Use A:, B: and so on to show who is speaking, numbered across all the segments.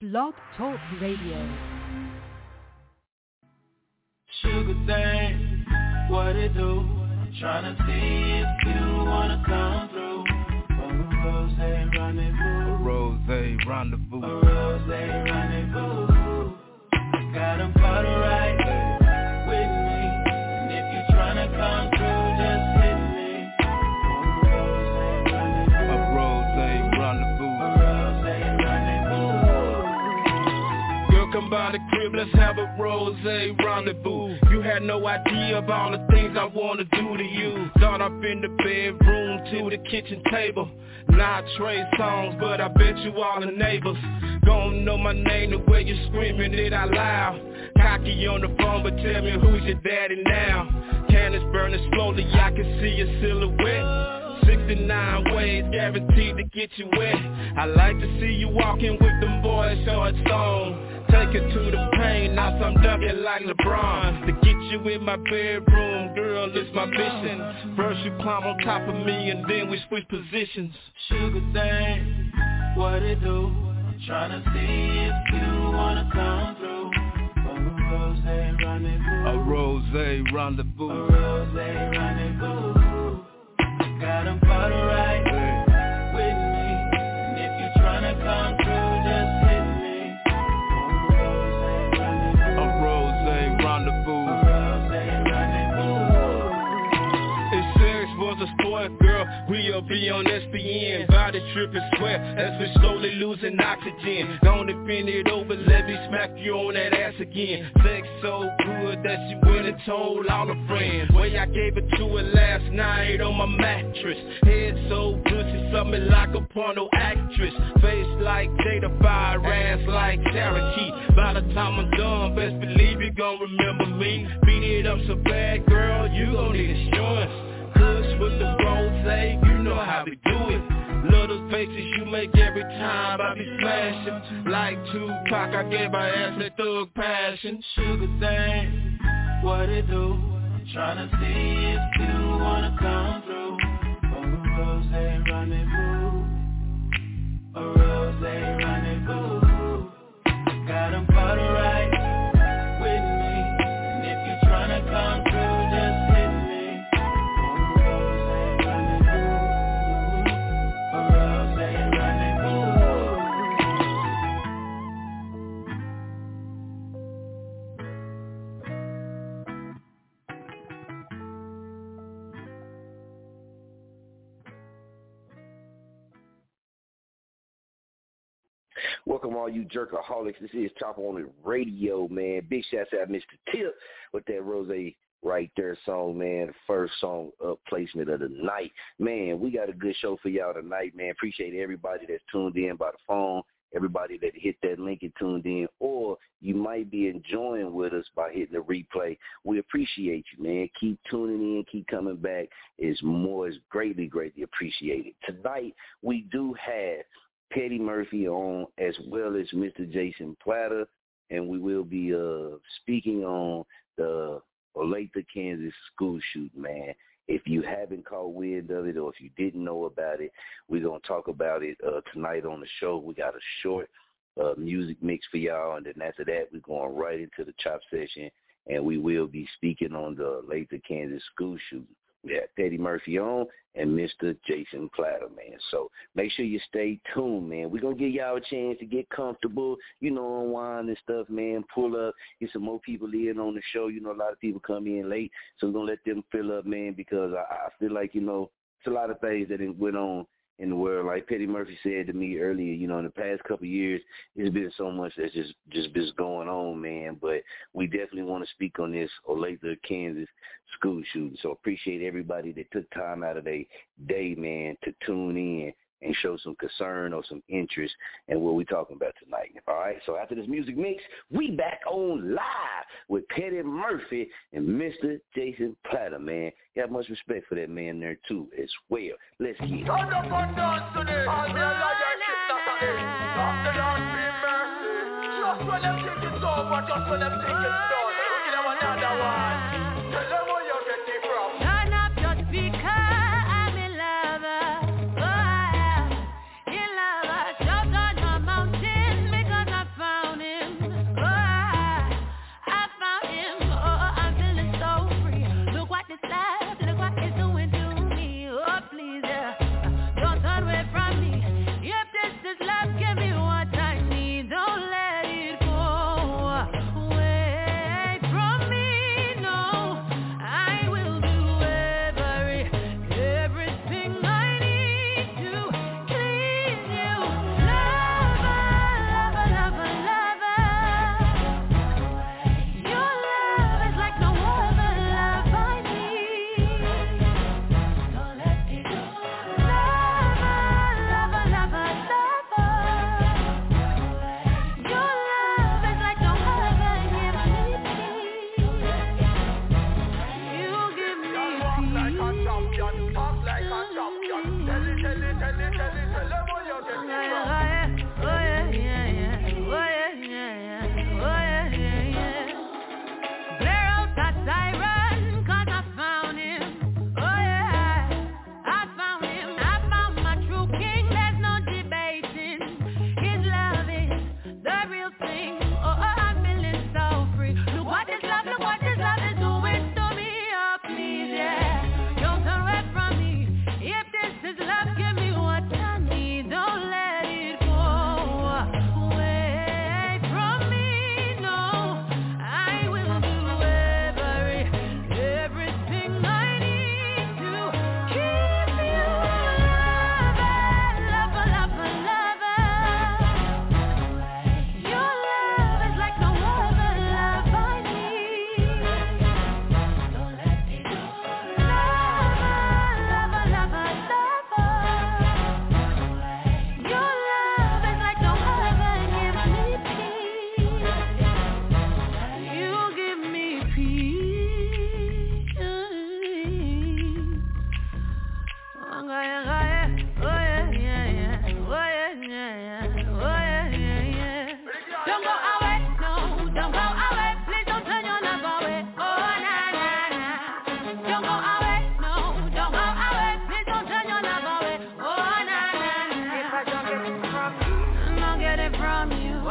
A: Blog Talk Radio.
B: Sugar thing, what it do? Tryna see if you wanna come through. A rose rendezvous.
C: A rose rendezvous.
B: A rose rendezvous. Got 'em caught right with me. And if you tryna come through, just hit me.
C: A rose rendezvous.
B: A rose rendezvous.
C: Girl, come by the crib, let's have a rose rendezvous. You had no idea of all the things I wanna do to you. Start up in the bedroom to the kitchen table. Not trade songs, but I bet you all the neighbors gon' know my name the way you screaming it out loud. Cocky on the phone, but tell me who's your daddy now. Candles burning slowly, I can see your silhouette. 69 ways guaranteed to get you wet. I like to see you walking with them boys shorts on. Take it to the paint, now I'm dunking like LeBron. To get you in my bedroom, girl, it's my mission. First you climb on top of me and then we switch positions.
B: Sugar thing, what it do? Tryna see if you wanna come through. A rose rendezvous.
C: A rose rendezvous.
B: A rose rendezvous. Got 'em caught right with me. And if you tryna come through, just hit me.
C: A rose rendezvous.
B: A rose rendezvous.
C: If sex was a sport, girl, we'll be on SPN. Body tripping sweat as we slowly losing oxygen. Don't bend it over, let me smack you on that ass again. Sex so good that she went and told all her friends. Way I gave it to her last night on my mattress. Head so good, she saw me like a porno actress. Face like Jada Fire, ass like Cherokee. By the time I'm done, best believe you gon' remember me. Beat it up so bad, girl, you gon' need insurance. Kush with the rose, you know how we do it. Little faces you make every time I be smashing. Like Tupac, I gave my ass my thug passion.
B: Sugar thing, what it do? Tryna see if you wanna come through. A rose rendezvous. A rose rendezvous. Got 'em caught right with me. And if you tryna come through, just hit me.
D: Welcome all you jerkaholics. This is Chopper on the radio, man. Big shouts out Mr. Tip with that Rose right there song, man. The first song up placement of the night. Man, we got a good show for y'all tonight, man. Appreciate everybody that's tuned in by the phone, everybody that hit that link and tuned in, or you might be enjoying with us by hitting the replay. We appreciate you, man. Keep tuning in, keep coming back. It's greatly, greatly appreciated. Tonight, we do have Petty Murphy on, as well as Mr. Jason Platter, and we will be speaking on the Olathe, Kansas school shooting, man. If you haven't caught wind of it or if you didn't know about it, we're going to talk about it tonight on the show. We got a short music mix for y'all, and then after that, we're going right into the chop session, and we will be speaking on the Olathe, Kansas school shooting. Yeah, Petty Murphy on and Mr. Jason Platter, man. So make sure you stay tuned, man. We're going to give y'all a chance to get comfortable, unwind and stuff, man. Pull up, get some more people in on the show. A lot of people come in late, so we're going to let them fill up, man, because I feel like, it's a lot of things that went on in the world. Like Petty Murphy said to me earlier, in the past couple of years, there's been so much that's just been going on, man. But we definitely want to speak on this Olathe, Kansas school shooting. So appreciate everybody that took time out of their day, man, to tune in and show some concern or some interest in what we're talking about tonight. All right, so after this music mix, we back on live with Petty Murphy and Mr. Jason Platter, man. Got much respect for that man there, too, as well. Let's get it.
E: Turn up and dance today. All the other shit Saturday. After that, be mercy. Just when them think it's over, just when them think it's done. We give them another one. Tell them where you get it from.
F: Turn up your speaker, I'm in love. Oh, I am in love. Shout on your mountain because I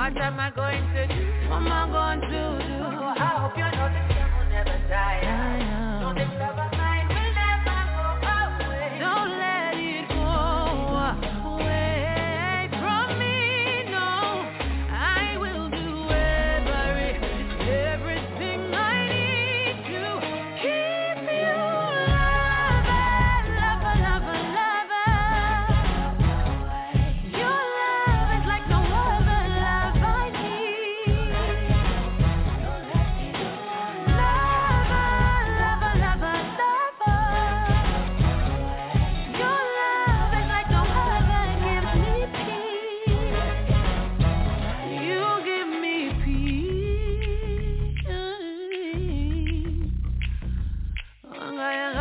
F: What am I going to do? What am I going to do? I hope you know this love will never die. Know this love of mine will never go away. Don't let it go away from me, no. I will do everything I need to keep you loving, lover, lover, lover. Your love is like no other love I need. Lover, lover, lover, lover. Your love is like no other, gives me peace. You give me peace. Oh yeah,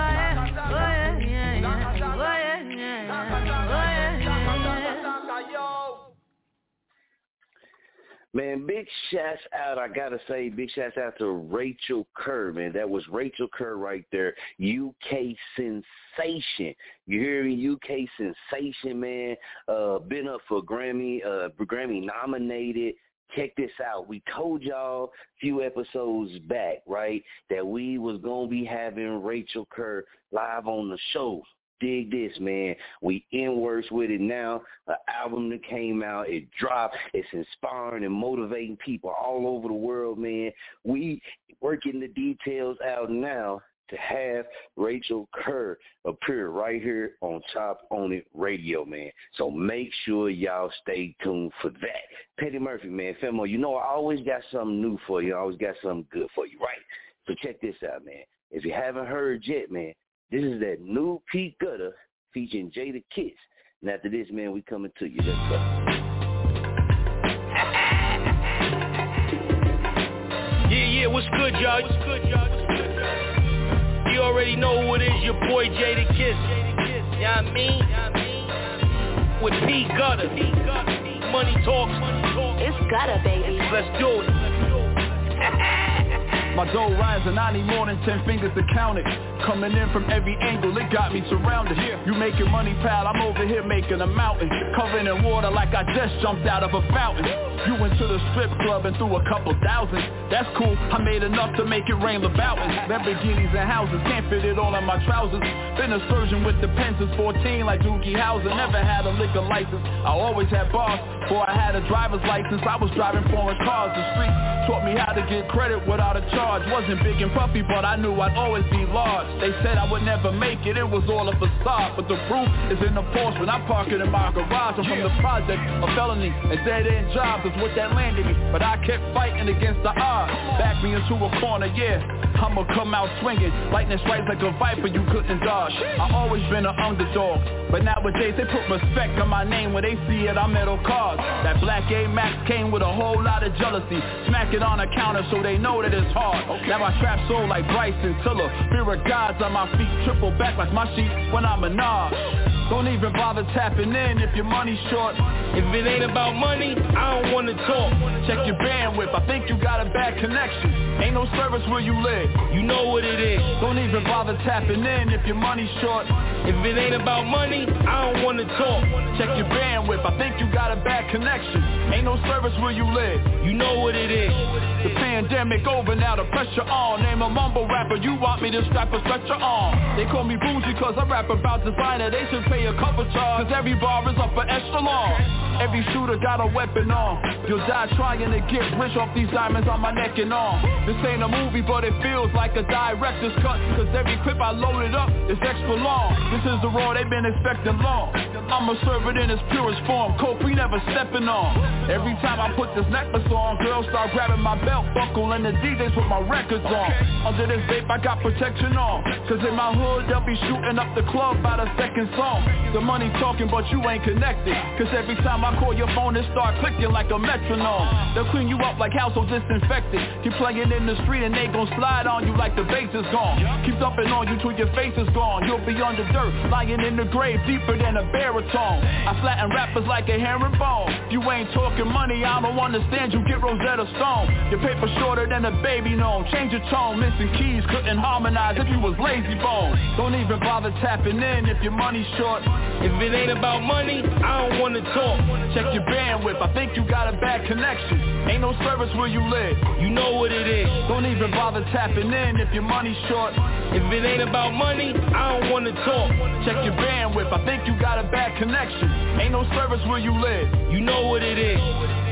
D: Man, big shouts out, I gotta say, big shouts out to Rachel Kerr, man. That was Rachel Kerr right there, UK Sensation. You hear me? UK Sensation, man. Been up for Grammy nominated. Check this out. We told y'all a few episodes back, right, that we was going to be having Rachel Kerr live on the show. Dig this, man. We in works with it now. An album that came out, it dropped. It's inspiring and motivating people all over the world, man. We working the details out now to have Rachel Kerr appear right here on Chop On It Radio, man. So make sure y'all stay tuned for that. Petty Murphy, man. Femo, you know I always got something new for you. I always got something good for you, right? So check this out, man. If you haven't heard yet, man, this is that new P. Gutter featuring Jadakiss. And after this, man, we coming to you. Let's go.
C: Yeah, what's good, y'all? You already know who it is, your boy Jadakiss. You know what I mean? With P. Gutter. Money talks.
F: It's Gutter, baby.
C: Let's do it.
G: My dough rising, I need more than 10 fingers to count it. Coming in from every angle, it got me surrounded. You making money, pal, I'm over here making a mountain. Covered in water like I just jumped out of a fountain. You went to the strip club and threw a couple thousand. That's cool, I made enough to make it rain LeBoutins. Lamborghinis and houses, can't fit it all in my trousers. Been a surgeon with the pen since 14 like Doogie Howser. Never had a liquor license, I always had bars. Before I had a driver's license, I was driving foreign cars. The streets taught me how to get credit without a charge. Wasn't big and puffy, but I knew I'd always be large. They said I would never make it, it was all a facade. But the proof is in the Porsche when I park it in my garage. I'm from the project, a felony, and dead-end jobs is what that landed me. But I kept fighting against the odds. Back me into a corner, yeah, I'ma come out swinging. Lightning strikes like a viper, you couldn't dodge. I always been an underdog, but nowadays they put respect on my name. When they see it, I metal cards. That black A-Max came with a whole lot of jealousy. Smack it on the counter so they know that it's hard. Now I trap soul like Bryson Tiller. Fear of God's on my feet, triple back like my sheet when I'm a Nas. Don't even bother tapping in if your money's short.
C: If it ain't about money, I don't wanna talk.
G: Check your bandwidth, I think you got a bad connection. Ain't no service where you live,
C: you know what it is.
G: Don't even bother tapping in if your money's short.
C: If it ain't about money, I don't wanna talk.
G: Check your bandwidth, I think you got a bad connection. Ain't no service where you live,
C: you know what it is.
G: The pandemic over, now the pressure on. Name a mumble rapper, you want me to strap a stretcher on. They call me bougie cause I rap about designer. They should pay a cover charge, cause every bar is up for extra long. Every shooter got a weapon on. You'll die trying to get rich off these diamonds on my neck and arm. This ain't a movie but it feels like a director's cut, cause every clip I loaded up is extra long. This is the raw they've been expecting long. I'ma serve it in its purest form, coke we never stepping on. Every time I put this necklace on, girls start grabbing my belt buckle and the DJs put my records on. Under this vape I got protection on, cause in my hood they'll be shooting up the club by the second song. The money talking but you ain't connected, cause every time I call your phone it start clicking like a metronome. They'll clean you up like household disinfected. Keep playing in the street and they gon' slide on you like the bass is gone. Keep dumping on you till your face is gone. You'll be on the dirt dirt, lying in the grave deeper than a baritone. I flatten rappers like a herringbone. If you ain't talking money, I don't understand, you get Rosetta Stone. Your paper shorter than a baby gnome. Change your tone, missing keys, couldn't harmonize if you was lazy bone. Don't even bother tapping in if your money's short.
C: If it ain't about money, I don't wanna talk.
G: Check your bandwidth, I think you got a bad connection. Ain't no service where you live,
C: you know what it is.
G: Don't even bother tapping in if your money's short.
C: If it ain't about money, I don't wanna talk.
G: Check your bandwidth, I think you got a bad connection. Ain't no service where you live,
C: you know what it is.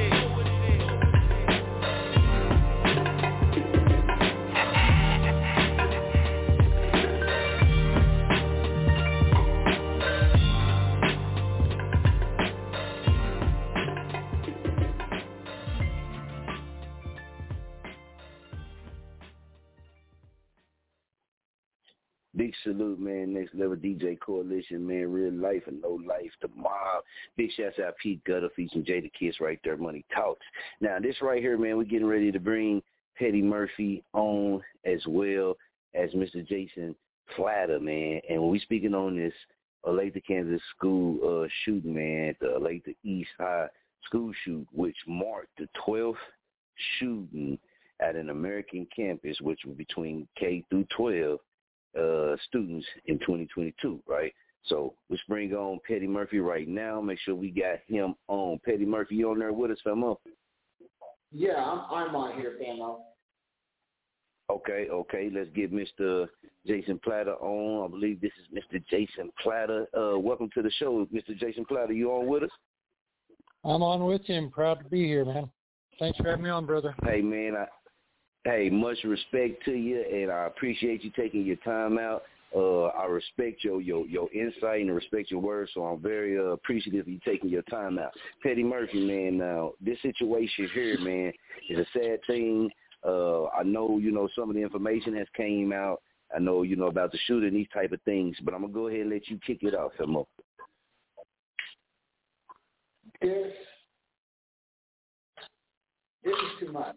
D: Big salute, man. Next Level DJ Coalition, man. Real life and no life. The mob. Big shouts out Pete Gutter featuring Jada Kiss right there. Money Talks. Now, this right here, man, we're getting ready to bring Petty Murphy on as well as Mr. Jason Platter, man. And when we speaking on this Olathe, Kansas school shooting, man, the Olathe East High school shoot, which marked the 12th shooting at an American campus, which was between K through 12. Students in 2022, right? So let's bring on Petty Murphy right now. Make sure we got him on. Petty Murphy, you on there with us, famo?
H: Yeah, I'm on here, famo.
D: Okay. Let's get Mr. Jason Platter on. I believe this is Mr. Jason Platter. Welcome to the show, Mr. Jason Platter. You on with us?
I: I'm on with you. I'm proud to be here, man. Thanks for having me on, brother.
D: Hey, man, much respect to you, and I appreciate you taking your time out. I respect your insight and respect your words, so I'm very appreciative of you taking your time out. Petty Murphy, man, now, this situation here, man, is a sad thing. I know, some of the information has came out. I know, about the shooting, these type of things, but I'm going to go ahead and let you kick it off, Famo.
H: This is too much.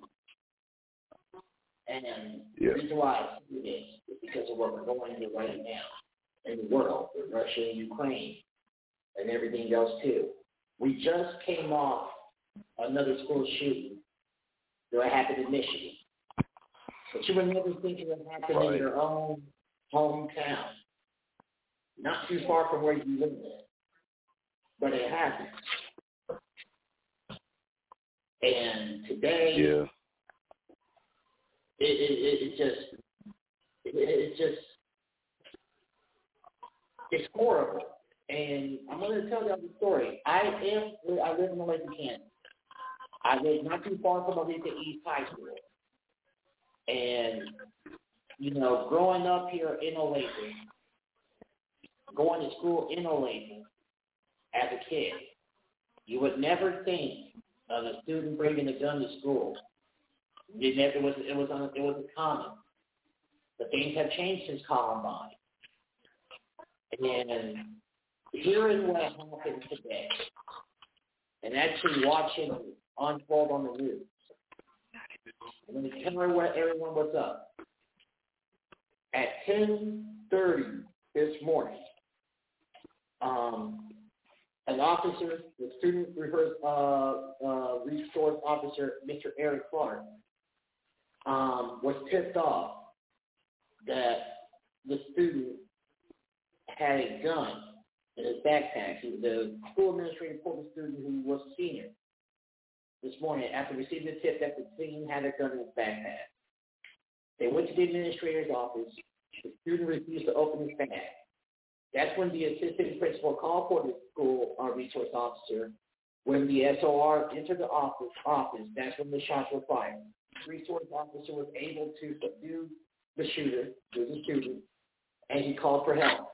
H: And the reason why I do this is because of what we're going through right now in the world with Russia and Ukraine and everything else too. We just came off another school shooting that happened in Michigan. But you would never think it would happen in your own hometown, not too far from where you live. But it happened. And today, it's horrible. And I'm going to tell you the story. I live in Olathe, Kansas. I live not too far from Olathe East High School. And, growing up here in Olathe, going to school in Olathe as a kid, you would never think of a student bringing a gun to school. It was common. But things have changed since Columbine. And hearing what happened today and actually watching it unfold on the news, I'm going to tell everyone what's up. At 10:30 this morning, an officer, the student resource officer, Mr. Eric Clark, was tipped off that the student had a gun in his backpack. The school administrator pulled the student who was a senior this morning after receiving the tip that the student had a gun in his backpack. They went to the administrator's office. The student refused to open his bag. That's when the assistant principal called for the school resource officer. When the SOR entered the office, that's when the shots were fired. The resource officer was able to subdue the shooter, who was a student, and he called for help.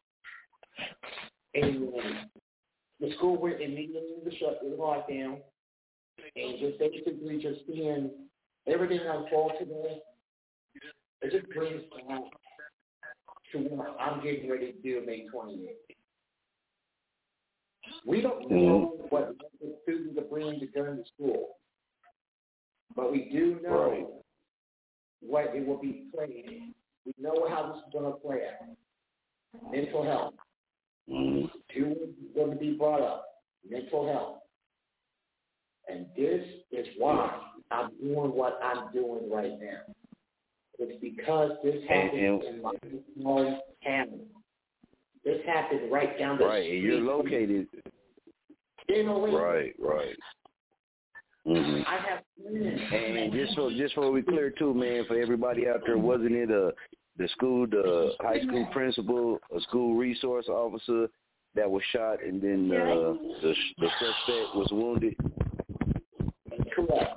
H: And the school went immediately to the lockdown, and just basically just seeing everything unfold today, it just brings back to what I'm getting ready to do May 28th. We don't know what the students are bringing to gun to school, but we do know what it will be played in. We know how this is going to play out. mental health. Two words going to be brought up, mental health. And this is why I'm doing what I'm doing right now. It's because this happened in my small town. This happened right down the street.
D: And you're located.
H: In Olathe.
D: Right. Mm-hmm.
H: I have friends.
D: And just so we clear too, man, for everybody out there, wasn't it the high school principal, a school resource officer that was shot, and then the suspect was wounded?
H: Correct.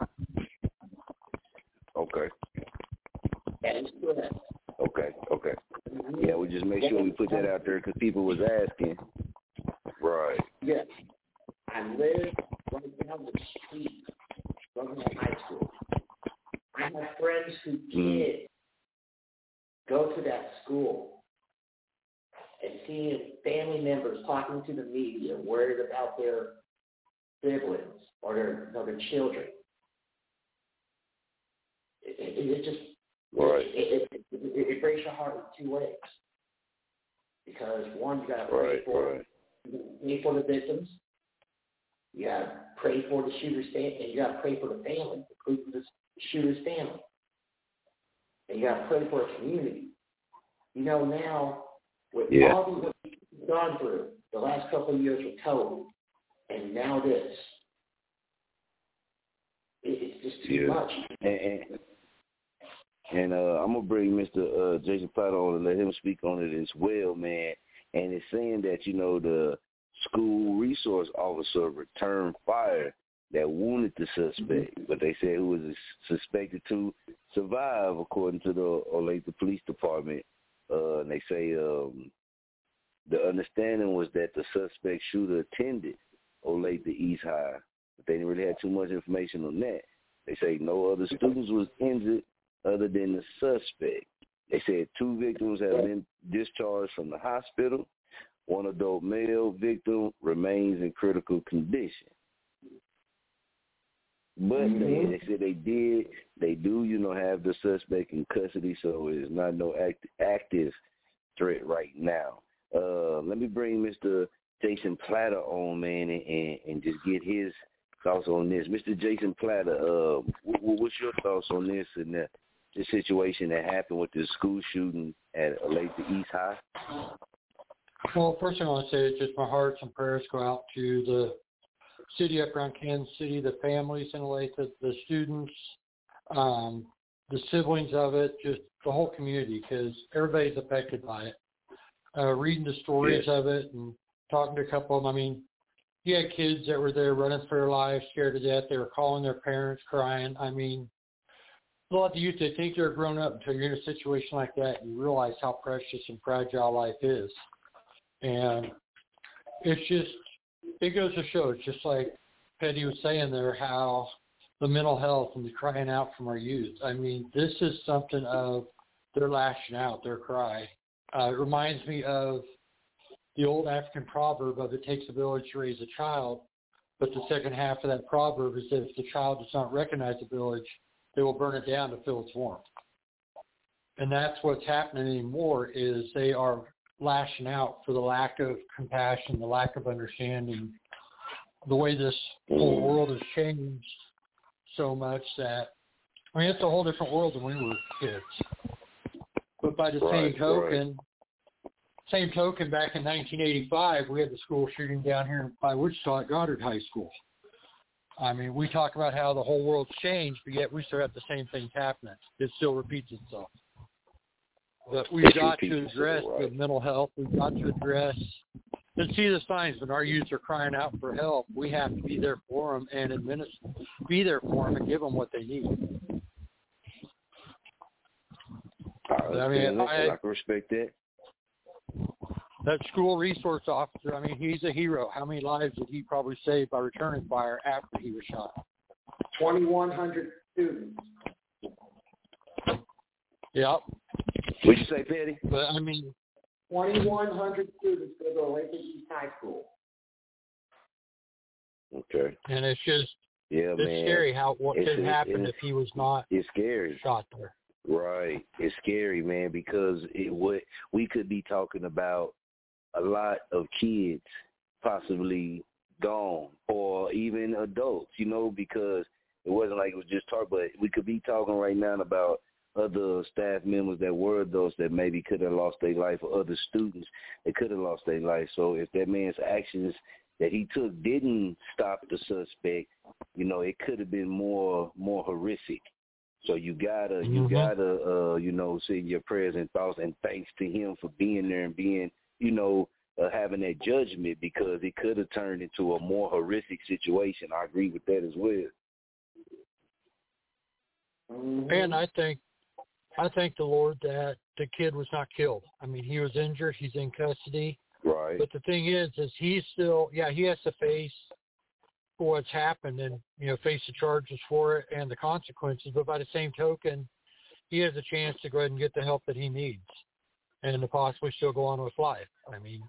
D: Okay.
H: That is correct.
D: Okay. Yeah, we just make sure we put that out there because people was asking. Right.
H: Yes. I live right down the street from the high school. I have friends who kids go to that school and seeing family members talking to the media, worried about their siblings or their children. It just it breaks your heart in two ways. Because one, you got to pray for the victims. You got to pray for the shooter's family, and you got to pray for the family, including the shooter's family. And you got to pray for a community. You know, now, with all these what we've gone through, the last couple of years with COVID, and now this, it's just too much.
D: And I'm going to bring Mr. Jason Platter on and let him speak on it as well, man. And it's saying that, you know, the school resource officer returned fire that wounded the suspect, but they said who was suspected to survive, according to the Olathe Police Department. And they say the understanding was that the suspect shooter attended Olathe East High, but they didn't really have too much information on that. They say no other students was injured other than the suspect. They said 2 victims have been discharged from the hospital. 1 adult male victim remains in critical condition. But they said they do, you know, have the suspect in custody, so it's not no active threat right now. Let me bring Mr. Jason Platter on, man, and just get his thoughts on this. Mr. Jason Platter, what's your thoughts on this and the situation that happened with the school shooting at Olathe East High?
I: Well, first thing I want to say is just my hearts and prayers go out to the city up around Kansas City, the families in Olathe, the students, the siblings of it, just the whole community, because everybody's affected by it. Reading the stories of it and talking to a couple of them, I mean, you had kids that were there running for their lives, scared to death. They were calling their parents, crying. I mean, a lot of youth, they think they're grown up until you're in a situation like that and you realize how precious and fragile life is. And it's just, it goes to show, it's just like Petty was saying there, how the mental health and the crying out from our youth. I mean, this is something of their lashing out, their cry. It reminds me of the old African proverb of it takes a village to raise a child, but the second half of that proverb is that if the child does not recognize the village, they will burn it down to feel its warmth. And that's what's happening anymore is they are lashing out for the lack of compassion, the lack of understanding, the way this whole world has changed so much that, I mean, it's a whole different world than when we were kids. But by the same token, back in 1985, we had the school shooting down here by Wichita at Goddard High School. I mean, we talk about how the whole world's changed, but yet we still have the same things happening. It still repeats itself. But we've got to address the mental health. We've got to address and see the signs. When our youth are crying out for help, we have to be there for them and be there for them and give them what they need.
D: I mean, I can respect that.
I: That school resource officer, I mean, he's a hero. How many lives did he probably save by returning fire after he was shot?
H: 2,100 students.
I: Yep.
D: What'd you say, Petty?
I: But, I mean,
H: 2,100 students go to Olathe East High School.
D: Okay.
I: And it's just,
D: it's
I: scary what could happen if he was not
D: it's scary.
I: shot there.
D: Right. It's scary, man, because we could be talking about a lot of kids possibly gone, or even adults, because it wasn't like it was just talk, but we could be talking right now about other staff members that were adults that maybe could have lost their life, or other students that could have lost their life. So if that man's actions that he took didn't stop the suspect, it could have been more horrific. So you gotta send your prayers and thoughts and thanks to him for being there and being, having that judgment, because it could have turned into a more horrific situation. I agree with that as well.
I: And I thank the Lord that the kid was not killed. I mean, he was injured. He's in custody.
D: Right.
I: But the thing is he's still, he has to face for what's happened and, face the charges for it and the consequences. But by the same token, he has a chance to go ahead and get the help that he needs and to possibly still go on with life. I mean,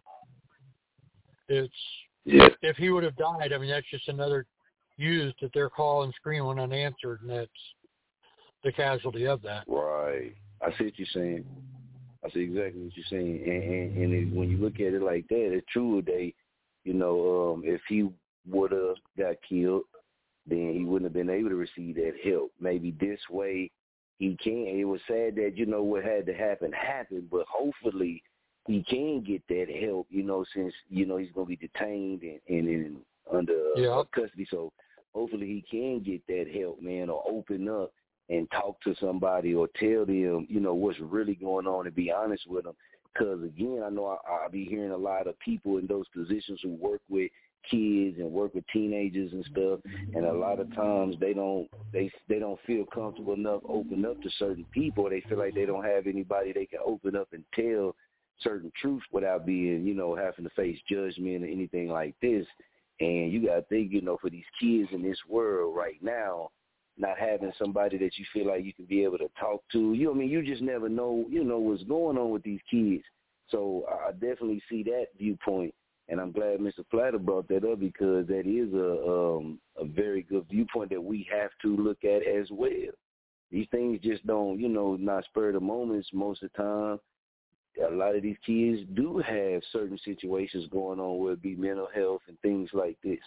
I: if he would have died, I mean, that's just another use that they're calling, screaming unanswered, and that's the casualty of that.
D: Right. I see what you're saying. I see exactly what you're saying. And when you look at it like that, it's true. If he would have got killed, then he wouldn't have been able to receive that help. Maybe this way he can. It was sad that, what had to happen happened, but hopefully he can get that help, since, he's going to be detained and under custody. So hopefully he can get that help, man, or open up and talk to somebody or tell them, what's really going on, and be honest with them. Because, again, I know I'll be hearing a lot of people in those positions who work with kids and work with teenagers and stuff, and a lot of times they don't feel comfortable enough open up to certain people. They feel like they don't have anybody they can open up and tell certain truths without being, having to face judgment or anything like this. And you got to think, for these kids in this world right now, not having somebody that you feel like you can be able to talk to, you just never know, what's going on with these kids. So I definitely see that viewpoint, and I'm glad Mr. Platter brought that up, because that is a very good viewpoint that we have to look at as well. These things just don't, not spur the moments most of the time. A lot of these kids do have certain situations going on, where it be mental health and things like this.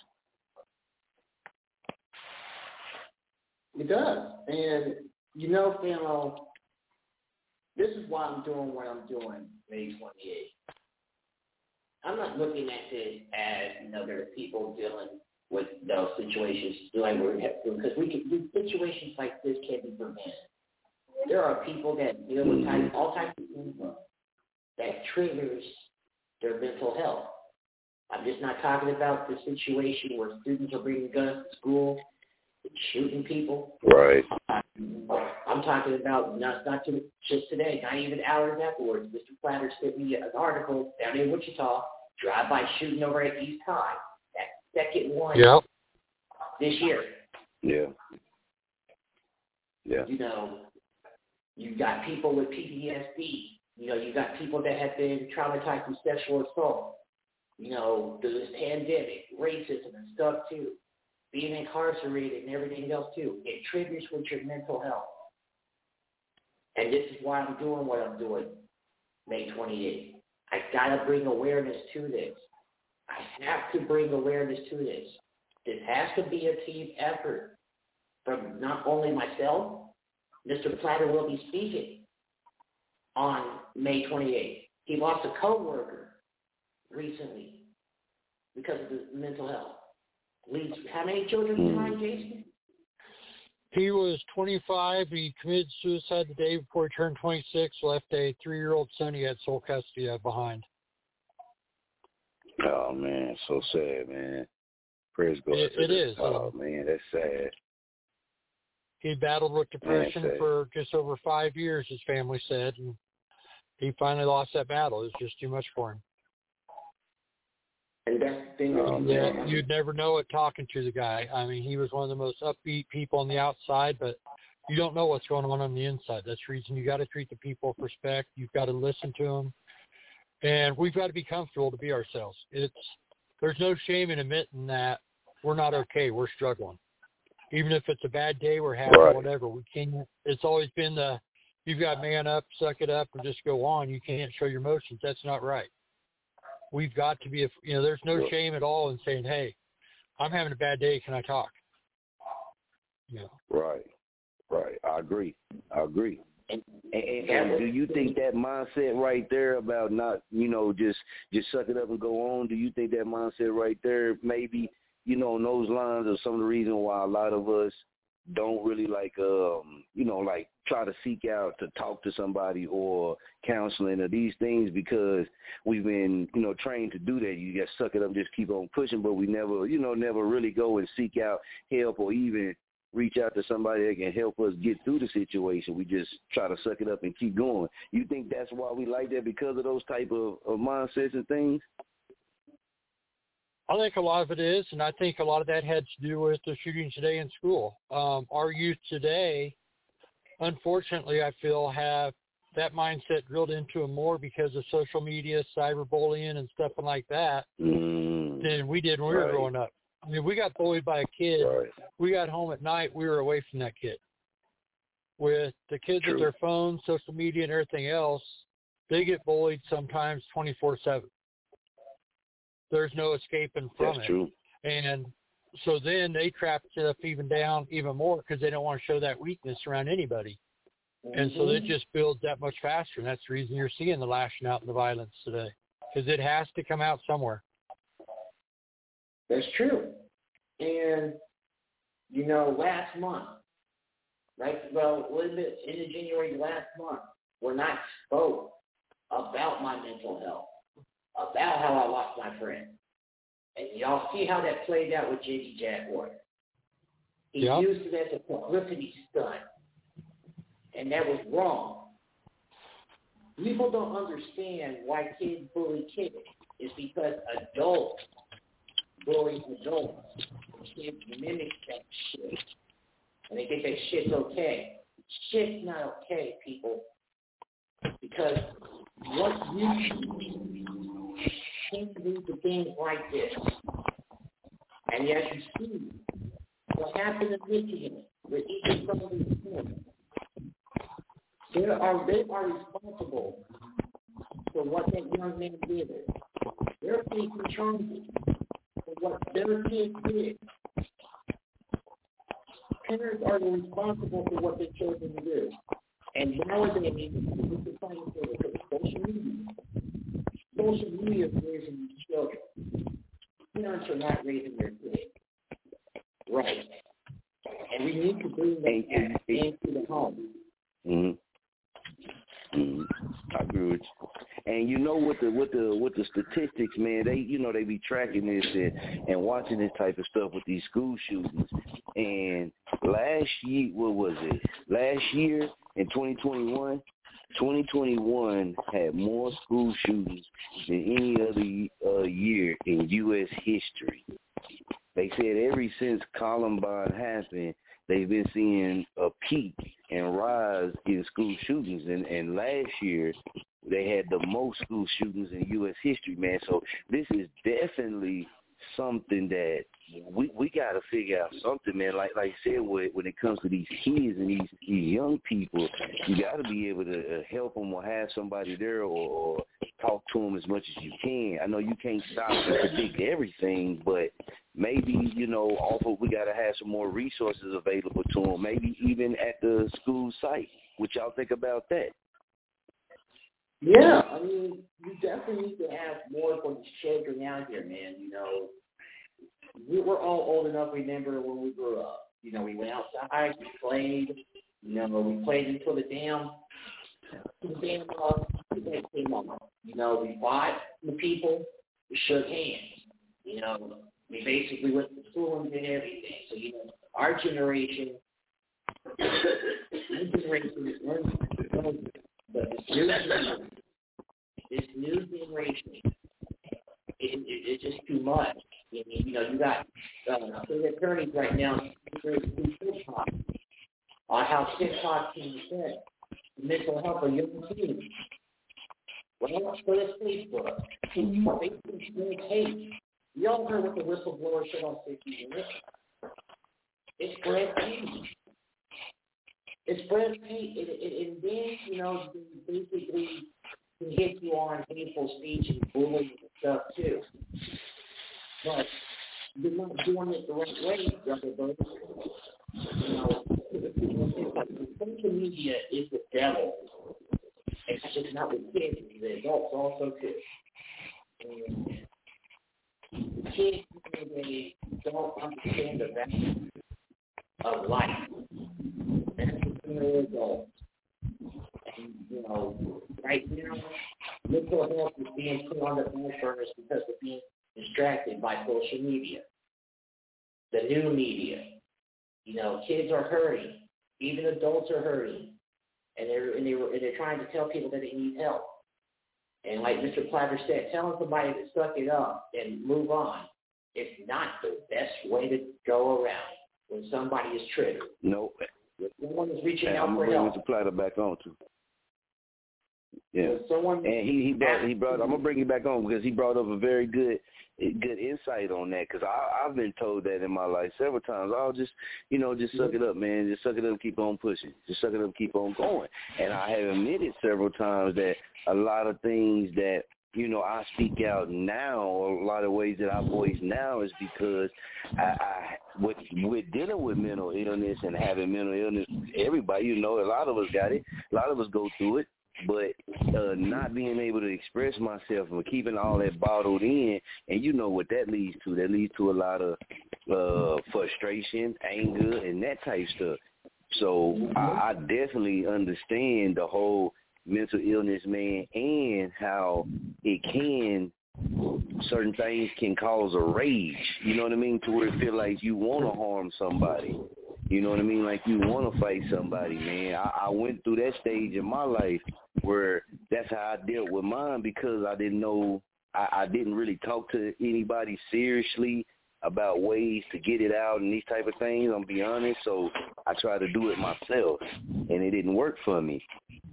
H: It does. And, Philo, this is why I'm doing what I'm doing May 28th. I'm not looking at this as, there are people dealing with those situations, because situations like this can be prevented. There are people that deal with all types of things that triggers their mental health. I'm just not talking about the situation where students are bringing guns to school and shooting people.
D: Right.
H: I'm talking about not just today, not even hours afterwards. Mr. Platter sent me an article down in Wichita, drive-by shooting over at East High. That second one this year.
D: Yeah.
H: You've got people with PTSD. You got people that have been traumatized from sexual assault. This pandemic, racism and stuff too. Being incarcerated and everything else too. It triggers with your mental health. And this is why I'm doing what I'm doing May 28th. I got to bring awareness to this. I have to bring awareness to this. This has to be a team effort from not only myself. Mr. Platter will be speaking on May 28th. He lost a co-worker recently because of the mental health. Leaves how many children behind, Jason?
I: He was 25. He committed suicide the day before he turned 26, left a 3-year-old son he had sole custody of behind.
D: Oh, man, so sad, man. Praise God.
I: It is.
D: Oh, man, that's sad.
I: He battled with depression for just over 5 years, his family said, and he finally lost that battle. It was just too much for him.
H: And that's the thing.
I: You'd never know it talking to the guy. I mean, he was one of the most upbeat people on the outside, but you don't know what's going on the inside. That's the reason you got to treat the people with respect. You've got to listen to them. And we've got to be comfortable to be ourselves. There's no shame in admitting that we're not okay. We're struggling. Even if it's a bad day we're having or whatever, we can't. It's always been the You've got to man up, suck it up, and just go on. You can't show your emotions. That's not right. We've got to be, there's no shame at all in saying, hey, I'm having a bad day. Can I talk?
D: Right. I agree. And do you think that mindset right there about not, just suck it up and go on, do you think that mindset right there maybe, on those lines are some of the reason why a lot of us don't really like try to seek out to talk to somebody or counseling or these things because we've been, trained to do that. You got to suck it up and just keep on pushing, but we never, never really go and seek out help or even reach out to somebody that can help us get through the situation. We just try to suck it up and keep going. You think that's why we like that, because of those type of mindsets and things?
I: I think a lot of it is, and I think a lot of that had to do with the shootings today in school. Our youth today, unfortunately, I feel have that mindset drilled into them more because of social media, cyberbullying, and stuff like that than we did when we were growing up. I mean, we got bullied by a kid. Right. We got home at night. We were away from that kid. With the kids with their phones, social media, and everything else, they get bullied sometimes 24/7. There's no escaping from it. True. And so then they trap stuff even down even more because they don't want to show that weakness around anybody. And so it just builds that much faster. And that's the reason you're seeing the lashing out and the violence today, because it has to come out somewhere.
H: That's true. And, last month, right? Well, a little bit into January last month, when I spoke about my mental health, about how I lost my friend. And y'all see how that played out with JD Jaguar. He used it as a publicity stunt. And that was wrong. People don't understand why kids bully kids. It's because adults bully adults. Kids mimic that shit. And they think that shit's okay. Shit's not okay, people. Because what you can do to things like this. And as you see, what happened in Michigan with each of these things, they are responsible for what that young man did. They're taking charges for what their kids did. Parents are responsible for what their children do. And nowadays, this is something for social media is raising these children. Parents are not raising their kids. Right. And we need to bring that into the home.
D: I agree with you. And with the statistics, man, they be tracking this and watching this type of stuff with these school shootings. And last year, what was it? Last year in 2021 had more school shootings than any other year in U.S. history. They said ever since Columbine happened, they've been seeing a peak and rise in school shootings. And last year, they had the most school shootings in U.S. history, man. So this is definitely something that we got to figure out something, man. Like I said, when it comes to these kids and these young people, you got to be able to help them or have somebody there or talk to them as much as you can. I know you can't stop and predict everything, but maybe, also we got to have some more resources available to them, maybe even at the school site. What y'all think about that?
H: Yeah, I mean, you definitely need to have more for these children out here, man. We were all old enough, remember when we grew up. We went outside, we played, we played until the damn came on. We fought the people, we shook hands. We basically went to school and did everything. So, our generation is learning. But this new generation, it's just too much. You got the attorneys right now TikTok on how TikTok can affect the mental health of young teens. Well, so that's Facebook. Facebook spreads hate. You all heard what the whistleblower said on 60 Minutes. It spreads hate. It spreads hate, and then, basically can hit you on hateful speech and bullying and stuff too. But you're not doing it the right way, brother. Social media is the devil. And it's just not with kids, the adults also too. And kids, they don't understand the value of life. And they're adults. And, right now, mental health is being put on the back burners because of being distracted by social media, the new media. Kids are hurting. Even adults are hurting. And they're trying to tell people that they need help. And like Mr. Platter said, telling somebody to suck it up and move on is not the best way to go around when somebody is triggered.
D: No.
H: Someone is reaching out
D: I'm
H: for
D: gonna
H: help.
D: bring Mr. Platter back on too. Yeah.
H: And
D: he brought. I'm gonna bring you back on because he brought up a very good insight on that. Because I've been told that in my life several times. I'll just suck it up, man. Just suck it up, keep on pushing. Just suck it up, keep on going. And I have admitted several times that a lot of things that I speak out now, or a lot of ways that I voice now, is because I with dealing with mental illness and having mental illness. Everybody, a lot of us got it. A lot of us go through it. But not being able to express myself and keeping all that bottled in, and you know what that leads to. That leads to a lot of frustration, anger, and that type stuff. So I definitely understand the whole mental illness, man, and how certain things can cause a rage, you know what I mean, to where it feel like you want to harm somebody. You know what I mean? Like you want to fight somebody, man. I went through that stage in my life where that's how I dealt with mine, because I didn't know, I didn't really talk to anybody seriously about ways to get it out and these type of things, I'm be honest. So I tried to do it myself, and it didn't work for me.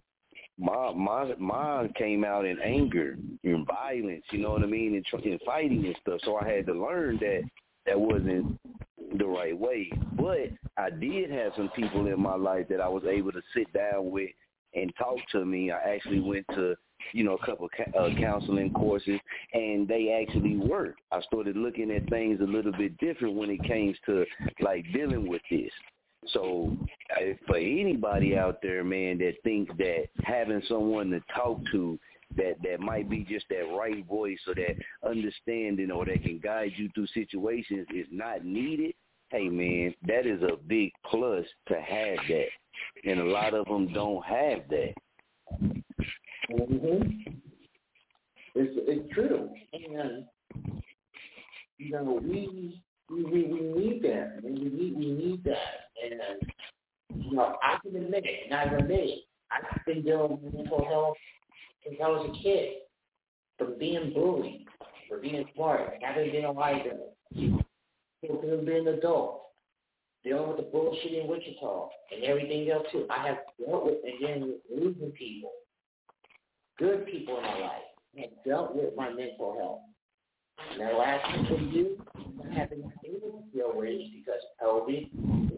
D: Mine came out in anger and violence, you know what I mean, and fighting and stuff. So I had to learn that wasn't the right way. But I did have some people in my life that I was able to sit down with and talk to me. I actually went to, a couple of counseling courses, and they actually worked. I started looking at things a little bit different when it came to, like, dealing with this. So for anybody out there, man, that thinks that having someone to talk to that might be just that right voice or that understanding or that can guide you through situations is not needed, hey, man, that is a big plus to have that. And a lot of them don't have that.
H: Mm-hmm. It's true. And, we need that. We need that. And, I can admit it, and I've admitted it. I've been dealing with mental health since I was a kid, from being bullied, for being smart, having been a lighter, from being an adult, dealing with the bullshit in Wichita, and everything else too. I have dealt with, again, losing people, good people in my life. I have dealt with my mental health. And the last couple of years, I haven't been able to deal with it because of COVID.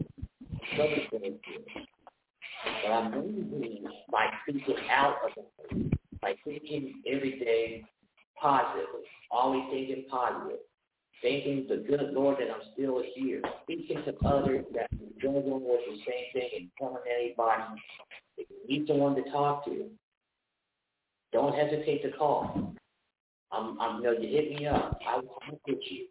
H: But I'm moving by speaking out of it, by thinking every day positively, always thinking positive, thanking the good Lord that I'm still here, speaking to others that are struggling with the same thing, and telling anybody if you need someone to talk to, don't hesitate to call. You hit me up, I will talk with you.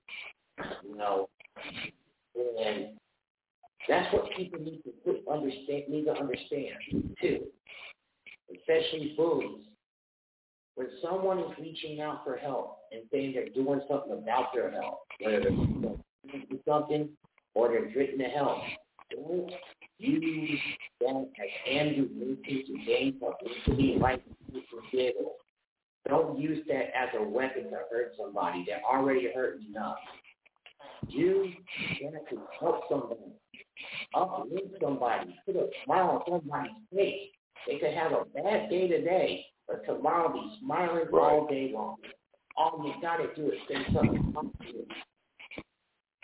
H: And that's what people need to understand too, especially bullies. When someone is reaching out for help and saying they're doing something about their health, whether they're doing something or they're written to help, don't use that as ammunition to gain publicity like people did. Don't use that as a weapon to hurt somebody that already hurt enough. Use that to help somebody, uplift somebody, put a smile on somebody's face. They could have a bad day today, but tomorrow be smiling all day long. All you got to do is say something positive.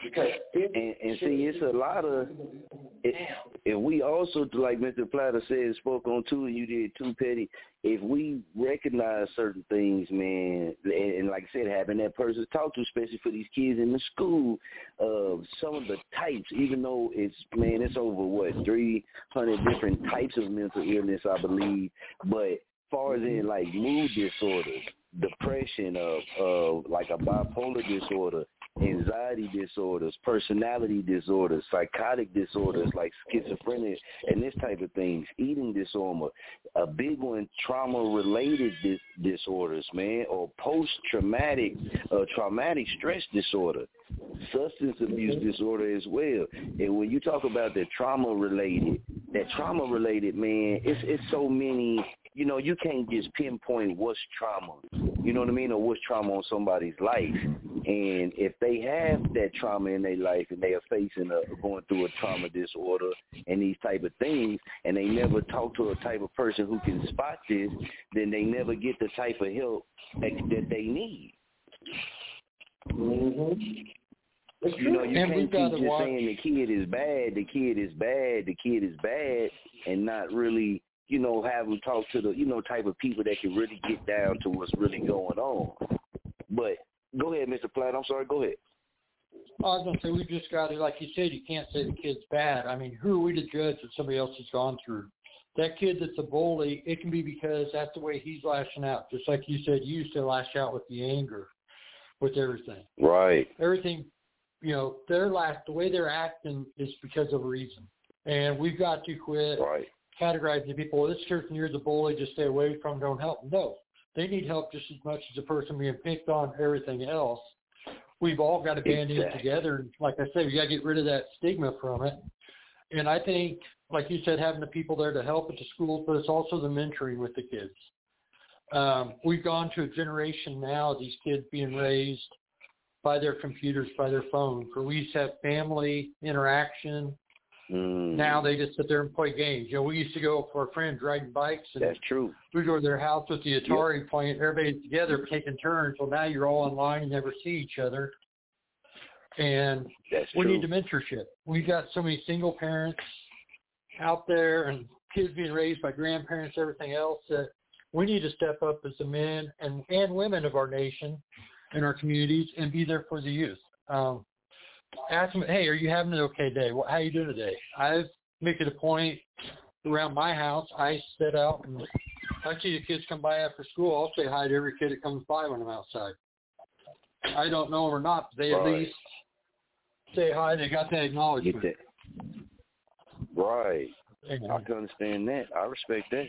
H: Because
D: and see, it's a lot of, and we also, like Mr. Platter said, spoke on too, and you did too, Petty. If we recognize certain things, man, and like I said, having that person to talk to, especially for these kids in the school, some of the types, even though it's over 300 different types of mental illness, I believe, but far as in like mood disorders, depression, of like a bipolar disorder, anxiety disorders, personality disorders, psychotic disorders like schizophrenia and this type of things, eating disorder, a big one, trauma-related disorders, man, or post-traumatic, traumatic stress disorder, substance abuse disorder as well. And when you talk about that trauma-related, man, it's so many. You know, you can't just pinpoint what's trauma, you know what I mean, or what's trauma on somebody's life. And if they have that trauma in their life and they are going through a trauma disorder and these type of things, and they never talk to a type of person who can spot this, then they never get the type of help that they need.
H: Mm-hmm.
D: You know, you can't keep just saying the kid is bad, and not really, you know, have them talk to the, you know, type of people that can really get down to what's really going on. But go ahead, Mr. Platt. I'm sorry. Go ahead.
I: I was going to say, we just got to, like you said, you can't say the kid's bad. I mean, who are we to judge that somebody else has gone through? That kid that's a bully, it can be because that's the way he's lashing out. Just like you said, you used to lash out with the anger, with everything.
D: Right.
I: Everything, you know, the way they're acting is because of a reason. And we've got to quit categorizing people. Well, this person, you're the bully, just stay away from, don't help. No, they need help just as much as the person being picked on, everything else. We've all got to band in together. Like I said, we got to get rid of that stigma from it. And I think, like you said, having the people there to help at the schools, but it's also the mentoring with the kids. We've gone to a generation now of these kids being raised by their computers, by their phones, where we used to have family interaction. Now they just sit there and play games. You know, we used to go for our friends riding bikes. And
D: that's true.
I: We go to their house with the Atari playing, everybody together taking turns. Well, now you're all online and never see each other. And we need the mentorship. We've got so many single parents out there and kids being raised by grandparents, everything else, that we need to step up as the men and women of our nation and our communities and be there for the youth. Ask them, hey, are you having an okay day? How are you doing today? I make it a point around my house. I sit out and I see the kids come by after school. I'll say hi to every kid that comes by when I'm outside. I don't know them or not, but they at least say hi. They got that acknowledgement.
D: Right. I can understand that. I respect that.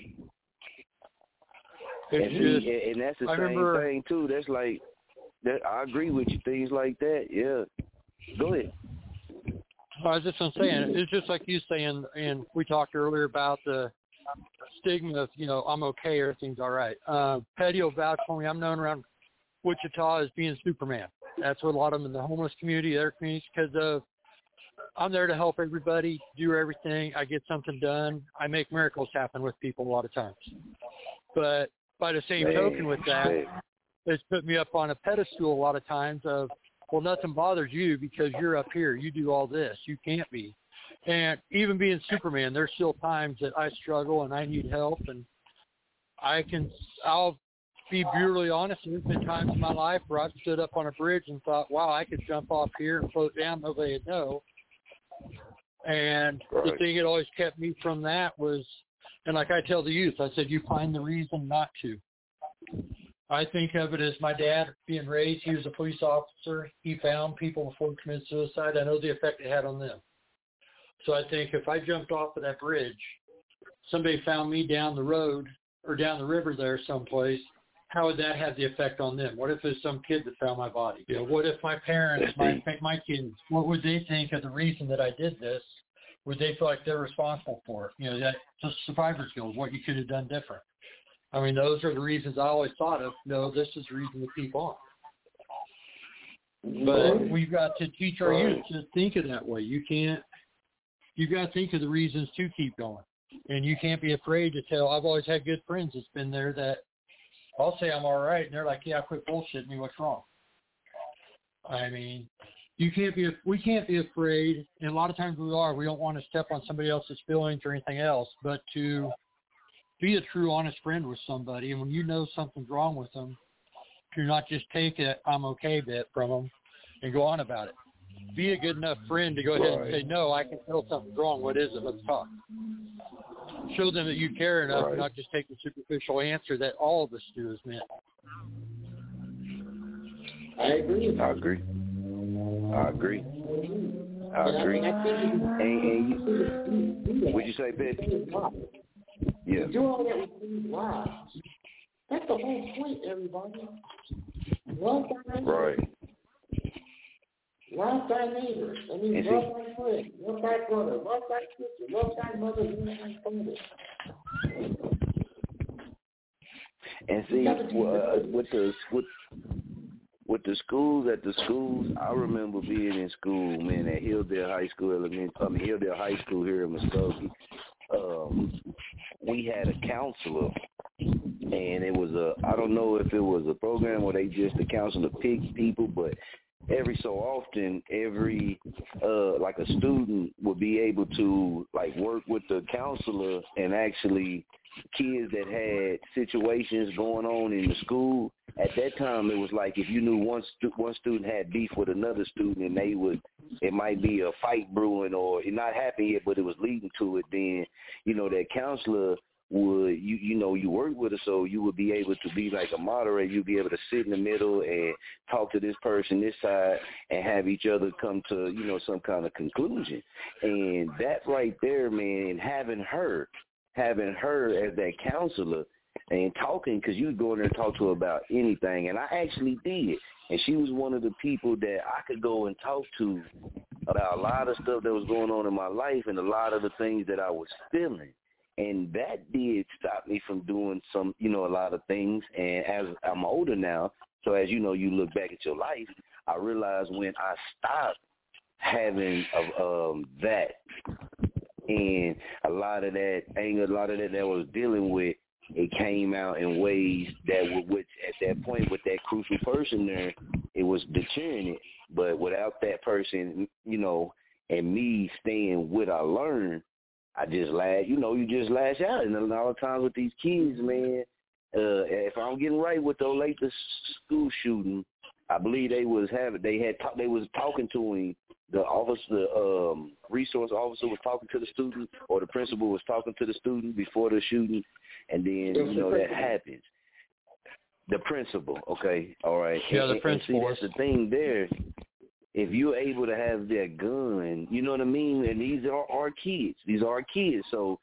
D: And that's the same thing too. That's like that. I agree with you. Things like that. Yeah. Go ahead.
I: I was just going to say, it's just like you saying, and we talked earlier about the stigma of, you know, I'm okay, everything's all right. Petty will vouch for me. I'm known around Wichita as being Superman. That's what a lot of them in the homeless community, other communities, because of I'm there to help everybody, do everything. I get something done. I make miracles happen with people a lot of times. But by the same token with that, it's put me up on a pedestal a lot of times of, well, nothing bothers you because you're up here. You do all this. You can't be. And even being Superman, there's still times that I struggle and I need help. And I'll be brutally honest. There's been times in my life where I've stood up on a bridge and thought, wow, I could jump off here and float down. Nobody would know. And the thing that always kept me from that was, and like I tell the youth, I said, you find the reason not to. I think of it as my dad being raised. He was a police officer. He found people before he committed suicide. I know the effect it had on them. So I think if I jumped off of that bridge, somebody found me down the road or down the river there someplace, how would that have the effect on them? What if there's some kid that found my body? You know, what if my parents, my kids, what would they think of the reason that I did this? Would they feel like they're responsible for it? You know, that's just survivor skills, what you could have done different. I mean, those are the reasons I always thought of, no, this is the reason to keep on. But we've got to teach our youth to think of that way. You got to think of the reasons to keep going. And you can't be afraid to tell. I've always had good friends that's been there that I'll say I'm all right. And they're like, yeah, quit bullshitting me. What's wrong? I mean, we can't be afraid, and a lot of times we are. We don't want to step on somebody else's feelings or anything else, but to be a true, honest friend with somebody, and when you know something's wrong with them, to not just take it "I'm okay" bit from them and go on about it. Be a good enough friend to go ahead and say, "No, I can tell something's wrong. What is it? Let's talk." Show them that you care enough, and not just take the superficial answer that all of us do as men.
H: I agree.
D: And what'd you say, Ben? Yeah.
H: Do all that with these lives. That's the whole point, everybody. Love thy neighbor.
D: Right.
H: Love thy neighbor. I mean, love thy friend. Love thy brother. Love thy sister. Love thy mother and thy father.
D: And see, with the schools, I remember being in school, man, at Hilldale High School, Hilldale High School here in Muskogee. We had a counselor, and it was I don't know if it was a program where they just, the counselor picked people, but every so often, like a student would be able to, like, work with the counselor, and actually kids that had situations going on in the school. At that time, it was like if you knew one student had beef with another student, and it might be a fight brewing, or it not happened yet, but it was leading to it, then, that counselor would, you work with her, so you would be able to be like a moderator. You'd be able to sit in the middle and talk to this person, this side, and have each other come to, some kind of conclusion. And that right there, man, having her as that counselor and talking, because you would go in there and talk to her about anything, and I actually did. And she was one of the people that I could go and talk to about a lot of stuff that was going on in my life and a lot of the things that I was feeling. And that did stop me from doing some, a lot of things. And as I'm older now, so as you look back at your life, I realized when I stopped having that, and a lot of that anger, a lot of that I was dealing with, it came out in ways that which at that point with that crucial person there, it was deterring it. But without that person, and me staying what I learned, I just you just lash out. And a lot of times with these kids, man, if I'm getting right with the Olathe school shooting, I believe they was talking to him. The resource officer was talking to the student, or the principal was talking to the student before the shooting, and then that happens. The principal, okay, all right.
I: Yeah, the principal.
D: See, that's the thing there. If you're able to have that gun, you know what I mean? And these are our kids. These are our kids. So,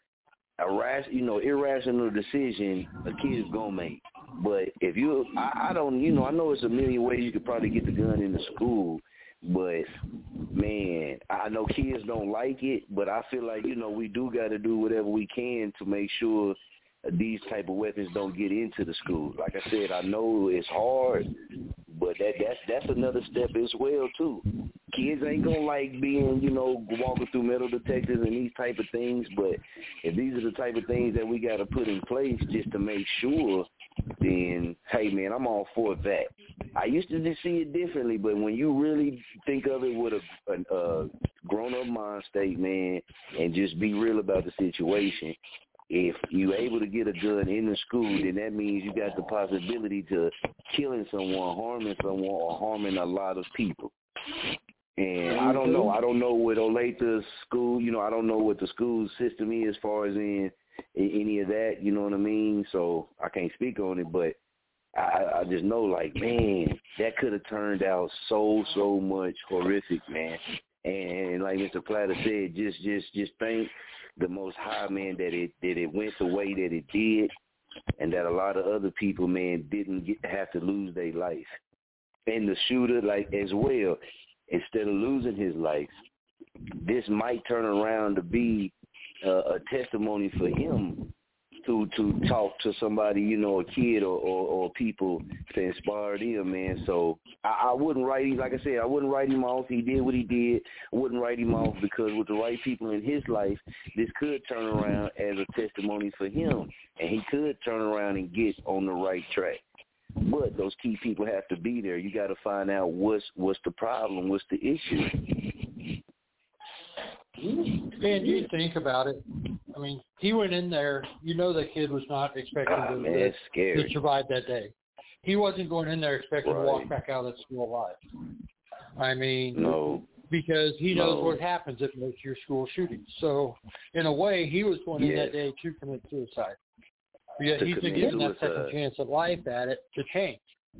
D: irrational decision a kid is going to make. But if I know it's a million ways you could probably get the gun in the school. But, man, I know kids don't like it. But I feel like, we do got to do whatever we can to make sure these type of weapons don't get into the school. Like I said, I know it's hard, but that's another step as well too. Kids ain't gonna like being, walking through metal detectors and these type of things, but if these are the type of things that we got to put in place just to make sure, then hey man, I'm all for that. I used to just see it differently, but when you really think of it with a grown-up mind state, man, and just be real about the situation, if you're able to get a gun in the school, then that means you got the possibility to killing someone, harming someone, or harming a lot of people. And I don't know with Olathe school, I don't know what the school system is as far as in any of that, you know what I mean? So I can't speak on it, but I just know, like, man, that could have turned out so much horrific, man. And like Mr. Platter said, just thank the Most High, man, that it went the way that it did, and that a lot of other people, man, didn't have to lose their life. And the shooter, like, as well, instead of losing his life, this might turn around to be a testimony for him to talk to somebody, a kid or people to inspire them, man. So I wouldn't write him, like I said, I wouldn't write him off. He did what he did. I wouldn't write him off, because with the right people in his life, this could turn around as a testimony for him, and he could turn around and get on the right track. But those key people have to be there. You got to find out what's the problem, what's the issue.
I: Man, you think about it. I mean, he went in there. You know, the kid was not expecting to survive that day. He wasn't going in there expecting to walk back out of school alive. I mean, because he knows what happens at most of your school shootings. So, in a way, he was going in that day to commit suicide. But yet he's been given that second chance at life at it to change.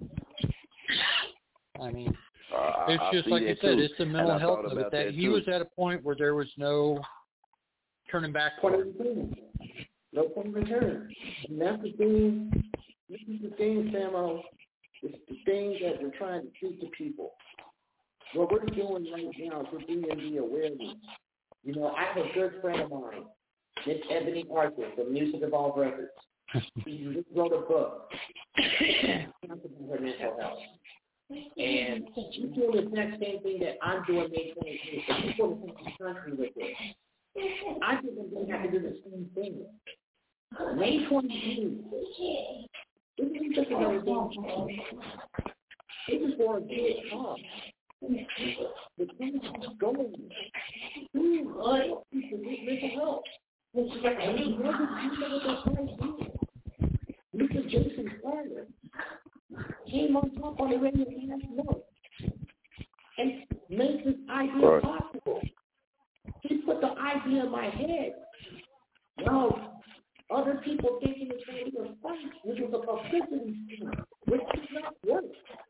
I: I mean, it's just like you said, it's the mental health of it. That he was at a point where there was no turning back.
H: No point of return. And that's the thing. This is the thing, Samo. It's the thing that we're trying to teach the people. What we're doing right now is we're bringing the awareness. You know, I have a good friend of mine, Miss Ebony Arthur from Music Evolve Records. She just wrote a book about her mental health. And she's doing the exact same thing that I'm doing May 23rd. So she's going to take the country with it. I think I'm going to have to do the same thing. May 23rd. This isn't just another day. This is for a big cause. The thing is going. People with mental health. And Mr. Jason Carter came on top on the radio last night and made this idea possible. He put the idea in my head. Now, other people thinking it's going to be a fight, which was a publicity scheme, which is not work.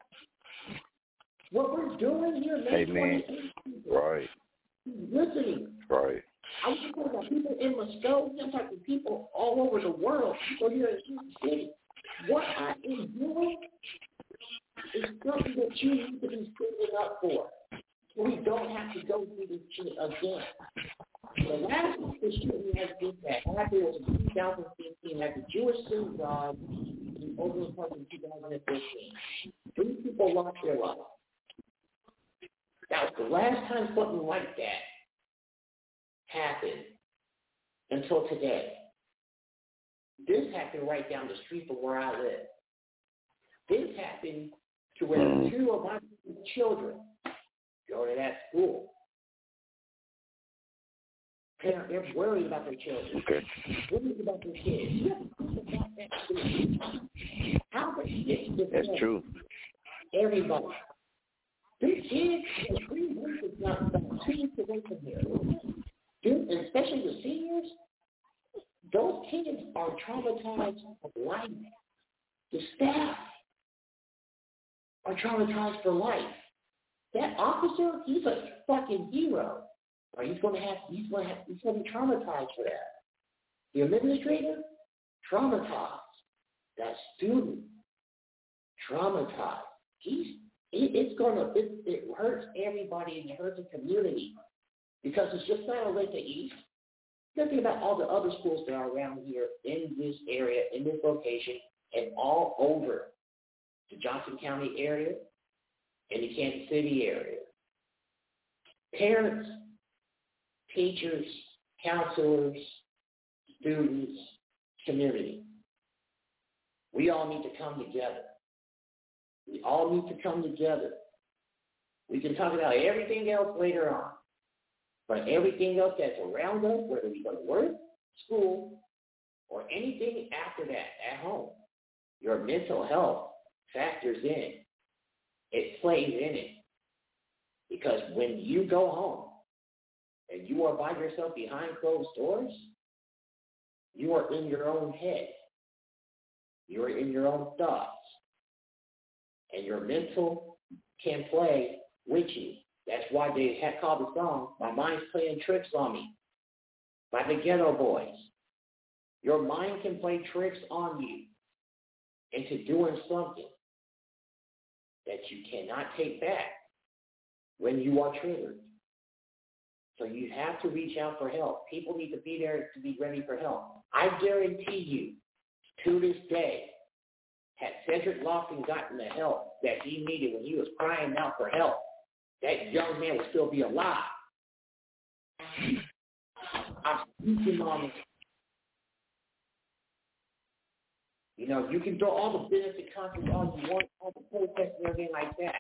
H: What we're doing here, man.
D: Right.
H: Listening.
D: Right.
H: I was talking about people in Muskogee. I'm talking to people all over the world. People here in Houston City. What I am doing is something that you need to be standing up for. So we don't have to go through this shit again. The last shit we had to do that happened was in 2015 at the Jewish synagogue in Overland Park in 2015. 3 people lost their lives. That was the last time something like that happened until today. This happened right down the street from where I live. This happened to where 2 of my children go to that school. They're worried about their children. Worried about their kids. How much shit is
D: That's true.
H: Everybody. These kids, the 3 weeks is not about 2 weeks away from here. Dude, and especially the seniors, those kids are traumatized for life. The staff are traumatized for life. That officer, he's a fucking hero. Or he's going to be traumatized for that. The administrator, traumatized. That student, traumatized. It hurts everybody and it hurts the community because it's just not only the East. Think about all the other schools that are around here in this area, in this location, and all over the Johnson County area and the Kansas City area. Parents, teachers, counselors, students, community. We all need to come together. We all need to come together. We can talk about everything else later on. But everything else that's around us, whether we go to work, school, or anything after that at home, your mental health factors in. It plays in it. Because when you go home and you are by yourself behind closed doors, you are in your own head. You are in your own thoughts. And your mental can play with you. That's why they had called the song, My Mind's Playing Tricks on Me, by the Ghetto Boys. Your mind can play tricks on you into doing something that you cannot take back when you are triggered. So you have to reach out for help. People need to be there to be ready for help. I guarantee you, to this day, had Cedric Lawson gotten the help that he needed when he was crying out for help, that young man would still be alive. I'm speaking on it. You know, you can throw all the benefit conference all you want, all the protests and everything like that.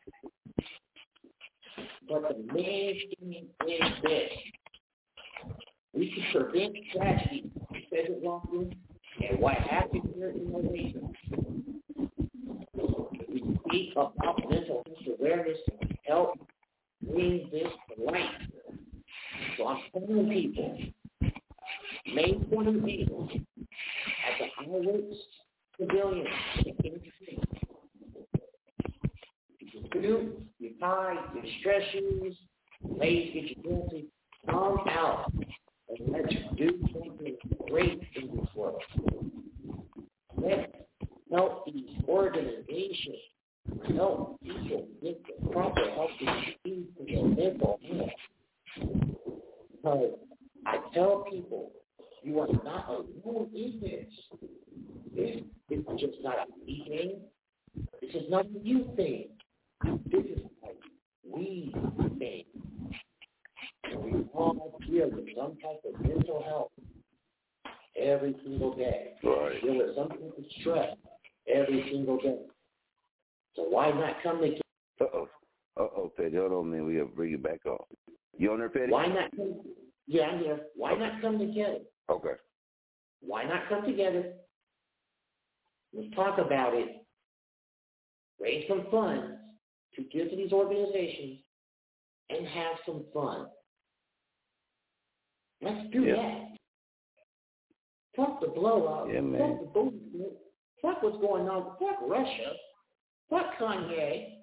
H: But the main thing is this. We can prevent tragedy instead of walking, and what happens here in the nation. We speak about mental health awareness and help bring this to light. So I'm telling people, May 28th, at the Highworks Pavilion in King. You shoot, you tie, you stress shoes, ladies get your guilty, come out and let's do something great in this world. Let's help these organizations help people get the proper help they need for their mental health. Because I tell people, you are not alone in this. This is just not a me thing. This is not a you thing. This is like we thing. And we all deal with some type of mental health every single day.
D: Right.
H: We deal with some type of stress every single day. So why not come together?
D: Uh-oh, Petty. Hold on, man. We have to bring it back on. You on there, Petty?
H: Why not come? Yeah, I'm here. Why not come together?
D: Okay.
H: Why not come together? Let's talk about it. Raise some funds to give to these organizations and have some fun. Let's do that. Fuck the blow up.
D: Yeah, man.
H: Fuck the bullshit. Fuck what's going on. Fuck Russia. Fuck Kanye.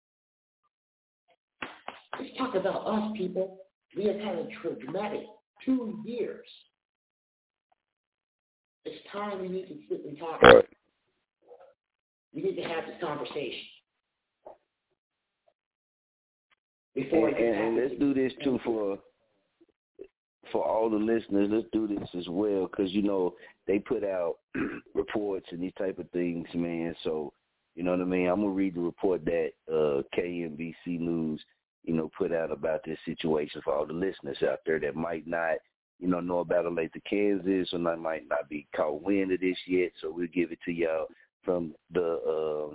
H: Let's talk about us, people. We have had a dramatic 2 years. It's time we need to sit and talk.
D: Right.
H: We need to have this conversation.
D: And let's do this too for all the listeners. Let's do this as well because, you know, they put out reports and these type of things, man. So, you know what I mean? I'm going to read the report that KMBC News, you know, put out about this situation for all the listeners out there that might not, you know about Olathe, Kansas, or might not be caught wind of this yet. So we'll give it to y'all from the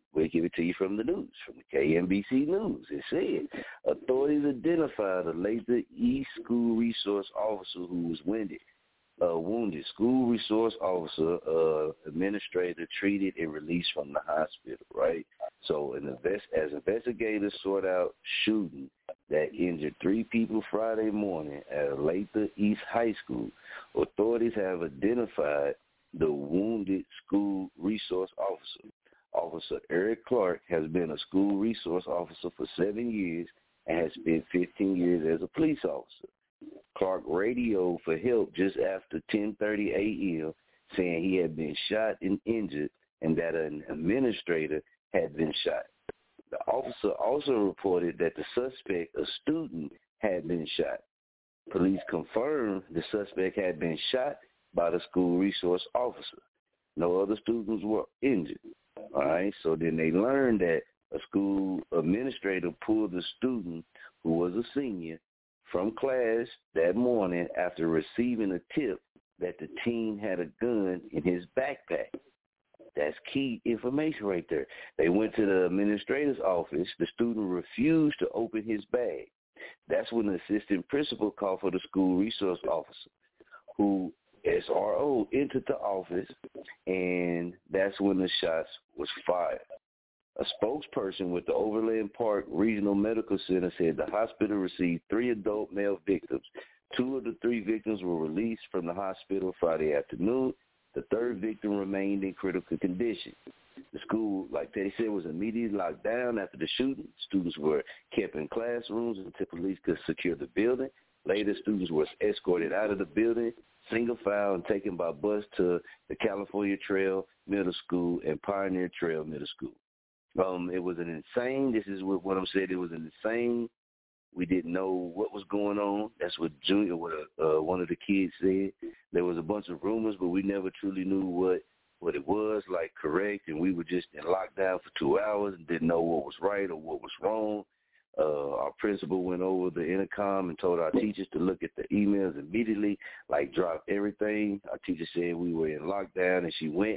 D: news, from the KMBC News. It said, authorities identified a Olathe East School Resource Officer who was wounded. School resource officer, administrator treated and released from the hospital, right? So as investigators sort out shooting that injured 3 people Friday morning at Olathe East High School, authorities have identified the wounded school resource officer. Officer Eric Clark has been a school resource officer for 7 years and has spent 15 years as a police officer. Clark radioed for help just after 10:30 a.m., saying he had been shot and injured and that an administrator had been shot. The officer also reported that the suspect, a student, had been shot. Police confirmed the suspect had been shot by the school resource officer. No other students were injured. All right, so then they learned that a school administrator pulled the student, who was a senior, from class that morning after receiving a tip that the teen had a gun in his backpack. That's key information right there. They went to the administrator's office. The student refused to open his bag. That's when the assistant principal called for the school resource officer, who, SRO, entered the office, and that's when the shots was fired. A spokesperson with the Overland Park Regional Medical Center said the hospital received 3 adult male victims. 2 of the 3 victims were released from the hospital Friday afternoon. The 3rd victim remained in critical condition. The school, like they said, was immediately locked down after the shooting. Students were kept in classrooms until police could secure the building. Later, students were escorted out of the building, single file, and taken by bus to the California Trail Middle School and Pioneer Trail Middle School. It was an insane, this is what I'm saying, it was an insane, we didn't know what was going on. That's what one of the kids said. There was a bunch of rumors, but we never truly knew what it was, like, correct, and we were just in lockdown for 2 hours and didn't know what was right or what was wrong. Our principal went over the intercom and told our teachers to look at the emails immediately, like drop everything. Our teacher said we were in lockdown, and she went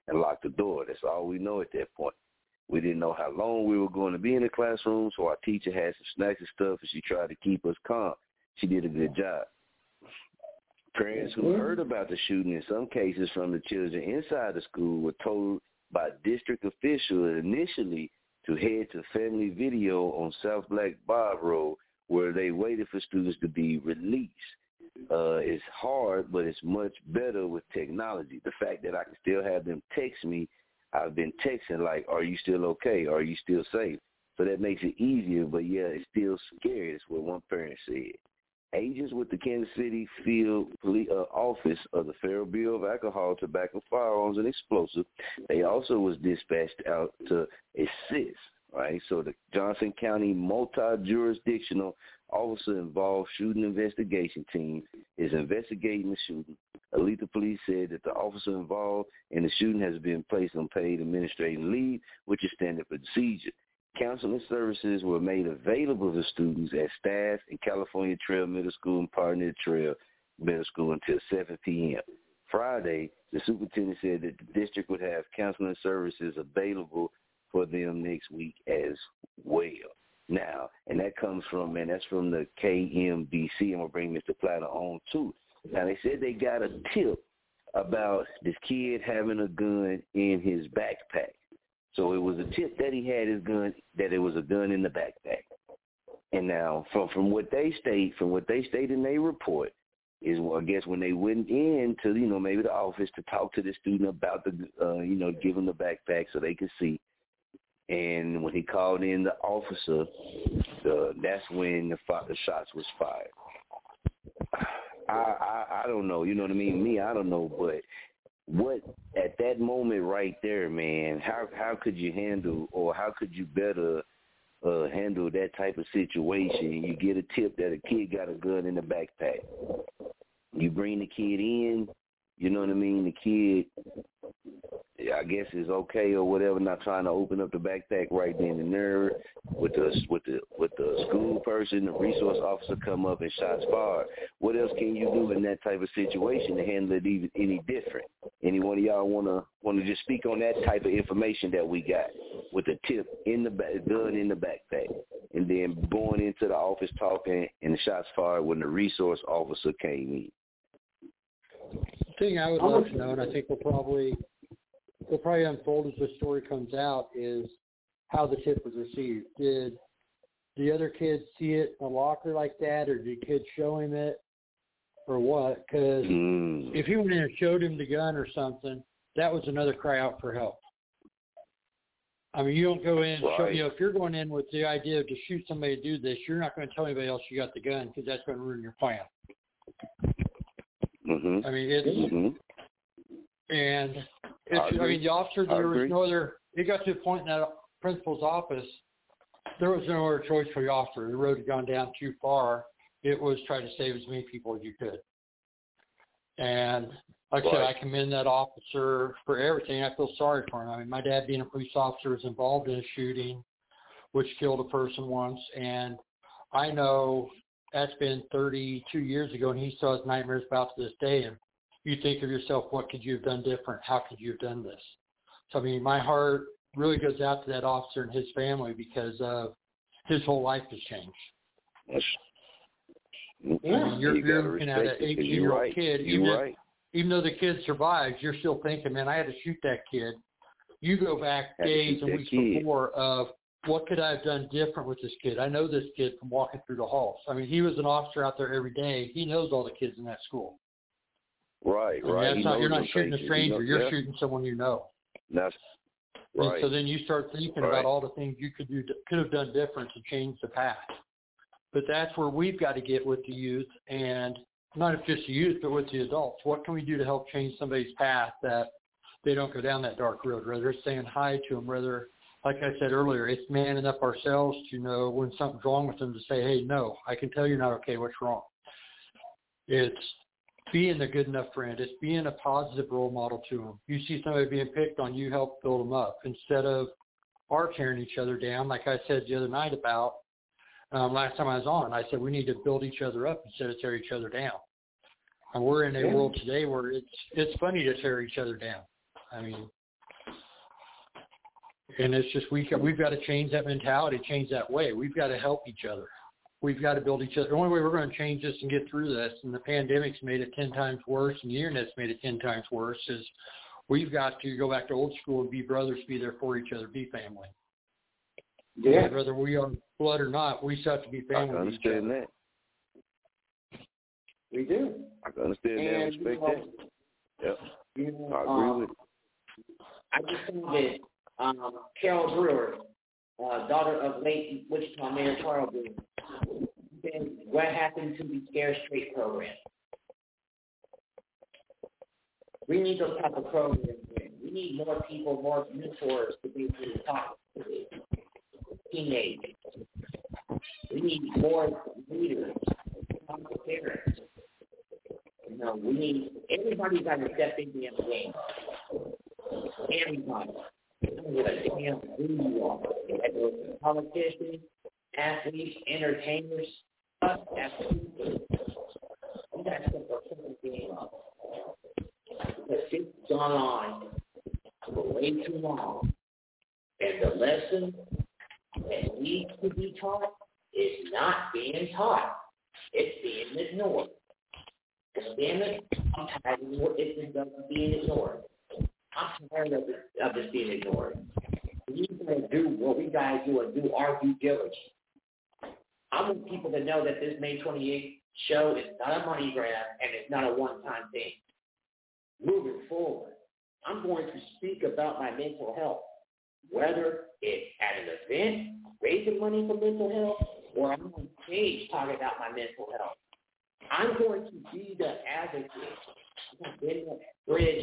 D: and lock the door. That's all we know at that point. We didn't know how long we were going to be in the classroom, so our teacher had some snacks and stuff, and she tried to keep us calm. She did a good job. Parents who heard about the shooting, in some cases from the children inside the school, were told by district officials initially to head to Family Video on South Black Bob Road, where they waited for students to be released. It's hard, but it's much better with technology. The fact that I can still have them text me, I've been texting like, are you still okay? Are you still safe? So that makes it easier, but yeah, it's still scary. That's what one parent said. Agents with the Kansas City Field Office of the Federal Bureau of Alcohol, Tobacco, Firearms, and Explosives, they also was dispatched out to assist, right? So the Johnson County Multi-Jurisdictional Officer-Involved Shooting Investigation Team is investigating the shooting. Aletha Police said that the officer involved in the shooting has been placed on paid administrative leave, which is standard procedure. Counseling services were made available to students at staff in California Trail Middle School and Pioneer Trail Middle School until 7 p.m. Friday, the superintendent said that the district would have counseling services available for them next week as well. Now, and that comes from, man, that's from the KMBC. I'm going to bring Mr. Platter on, too. Now, they said they got a tip about this kid having a gun in his backpack. So it was a tip that he had his gun, that it was a gun in the backpack. And now, from what they state, in their report, is, I guess, when they went in to, maybe the office to talk to the student about the, give him the backpack so they could see. And when he called in the officer, that's when the shots was fired. I don't know, you know what I mean? Me, I don't know, but what at that moment right there, man, how could you handle, or how could you better handle that type of situation? You get a tip that a kid got a gun in the backpack. You bring the kid in, you know what I mean? The kid, I guess, is okay or whatever, not trying to open up the backpack right then and there. With the school person, the resource officer come up and shots fired. What else can you do in that type of situation to handle it even any different? Any one of y'all wanna just speak on that type of information that we got with the tip in the gun in the backpack, and then going into the office talking and the shots fired when the resource officer came in?
I: The thing I would love to know, and I think we'll probably unfold as the story comes out, is how the tip was received. Did the other kids see it in a locker like that, or did kids show him it, or what? Because if he went in and showed him the gun or something, that was another cry out for help. I mean, you don't go in and show, if you're going in with the idea to shoot somebody to do this, you're not going to tell anybody else you got the gun, because that's going to ruin your plan. I mean, and the officer, there was no other, it got to the point in that principal's office, there was no other choice for the officer. The road had gone down too far. It was try to save as many people as you could. And like I said, I commend that officer for everything. I feel sorry for him. I mean, my dad, being a police officer, was involved in a shooting which killed a person once, and I know that's been 32 years ago, and he still has nightmares about to this day. And you think of yourself, what could you have done different? How could you have done this? So, I mean, my heart really goes out to that officer and his family, because of his whole life has changed.
D: Yeah.
I: I mean, you're looking at an 18-year-old kid. Even though the kid survives, you're still thinking, man, I had to shoot that kid. You go back days and weeks before of, what could I have done different with this kid? I know this kid from walking through the halls. I mean, he was an officer out there every day. He knows all the kids in that school.
D: Right.
I: You're not shooting a stranger. You're shooting someone you know.
D: That's right.
I: And so then you start thinking about all the things you could have done different to change the past. But that's where we've got to get with the youth, and not just the youth, but with the adults. What can we do to help change somebody's path that they don't go down that dark road? Rather saying hi to them, rather, like I said earlier, it's manning up ourselves to know when something's wrong with them, to say, hey, no, I can tell you're not okay. What's wrong? It's being a good enough friend. It's being a positive role model to them. You see somebody being picked on, you help build them up instead of our tearing each other down. Like I said the other night about last time I was on, I said we need to build each other up instead of tear each other down. And we're in a world today where it's funny to tear each other down. I mean, And it's just we've got to change that mentality, change that way. We've got to help each other. We've got to build each other. The only way we're going to change this and get through this, and the pandemic's made it 10 times worse, and the internet's made it 10 times worse, is we've got to go back to old school and be brothers, be there for each other, be family.
H: Yeah.
I: Whether we are blood or not, we still have to be family.
D: I understand that.
H: We do.
D: I can understand that and respect that. Yep. I agree with it.
H: I just think that Carol Brewer, daughter of late Wichita Mayor Carl Brewer, said, what happened to the Scare Straight program? We need those type of programs. We need more people, more mentors to be able to talk to teenagers. We need more leaders, talk to parents. You know, we need everybody's got to step in the game. Everybody. I don't give a damn who you are. Whether it's politicians, athletes, entertainers, athletes. We got to step up the game up. Because it's gone on for way too long. And the lesson that needs to be taught is not being taught. It's being ignored. Damn it, I'm tired of it being ignored. I'm tired of this being ignored. We got to do what we got to do and do our due diligence. I want people to know that this May 28th show is not a money grab and it's not a one-time thing. Moving forward, I'm going to speak about my mental health, whether it's at an event, raising money for mental health, or I'm on stage talking about my mental health. I'm going to be the advocate. I'm going to be that bridge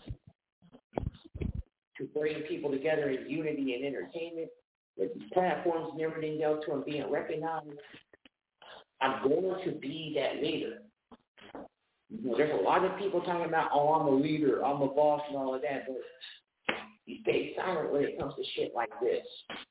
H: to bring people together in unity and entertainment, with these platforms and everything else to them being recognized. I'm going to be that leader. You know, there's a lot of people talking about, oh, I'm a leader, I'm a boss and all of that, but you stay silent when it comes to shit like this.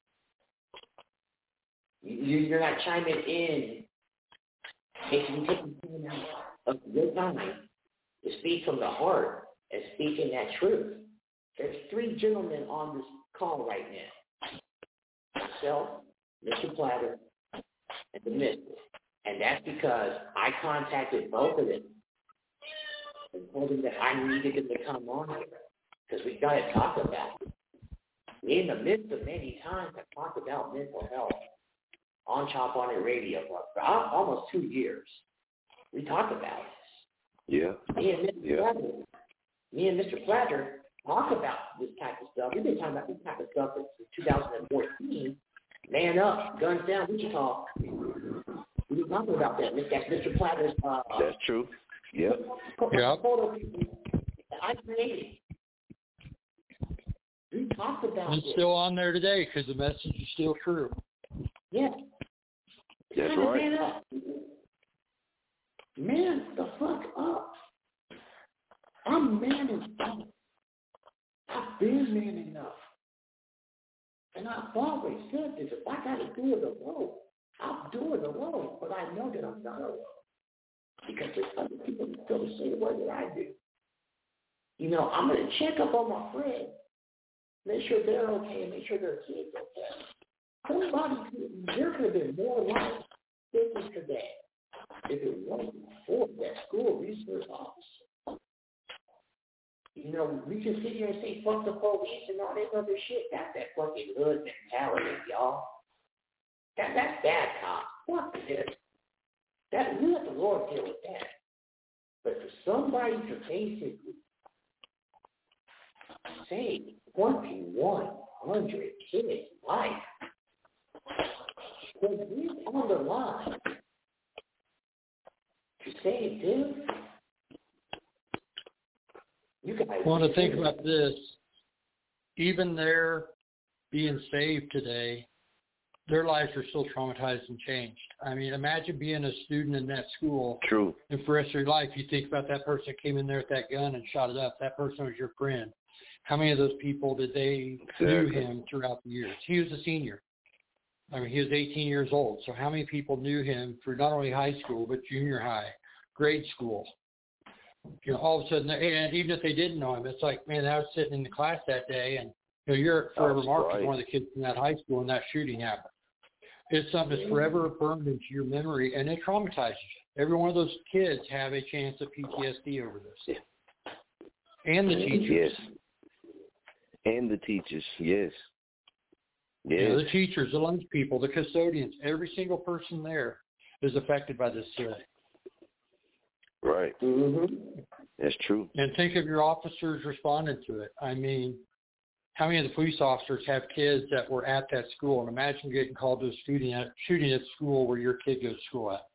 H: You're not chiming in. If you take time out of your time to speak from the heart and speak in that truth. There's 3 gentlemen on this call right now. Myself, Mr. Platter, and the Mister. And that's because I contacted both of them and told them that I needed them to come on here because we got to talk about it. Me and the Mister many times have talked about mental health on Chop On It Radio for almost 2 years. We talked about this.
D: Yeah.
H: Me and Mr. Platter talk about this type of stuff. We've been talking about this type of stuff since 2014. Man Up, Guns Down, Wichita. We've been talking about that. That's Mr. Platter's.
D: That's true. Yep.
H: Photo I created. We talked about
I: it. It's still on there today because the message is still true.
H: Yeah.
D: That's right.
H: Man up. Man the fuck up. I'm man enough. I've been man enough. And I've always said this. If I got to do it alone, I'll do it alone. But I know that I'm not alone. Because there's other people that feel the same way that I do. You know, I'm going to check up on my friends. Make sure they're okay and make sure their kids okay. There could have been more life taken today if it wasn't for that school resource officer. You know, we can sit here and say, fuck the police and all this other shit. That's that fucking hood mentality, y'all. That's bad cop. Fuck this. That, we let the Lord deal with that. But for somebody to basically save 2,100 kids' life, was this on the line to save them? You guys
I: want to think about this. Even they're being saved today, their lives are still traumatized and changed. I mean, imagine being a student in that school.
D: True.
I: And for the rest of your life, you think about that person that came in there with that gun and shot it up. That person was your friend. How many of those people did they knew him throughout the years? He was a senior. I mean, he was 18 years old. So how many people knew him through not only high school, but junior high, grade school? You know, all of a sudden, and even if they didn't know him, it's like, man, I was sitting in the class that day, and You're Forever Mark is one of the kids in that high school and that shooting happened. It's something that's forever burned into your memory, and it traumatizes you. Every one of those kids have a chance of PTSD over this. And the teachers.
D: Yes. And the teachers, yes.
I: The teachers, the lunch people, the custodians, every single person there is affected by this today.
D: Right. That's true.
I: And think of your officers responding to it. I mean, how many of the police officers have kids that were at that school? And imagine getting called to a shooting at school where your kid goes to school at.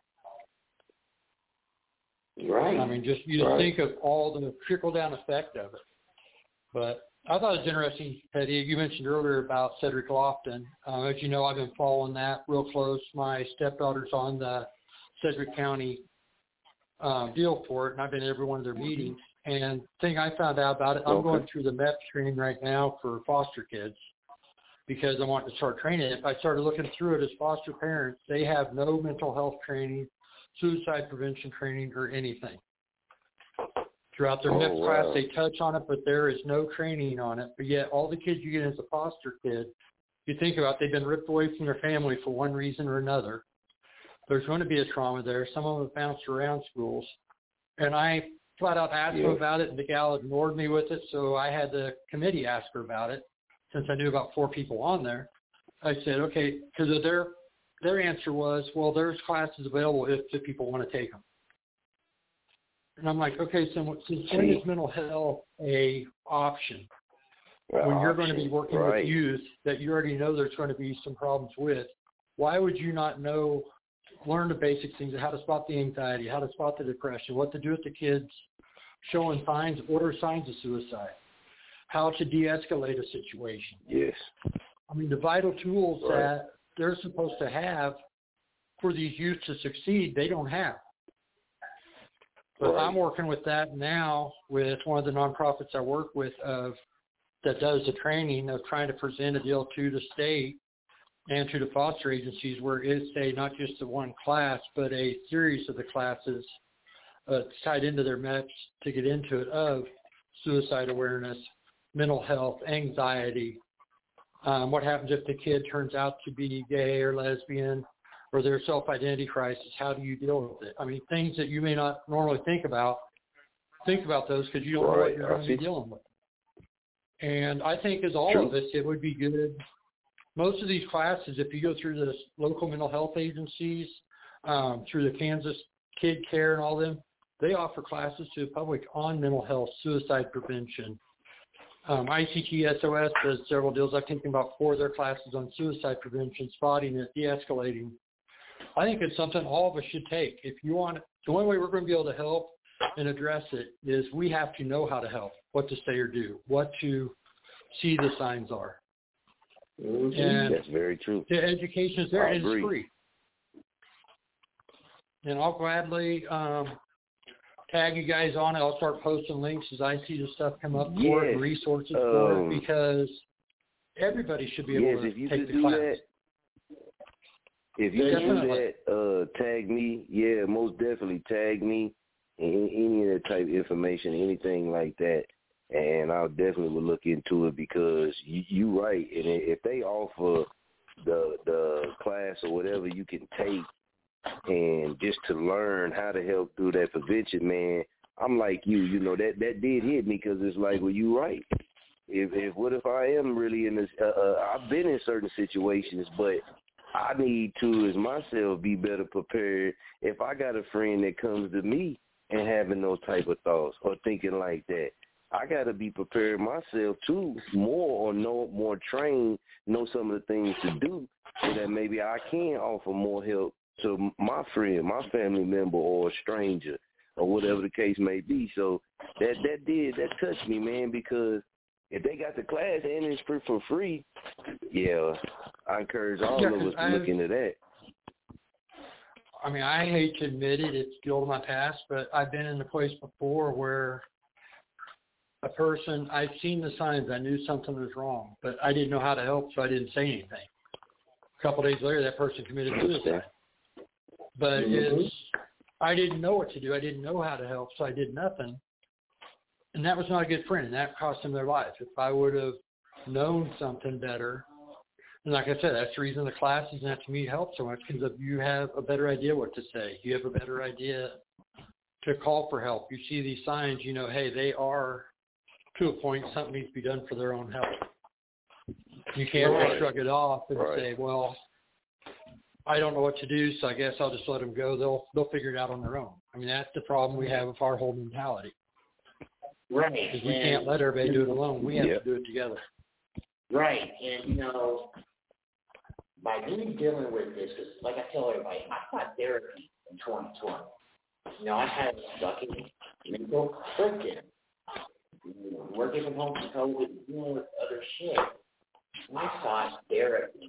H: Right.
I: I mean, just think of all the trickle-down effect of it. But I thought it was interesting, Eddie, you mentioned earlier about Cedric Lofton. As you know, I've been following that real close. My stepdaughter's on the Cedric County deal for it, and I've been at every one of their meetings. And the thing I found out about it, I'm going through the MEP training right now for foster kids because I want to start training it. I started looking through it as foster parents. They have no mental health training, suicide prevention training, or anything. Throughout their MEP class, they touch on it, but there is no training on it. But yet all the kids you get as a foster kid, you think about, they've been ripped away from their family for one reason or another. There's going to be a trauma there. Some of them have bounced around schools. And I flat out asked them about it, and the gal ignored me with it, so I had the committee ask her about it. Since I knew about 4 people on there, I said, okay, because their answer was, well, there's classes available if the people want to take them. And I'm like, okay, so when is mental health a option? When you're going to be working with youth that you already know there's going to be some problems with, why would you not learn the basic things of how to spot the anxiety, how to spot the depression, what to do with the kids showing signs, what are signs of suicide, how to de-escalate a situation.
D: Yes.
I: I mean, the vital tools that they're supposed to have for these youth to succeed, they don't have. But I'm working with that now with one of the nonprofits I work with that does the training of trying to present a deal to the state and to the foster agencies where it's not just the one class, but a series of the classes tied into their MEPs to get into it of suicide awareness, mental health, anxiety, what happens if the kid turns out to be gay or lesbian or their self-identity crisis, how do you deal with it? I mean, things that you may not normally think about those because you don't know what you're going to be dealing with. And I think as all of us, it would be good. Most of these classes, if you go through the local mental health agencies, through the Kansas Kid Care and all them, they offer classes to the public on mental health, suicide prevention. ICT SOS does several deals. I've taken about 4 of their classes on suicide prevention, spotting it, de-escalating. I think it's something all of us should take. If you want, the only way we're going to be able to help and address it is we have to know how to help, what to say or do, what to see the signs are. And
D: that's very true.
I: The education is there and it's free. And I'll gladly tag you guys on it. I'll start posting links as I see the stuff come up for it and resources for it because everybody should be able to take the class.
D: If you do that, tag me. Yeah, most definitely tag me. Any of that type of information, anything like that. And I'll definitely will look into it because you're right. And if they offer the class or whatever you can take and just to learn how to help through that prevention, man, I'm like you know, that did hit me because it's like, well, you're right. What if I am really in this, I've been in certain situations, but I need to, as myself, be better prepared if I got a friend that comes to me and having those type of thoughts or thinking like that. I got to be prepared myself, too, more or know more trained, know some of the things to do so that maybe I can offer more help to my friend, my family member, or a stranger, or whatever the case may be. So that touched me, man, because if they got the class and it's for free, I encourage all of us to look into that.
I: I mean, I hate to admit it, it's guilt of my past, but I've been in a place before where a person, I've seen the signs, I knew something was wrong, but I didn't know how to help, so I didn't say anything. A couple of days later, that person committed suicide. But I didn't know what to do. I didn't know how to help, so I did nothing. And that was not a good friend, and that cost them their life. If I would have known something better. And like I said, that's the reason the classes and that to me help so much, because you have a better idea what to say. You have a better idea to call for help. You see these signs, you know, hey, they are to a point, something needs to be done for their own health. You can't just shrug it off and say, well, I don't know what to do, so I guess I'll just let them go. They'll figure it out on their own. I mean, that's the problem we have with our whole mentality.
H: Right.
I: Because we can't let everybody do it alone. We have to do it together.
H: Right. And, you know, by me dealing with this, because like I tell everybody, I got therapy in 2020. You know, I had stuck in mental breakdown. Working from home for COVID, dealing with other shit. I sought therapy.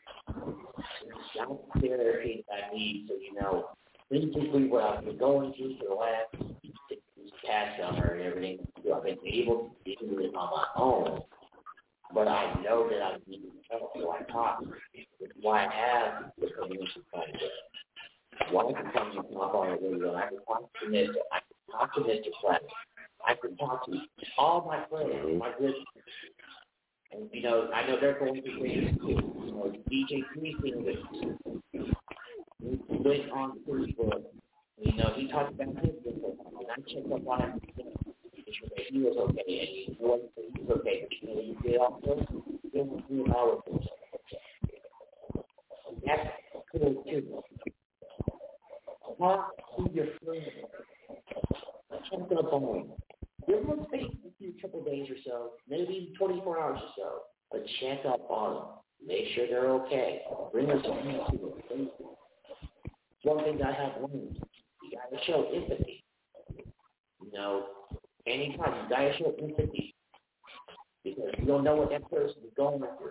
H: Not therapy I need, so, you know, basically what I've been going through for the last past summer and everything, I've been able to deal with it on my own. But I know that I need help, so I talk. That's why I have the community project. Why I can come to talk on the radio, I can talk to Mr. I can talk to Mr. Fleck. I can talk to all my friends, my good. And, you know, I know they're going through things too. You know, DJ Creasing went on Facebook. You know, he talked about his business. And I checked up on him. He was okay, and he wasn't okay. But, you know, he did also do all of this. That's cool too. Talk to your friends. Check up on them. Give them a couple days or so, maybe 24 hours or so, but check up on them. Make sure they're okay. Bring them some to them. One thing I have learned, you got to show empathy. You know, anytime you got to show empathy because you don't know what that person is going through.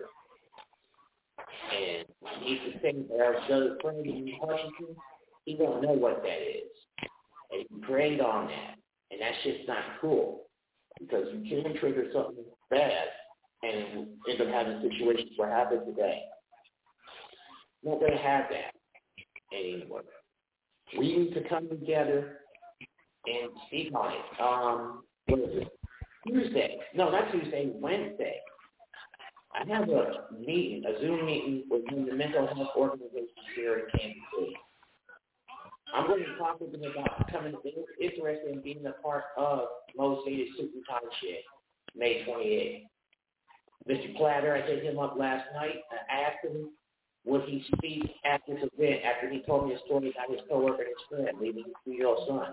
H: And I need to say that our other friend in Washington, he don't know what that is. And he prayed on that. And that's just not cool because you can trigger something bad and end up having situations what happened today. We're not going to have that anymore. We need to come together and speak on it. What is it? Tuesday. No, not Tuesday, Wednesday. I have a meeting, a Zoom meeting with the mental health organizations here in Kansas City. I'm going to talk with them about becoming interested in being a part of Most Hated Super Township, May 28th. Mr. Platter, I hit him up last night. I asked him, would he speak at this event after he told me a story about his coworker and his friend leaving his 3-year-old son.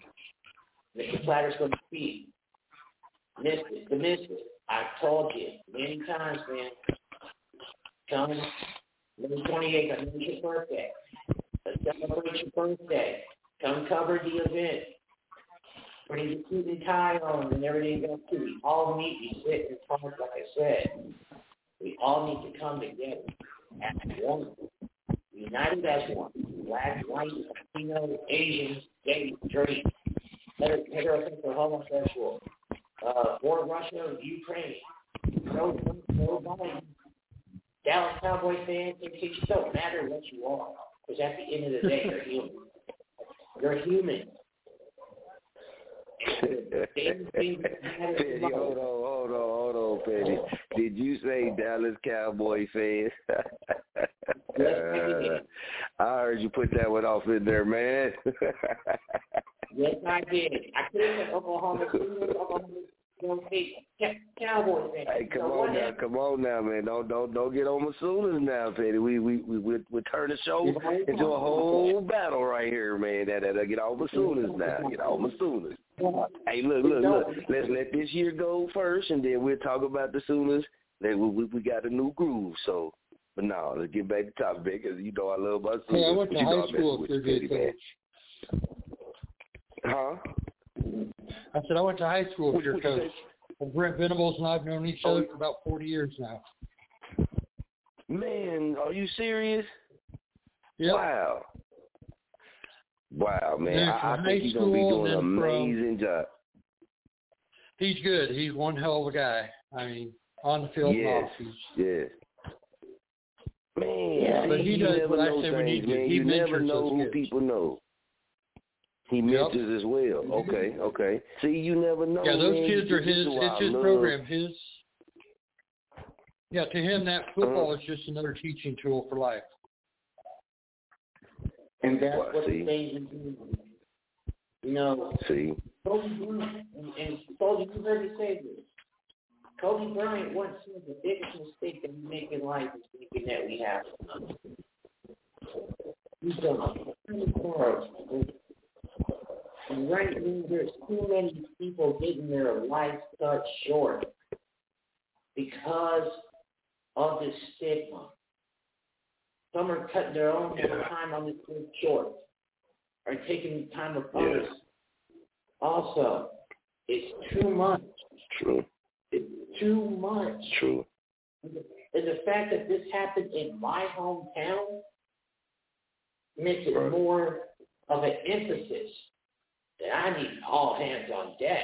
H: Mr. Platter's going to speak. Missed it. I've told you many times, man. Come May 28th, I know it's your birthday. Let's celebrate your birthday. Come cover the event. Put your suit and tie on and everything goes too. We all need to sit and talk, like I said. We all need to come together as one. United as one. Black, white, Latino, Asian, gay, straight, heterosexual, homosexual, born Russia, Ukraine. Nobody. Dallas Cowboy fans, it don't matter what you are. Because at the end of the day, you're human. You're human.
D: Petty, hold on, Petty. Did you say Dallas Cowboy fans? I heard you put that one off in there, man.
H: Yes, I did. I could have said Oklahoma State Cowboy fans.
D: Hey, come on now, man. Don't get on my Sooners now, Petty. We're turning the show into a whole battle right here, man. That get on my Sooners now. Get on my Sooners. Hey, look. Let's let this year go first, and then we'll talk about the Sooners. Then we got a new groove. So, but no, let's get back to the topic because you know I love my Sooners.
I: Hey, I went to high school with your good coach.
D: Huh?
I: I said I went to high school with your coach. Brent Venables and I've known each other for about 40 years now.
D: Man, are you serious?
I: Yep.
D: Wow, man. I think he's going to be doing an amazing job.
I: He's good. He's one hell of a guy. I mean, on the field and off.
D: Yes. Man,
I: but he does what I say we need to. He
D: never know who people know. He mentors as well. Okay. See, you never know.
I: Yeah, those kids are his. It's his program. Yeah, to him, that football is just another teaching tool for life.
H: And that's what the things are doing. You know, Kobe Bryant, and Kobe, you heard me say this. Kobe Bryant once said the biggest mistake that we make in life is thinking that we have nothing. We've done too hard. And right now, there's too many people getting their life cut short because of this stigma. Some are cutting their own time on this thing short, are taking time of others. Also, it's too much.
D: True.
H: It's too much.
D: True.
H: And the fact that this happened in my hometown makes it more of an emphasis that I need all hands on deck.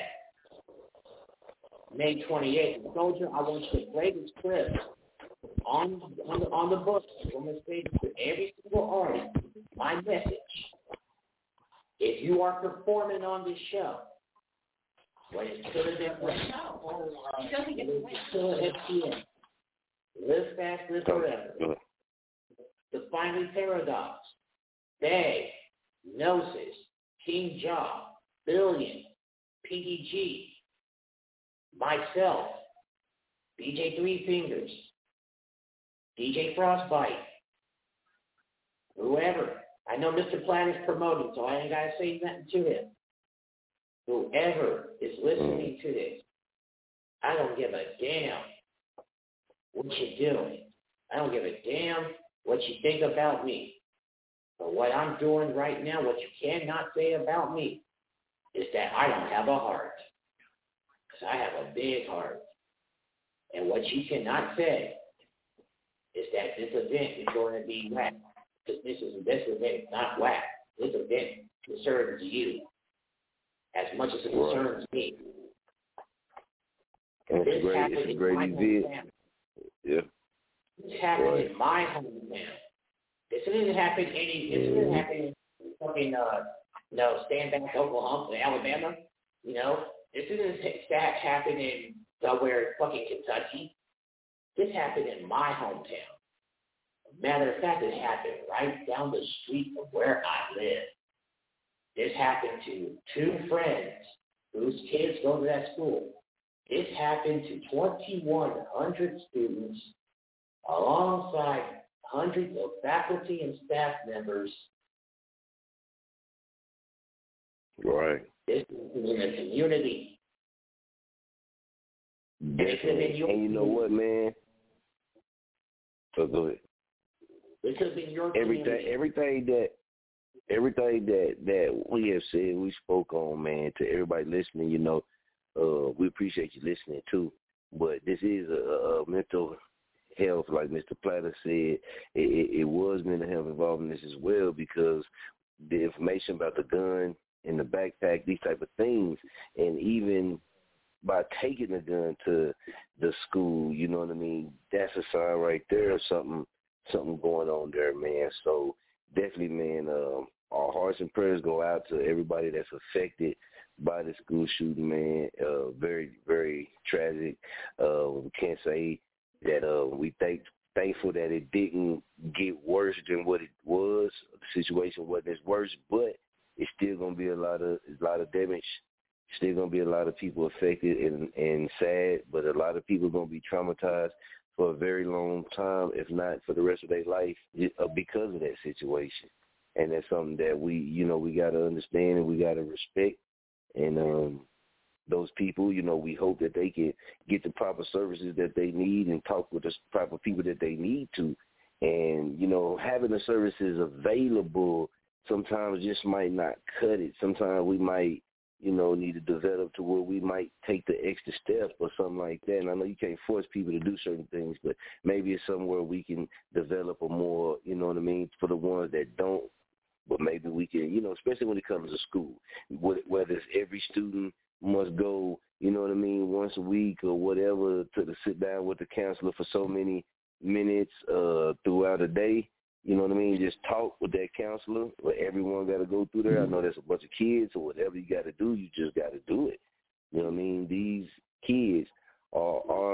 H: May 28th, Soldier, I want you to play this clip on the book. I'm going to say to every single artist my message. If you are performing on this show, when it's still in FTN, Live Fast, Live Forever, The Finally Paradox, Bay, Gnosis, King Jaw, Billion, PDG, myself, BJ Three Fingers, DJ Frostbite, whoever. I know Mr. Platt is promoting, so I ain't got to say nothing to him. Whoever is listening to this, I don't give a damn what you're doing. I don't give a damn what you think about me. But what I'm doing right now, what you cannot say about me, is that I don't have a heart. Because I have a big heart. And what you cannot say is that this event is going to be whack. Because this event is not whack. This event concerns you as much as it concerns me.
D: It's a great event. Yeah.
H: This happened in my hometown. This didn't happen in fucking Stand Back, Oklahoma, Alabama. You know, this didn't happen in somewhere fucking Kentucky. This happened in my hometown. Matter of fact, it happened right down the street from where I live. This happened to two friends whose kids go to that school. This happened to 2,100 students alongside hundreds of faculty and staff members.
D: Right.
H: This is in the community.
D: Definitely. And you know what, man? So go ahead.
H: This has been your
D: everything that we have said, we spoke on, man. To everybody listening, you know, we appreciate you listening too. But this is a mental health, like Mr. Platter said. It was mental health involved in this as well, because the information about the gun in the backpack, these type of things, and even by taking the gun to the school, you know what I mean, that's a sign right there of something going on there, man. So definitely, man, our hearts and prayers go out to everybody that's affected by the school shooting, man. Very, very tragic. We can't say that we thankful that it didn't get worse than what it was. The situation wasn't as worse, but it's still gonna be a lot of damage. Still gonna be a lot of people affected and sad, but a lot of people gonna be traumatized for a very long time, if not for the rest of their life, because of that situation. And that's something that we gotta understand and we gotta respect. And those people, you know, we hope that they can get the proper services that they need and talk with the proper people that they need to. And, you know, having the services available sometimes just might not cut it. Sometimes we might, you know, need to develop to where we might take the extra step or something like that. And I know you can't force people to do certain things, but maybe it's somewhere we can develop a more, you know what I mean, for the ones that don't. But maybe we can, you know, especially when it comes to school, whether it's every student must go, you know what I mean, once a week or whatever to sit down with the counselor for so many minutes throughout a day. You know what I mean? Just talk with that counselor. But everyone got to go through there. I know there's a bunch of kids, or whatever you got to do, you just got to do it. You know what I mean? These kids are our future.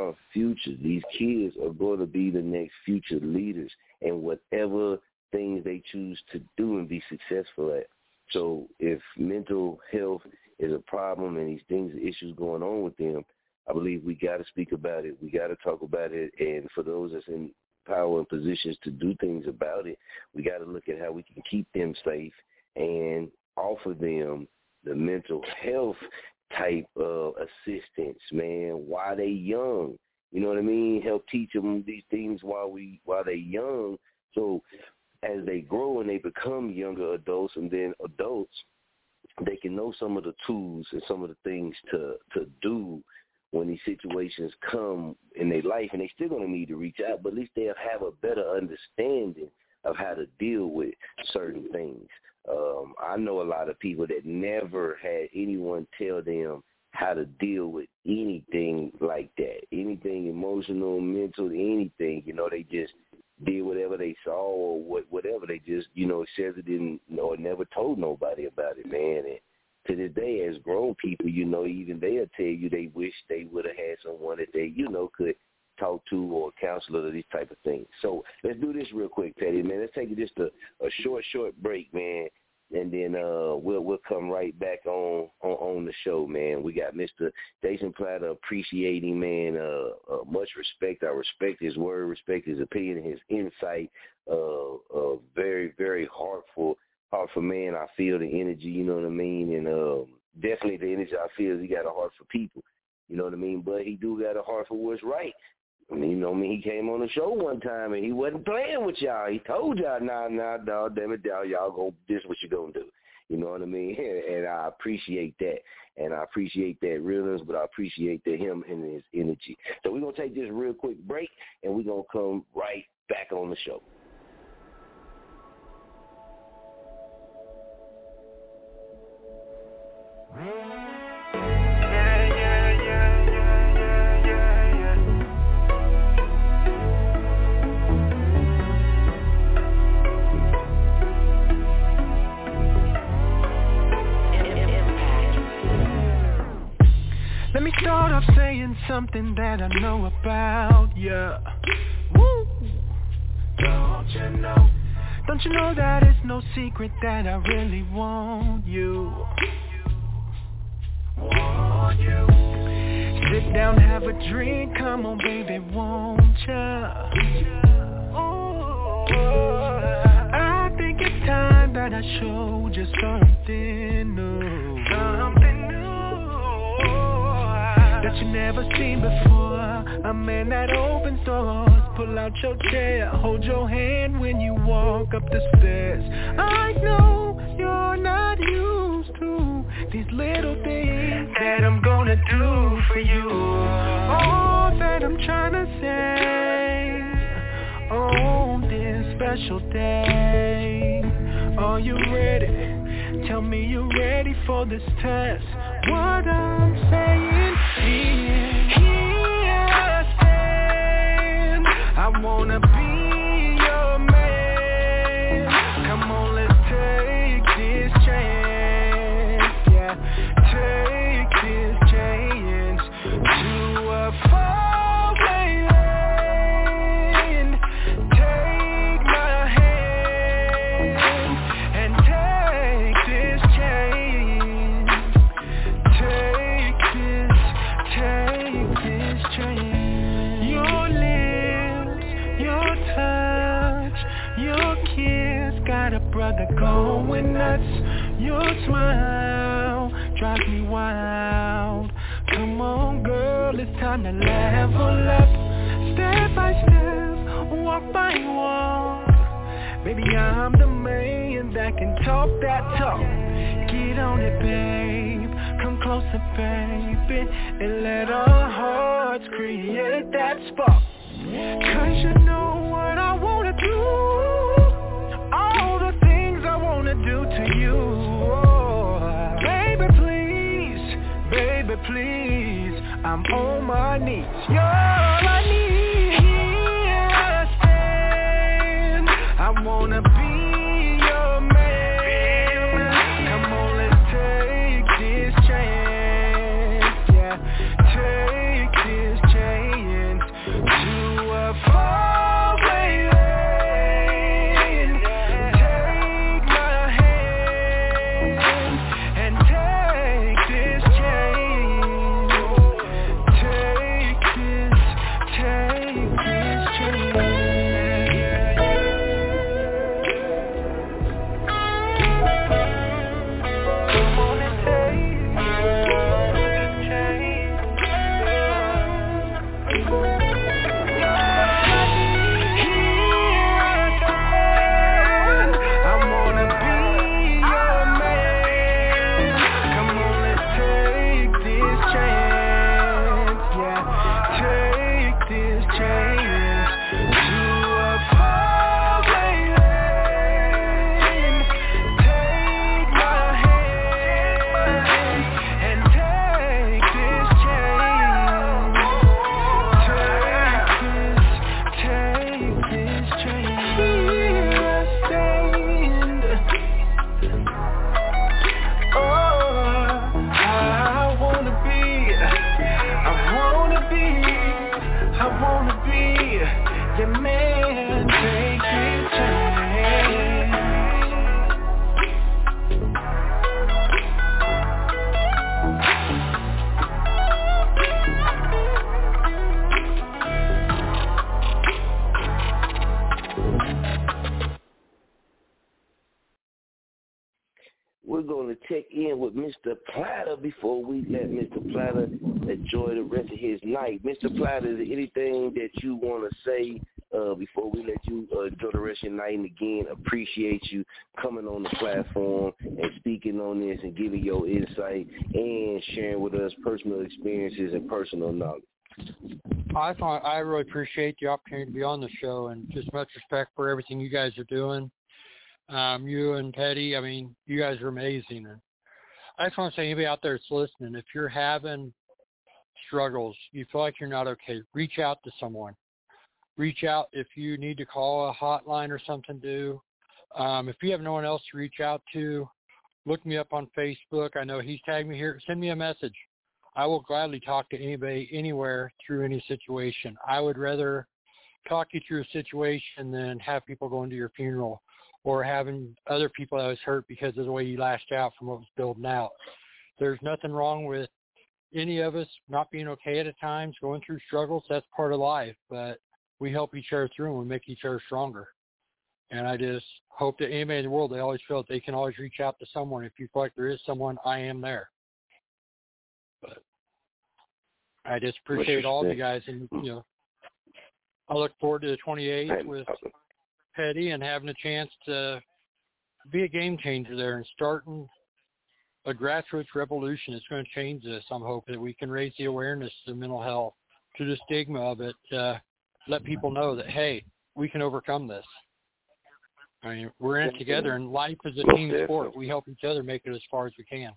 D: future. These kids are going to be the next future leaders in whatever things they choose to do and be successful at. So if mental health is a problem and these things, issues going on with them, I believe we got to speak about it. We got to talk about it. And for those that's in power and positions to do things about it, we got to look at how we can keep them safe and offer them the mental health type of assistance, man, while they young. You know what I mean? Help teach them these things while they young. So as they grow and they become younger adults and then adults, they can know some of the tools and some of the things to do when these situations come in their life, and they still going to need to reach out, but at least they'll have a better understanding of how to deal with certain things. I know a lot of people that never had anyone tell them how to deal with anything like that, anything emotional, mental, anything. You know, they just did whatever they saw or whatever. They just, said it didn't, or never told nobody about it, man. And to this day, as grown people, even they'll tell you they wish they would have had someone that they, could talk to or a counselor or these type of things. So let's do this real quick, Teddy, man. Let's take just a short break, man, and then we'll come right back on the show, man. We got Mr. Jason Platter, appreciating, man, much respect. I respect his word, respect his opinion, and his insight. Very, very heartful man. I feel the energy, you know what I mean? And definitely the energy I feel is he got a heart for people, you know what I mean? But he do got a heart for what's right. I mean, he came on the show one time and he wasn't playing with y'all. He told y'all, nah, dog, damn it, dog, y'all go, this is what you gonna do. You know what I mean? And I appreciate that. And I appreciate that realness, but I appreciate him and his energy. So we're going to take this real quick break, and we're going to come right back on the show.
B: Let me start off saying something that I know about ya. Woo! Don't you know that it's no secret that I really want you. Sit down, have a drink, come on baby, won't ya? I think it's time that I showed you something new. That you never seen before. A man that opens doors. Pull out your chair, hold your hand when you walk up the stairs. I know you're not used to these little things that I'm gonna do for you. All that I'm trying to say on this special day. Are you ready? Tell me you're ready for this test. What I'm saying is, here I stand. I wanna be your man. Come on, let's take this chance. Yeah, take this chance to a foreign land. Take my hand and take this chance. Take this chance. Your lips, your touch, your kiss got a brother going nuts. Your smile drives me wild. Come on girl, it's time to level up. Step by step, walk by walk. Baby, I'm the man that can talk that talk. Get on it, babe. Come closer, baby, and let our hearts create that spark. 'Cause you know what I wanna do. All the things I wanna do to you. Oh, baby, please, I'm on my knees. You're all I need. Here I stand. I wanna be your man. Come on, let's take this chance. Yeah, take this chance Yeah, your man take his chance.
D: We're going to check in with Mr. Platter before we let Mr. Platter enjoy the rest of his night. Mr. Platter, is there anything that you want to say before we let you enjoy the rest of your night? And again, appreciate you coming on the platform and speaking on this and giving your insight and sharing with us personal experiences and personal knowledge.
I: I really appreciate the opportunity to be on the show, and just much respect for everything you guys are doing. You and Teddy, I mean, you guys are amazing. And I just want to say, anybody out there that's listening, if you're having struggles, you feel like you're not okay, reach out to someone. Reach out if you need to call a hotline or something. If you have no one else to reach out to, look me up on Facebook. I know he's tagged me here. Send me a message. I will gladly talk to anybody, anywhere, through any situation. I would rather talk you through a situation than have people going to your funeral or having other people that was hurt because of the way you lashed out from what was building out. There's nothing wrong with any of us not being okay at times, going through struggles. That's part of life, but we help each other through and we make each other stronger. And I just hope that anybody in the world, they always feel that they can always reach out to someone. If you feel like there is someone, I am there. But I just appreciate all of you guys. And, I look forward to the 28th with Petty and having a chance to be a game changer there and starting a grassroots revolution. It's going to change this. I'm hoping that we can raise the awareness to mental health, to the stigma of it, let people know that, hey, we can overcome this. I mean, we're in it together, and life is a team sport. We help each other make it as far as we can.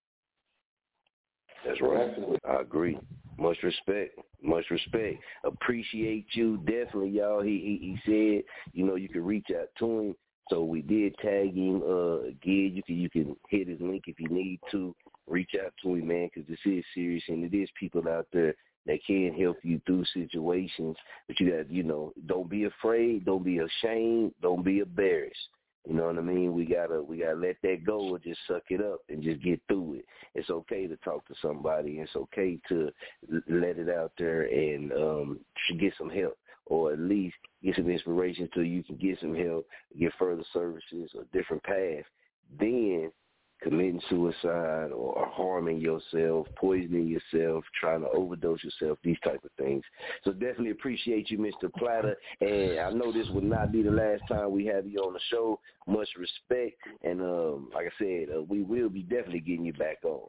D: That's right. I agree. Much respect. Much respect. Appreciate you. Definitely, y'all. He said, you can reach out to him. So we did tag him again. You can hit his link if you need to. Reach out to him, man, because this is serious, and it is people out there that can help you through situations. But you got, don't be afraid. Don't be ashamed. Don't be embarrassed. You know what I mean? We gotta let that go or just suck it up and just get through it. It's okay to talk to somebody. It's okay to let it out there and get some help, or at least get some inspiration so you can get some help, get further services or different paths. Then committing suicide or harming yourself, poisoning yourself, trying to overdose yourself, these type of things. So definitely appreciate you, Mr. Platter. And I know this will not be the last time we have you on the show. Much respect. And like I said, we will be definitely getting you back on.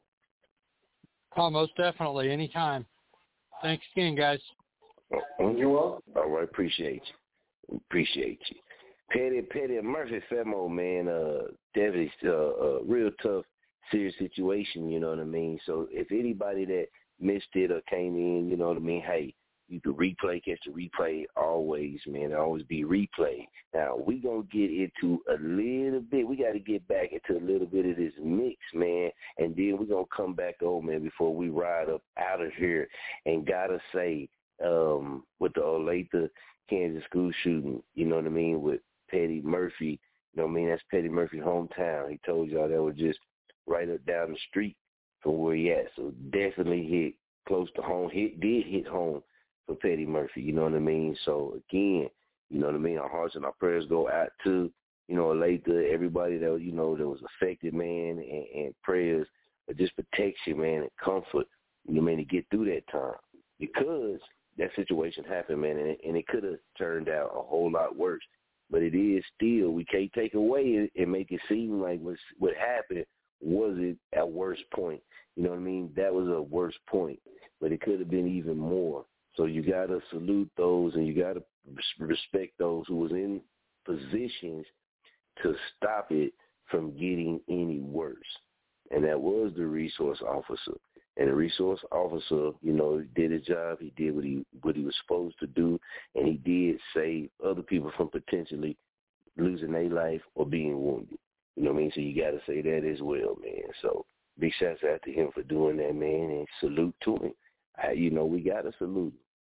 I: Oh, most definitely. Anytime. Thanks again, guys.
D: You're welcome. All right. Appreciate you. Appreciate you. Petty Murphy Femo, man, definitely a real tough, serious situation, you know what I mean? So if anybody that missed it or came in, you know what I mean, hey, you can catch the replay always, man. Always be replay. Now, we going to get into a little bit. We got to get back into a little bit of this mix, man, and then we're going to come back on, man, before we ride up out of here. And got to say, with the Olathe, Kansas school shooting, you know what I mean, with Petty Murphy, you know what I mean? That's Petty Murphy's hometown. He told y'all that was just right up down the street from where he at. So definitely hit close to home. Did hit home for Petty Murphy, you know what I mean? So again, you know what I mean? Our hearts and our prayers go out to, Olathe, everybody that, that was affected, man, and prayers of just protection, man, and comfort, you know what I mean, to get through that time. Because that situation happened, man, and it could have turned out a whole lot worse. But it is still, we can't take away and make it seem like what happened wasn't a worse point. You know what I mean? That was a worse point, but it could have been even more. So you got to salute those, and you got to respect those who was in positions to stop it from getting any worse. And that was the resource officer. And the resource officer, did his job. He did what he was supposed to do, and he did save other people from potentially losing their life or being wounded. You know what I mean? So you got to say that as well, man. So big shouts out to him for doing that, man, and salute to him. We got to salute him.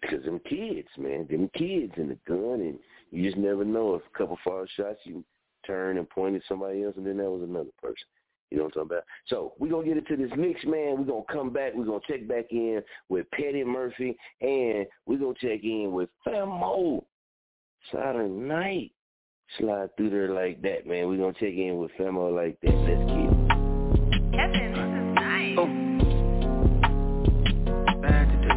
D: Because them kids, man, them kids and the gun, and you just never know. If a couple false shots, you turn and point at somebody else, and then that was another person. You know what I'm talking about? So we're going to get into this mix, man. We're going to come back. We're going to check back in with Petty Murphy, and we're going to check in with Famo. Saturday night. Slide through there like that, man. We're going to check in with Famo like that. Let's get it.
F: Kevin, this is nice.
J: Oh. Bad today.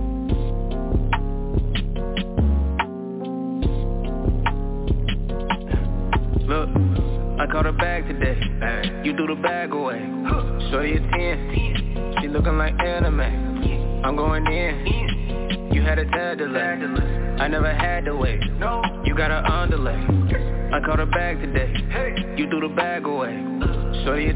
J: Look, I caught her bag today. You threw the bag away. Shorty a 10. She looking like anime. I'm going in. You had a tad delay. I never had to wait. You got an underlay. I caught her bag today. You threw the bag away. Shorty a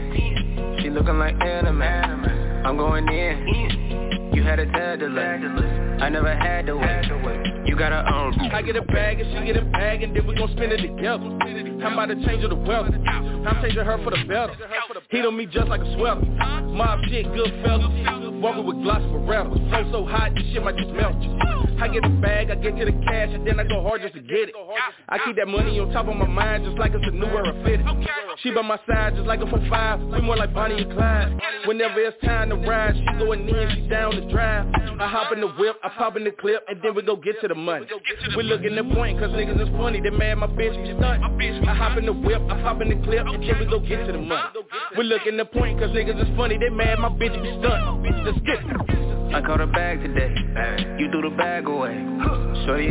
J: 10. She looking like anime. I'm going in. You had a tad delay. I never had to wait. You got a
C: I get a bag and she get a bag and then we gon' spend it together. I'm about to change her the weather. I'm changing her for the better. Heat on me just like a sweater. Mob shit, good fellas. Walking with Gloss Beretta. Flow so hot, this shit might just melt you. I get a bag, I get to the cash, and then I go hard just to get it. I keep that money on top of my mind just like it's a new era fitted. She by my side just like a 4-5. We more like Bonnie and Clyde. Whenever it's time to ride, she going in, she down to drive. I hop in the whip, I pop in the clip, and then we go get to the money. We looking at point, cause niggas is funny. They mad my bitch be stunt. I hop in the whip, I pop in the clip, and then we go get to the money. We looking at point, cause niggas is funny. They mad my bitch be stunt. Let's get it.
J: I caught her bag today. You threw the bag away. Shorty a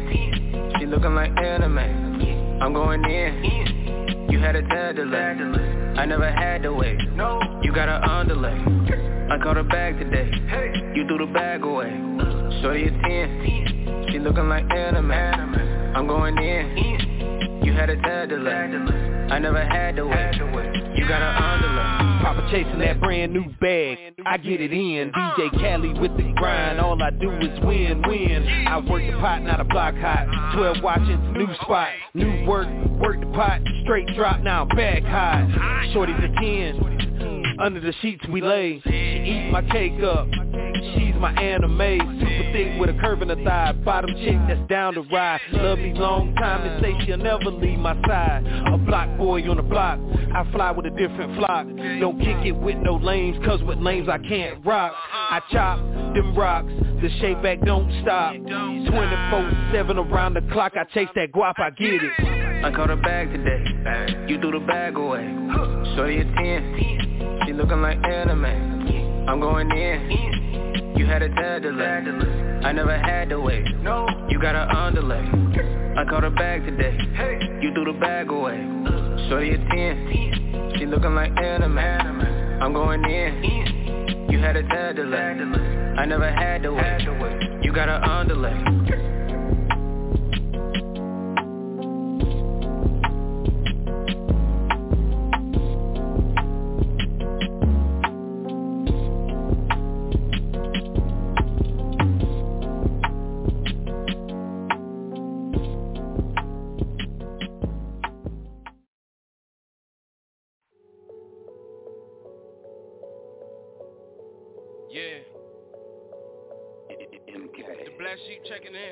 J: 10. She looking like anime. I'm going in. You had a tad delay. I never had to wait. You got an underlay. I caught her bag today. You threw the bag away. Shorty a 10. She looking like anime. I'm going in. You had a tad delay. I never had to wait. You got an underlay.
K: Papa chasing that brand new bag, I get it in. DJ Cali with the grind, all I do is win. I work the pot, not a block hot. 12 watching, new spot, new work the pot. Straight drop, now I'm back high. Shorty's a 10, under the sheets we lay. She eat my cake up, she's my anime. Super thick with a curve in her thigh. Bottom chick that's down to ride. Love me long time and say she'll never leave my side. A block boy on the block, I fly with a different flock. Don't kick it with no lames, cause with lames I can't rock. I chop them rocks, the shape back don't stop. 24/7 around the clock, I chase that guap, I get it.
J: I caught her bag today. You threw the bag away. Shorty a 10. She looking like anime. I'm going in. You had a tad delay. I never had to wait. You got an underlay. I caught her bag today. You threw the bag away. Shorty a 10. She looking like anime. I'm going in. You had a tad delay. I never had to wait. You got an underlay.
C: Yeah. The Black Sheep checking in.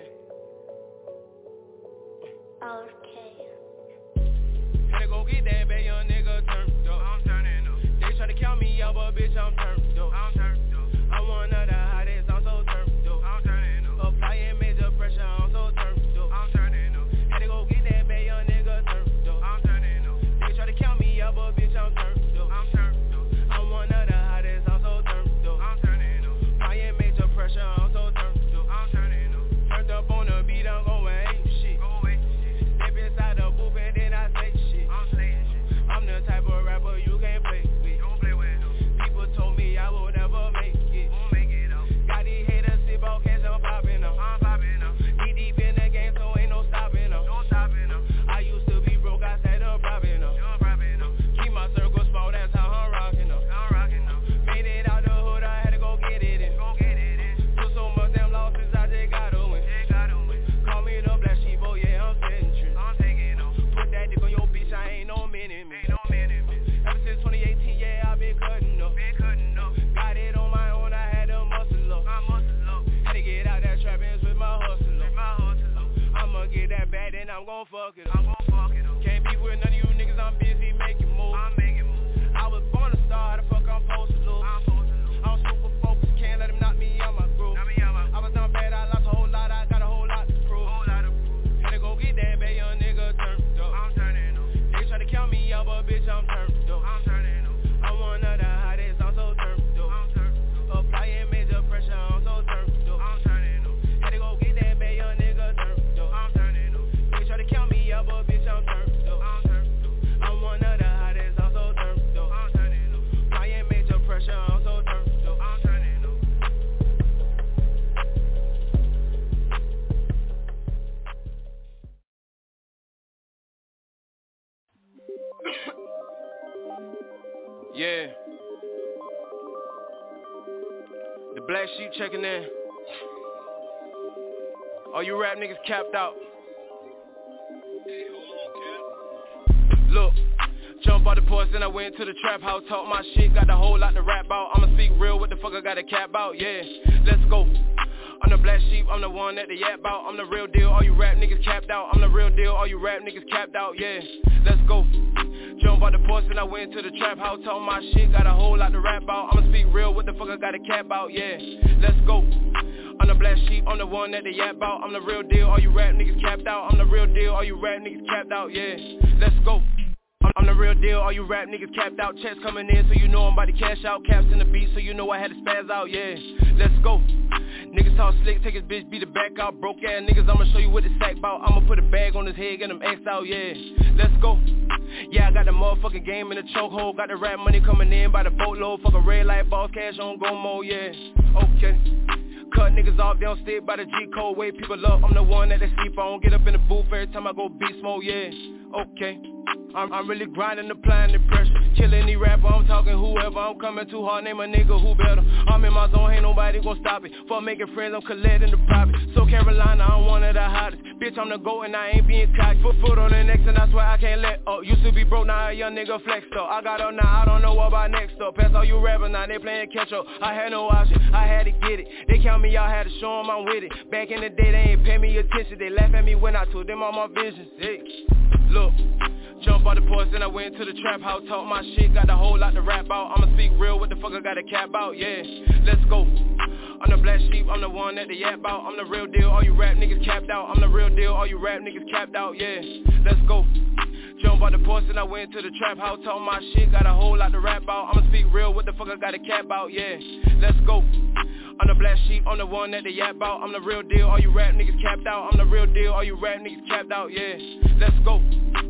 F: Okay.
C: Gotta go get that bad young nigga turned up. I'm turning up. They try to count me out, but bitch, I'm turned up. I'm one of the hottest, I'm so turned up. I'm turning up. Applying major pressure, I'm so turned up. I'm turning up. Had to go get that bad young nigga turned up. I'm turning up. They try to count me out, but bitch, I'm turned up. I'm turned up. I'm one of the hottest, I'm so turned up. I'm turning up. Applying major pressure, I'm so turned up. I'm turning up. Turned up on the beat, I'm going ape shit. Step inside the booth and then I say shit. I'm the type of rapper you can't play with. People told me I will never make it. gon' fuck it up. Can't be with none of you niggas, I'm busy making moves. I was born a star, how the fuck I'm supposed to lose? I'm super focused, can't let him knock me out my groove. I was down bad, I lost a whole lot, I got a whole lot to prove. Had to go get that bad young nigga turned up. They try to count me out, but bitch, I'm turned up. I'm one of the hottest, I'm so turned up. Applying major pressure, I'm so turned up. Had to go get that bad young nigga turned up. They try to count me out, but bitch, I'm turned up. I'm one of the hottest, I'm so turned up. Applying major pressure, I'm so turned up. Yeah. The Black Sheep checking in. All you rap niggas capped out. Look, jump out the porch, then I went to the trap house, talk my shit, got the whole lot to rap about. I'ma speak real, what the fuck I got a cap out, yeah. Let's go. I'm the Black Sheep, I'm the one that they yap about. I'm the real deal, all you rap niggas capped out. I'm the real deal, all you rap niggas capped out, yeah. Let's go. Jump out the porch and I went to the trap house, talk my shit, got a whole lot to rap about. I'ma speak real, what the fuck I got a cap out, yeah. Let's go. I'm the Black Sheep, I'm the one that they yap about. I'm the real deal, all you rap niggas capped out. I'm the real deal, all you rap niggas capped out, yeah. Let's go. I'm the real deal, all you rap niggas capped out. Checks coming in, so you know I'm about to cash out. Caps in the beat, so you know I had to spaz out, yeah. Let's go. Niggas talk slick, take his bitch, beat the back out. Broke ass niggas, I'ma show you what the sack bout. I'ma put a bag on his head, get him X out, yeah. Let's go. Yeah, I got the motherfucking game in the chokehold. Got the rap money coming in by the boatload. Fuck a red light, boss cash on go mode, yeah. Okay. Cut niggas off, they don't stick by the G-code. Wake people up, I'm the one that they sleep on. Get up in the booth every time I go beast mode, yeah. Okay. I'm really grinding, applying the pressure. Killing any rapper, I'm talking whoever. I'm coming too hard, name a nigga who better. I'm in my zone, ain't nobody gon' stop it. For making friends, I'm collecting the profit. So Carolina, I'm one of the hottest. Bitch, I'm the GOAT and I ain't being cocky. Foot on the next and I swear I can't let up. Used to be broke, now a young nigga flexed up. I got up now, I don't know what about next up. Pass all you rappers, now they playing catch up. I had no option, I had to get it. They count me out, had to show them I'm with it. Back in the day, they ain't pay me attention. They laugh at me when I told them all my visions. Hey, look. Jump out the porch, then I went to the trap house, talk my shit, got a whole lot to rap about. I'ma speak real, what the fuck I got a cap out, yeah. Let's go. I'm the Black Sheep, I'm the one that they yap out. I'm the real deal, all you rap niggas capped out. I'm the real deal, all you rap niggas capped out, yeah. Let's go. Jump out the porch, then I went to the trap house, talk my shit, got a whole lot to rap about. I'ma speak real, what the fuck I got a cap out, yeah. Let's go. I'm the Black Sheep, I'm the one that they yap out. I'm the real deal, all you rap niggas capped out. I'm the real deal, all you rap niggas capped out, yeah. Let's go.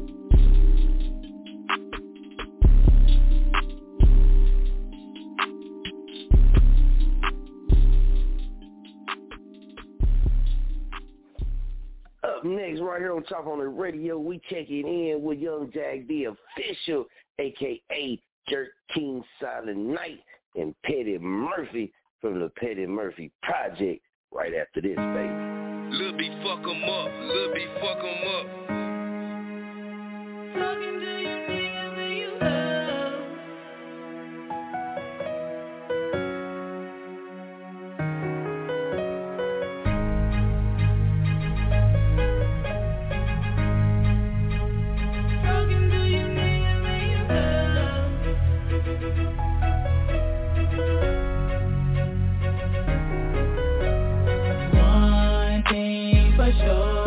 D: Up next, right here on Top on the Radio, we checking in with Young Jag, the official, a.k.a. Jerk King Silent Night, and Petty Murphy from the Petty Murphy Project right after this, baby.
C: Lil' B fuck 'em up, Lil' B fuck 'em up.
F: Talking to you niggas that you love. Talking to you niggas that you love. One thing for sure.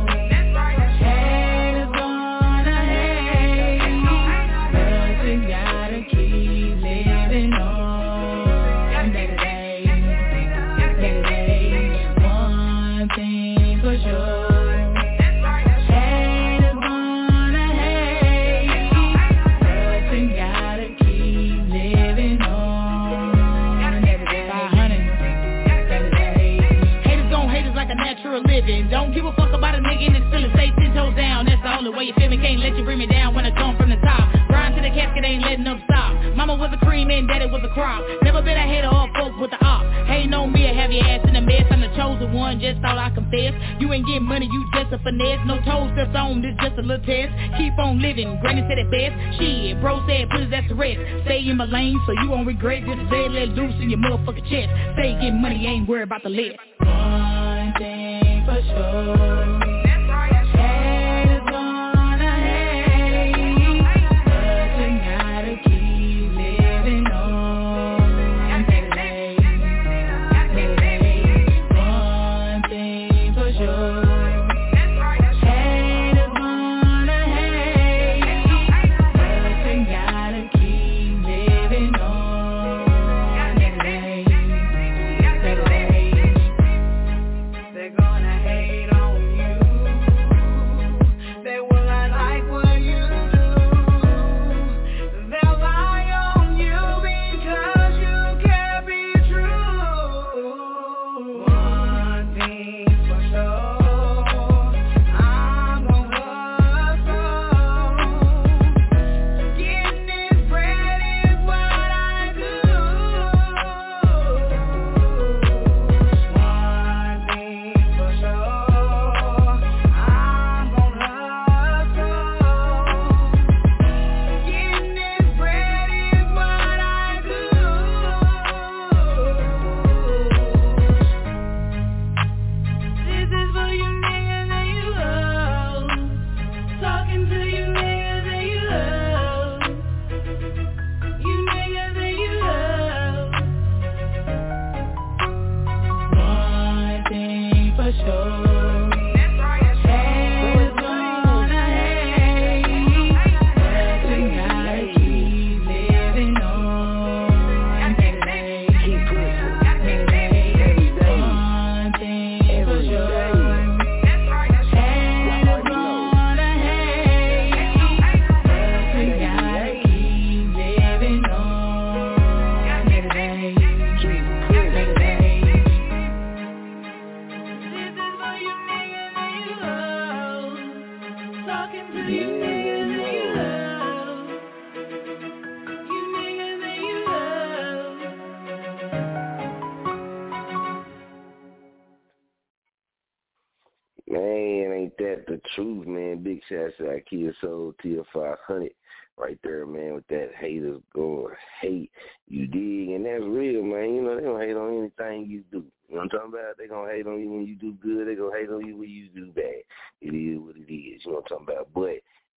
F: Don't give a fuck about a nigga in his feelings, stay 10 toes down, that's the only way you feel me, can't let you bring me down when I come from the top, grind to the casket, ain't letting up stop, mama was a cream and daddy was a crop, never been a hater or fuck with the op, hating on me or have your ass in a mess, I'm the chosen one, just thought I confess, you ain't getting money, you just a finesse, no toes steps on, this just a little test, keep on living, granny said it best, shit, bro said put his ass to rest, stay in my lane so you won't regret, just say let loose in your motherfucking chest, stay getting money, ain't worried about the list. One thing for sure. That's right. sure. Haters gonna hate, but we gotta keep living on. Keep pushing. One thing for sure. Haters gonna hate, but we gotta keep living on. Keep pushing. Talking to you niggas that you love. You niggas that you love.
D: Man, ain't that the truth, man? Big shots out Kia Soul TL500 right there, man, with that haters going hate, you dig? And that's real, man. You know, they gonna hate on anything you do. You know what I'm talking about? They gonna hate on you when you do good. They gonna hate on you when you do bad. It is what it is. You know what I'm talking about? But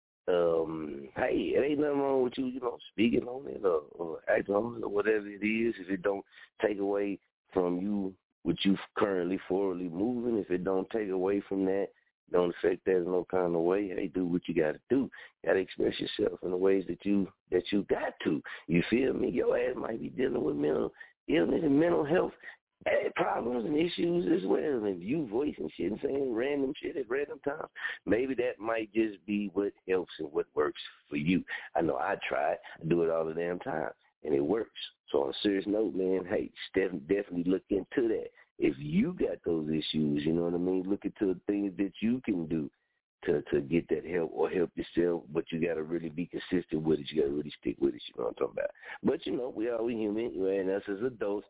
D: hey, it ain't nothing wrong with you, you know, speaking on it or acting on it or whatever it is. If it don't take away from you what you currently forwardly moving, if it don't take away from that, don't affect that in no kind of way, hey, do what you got to do. You got to express yourself in the ways that you got to. You feel me? Your ass might be dealing with mental illness and mental health problems and issues as well. And if you voicing shit and saying random shit at random times, maybe that might just be what helps and what works for you. I know I try it. I do it all the damn time, and it works. So on a serious note, man, hey, definitely look into that. If you got those issues, you know what I mean, look into the things that you can do to get that help or help yourself, but you got to really be consistent with it. You got to really stick with it, you know what I'm talking about. But, you know, we human, and us as adults,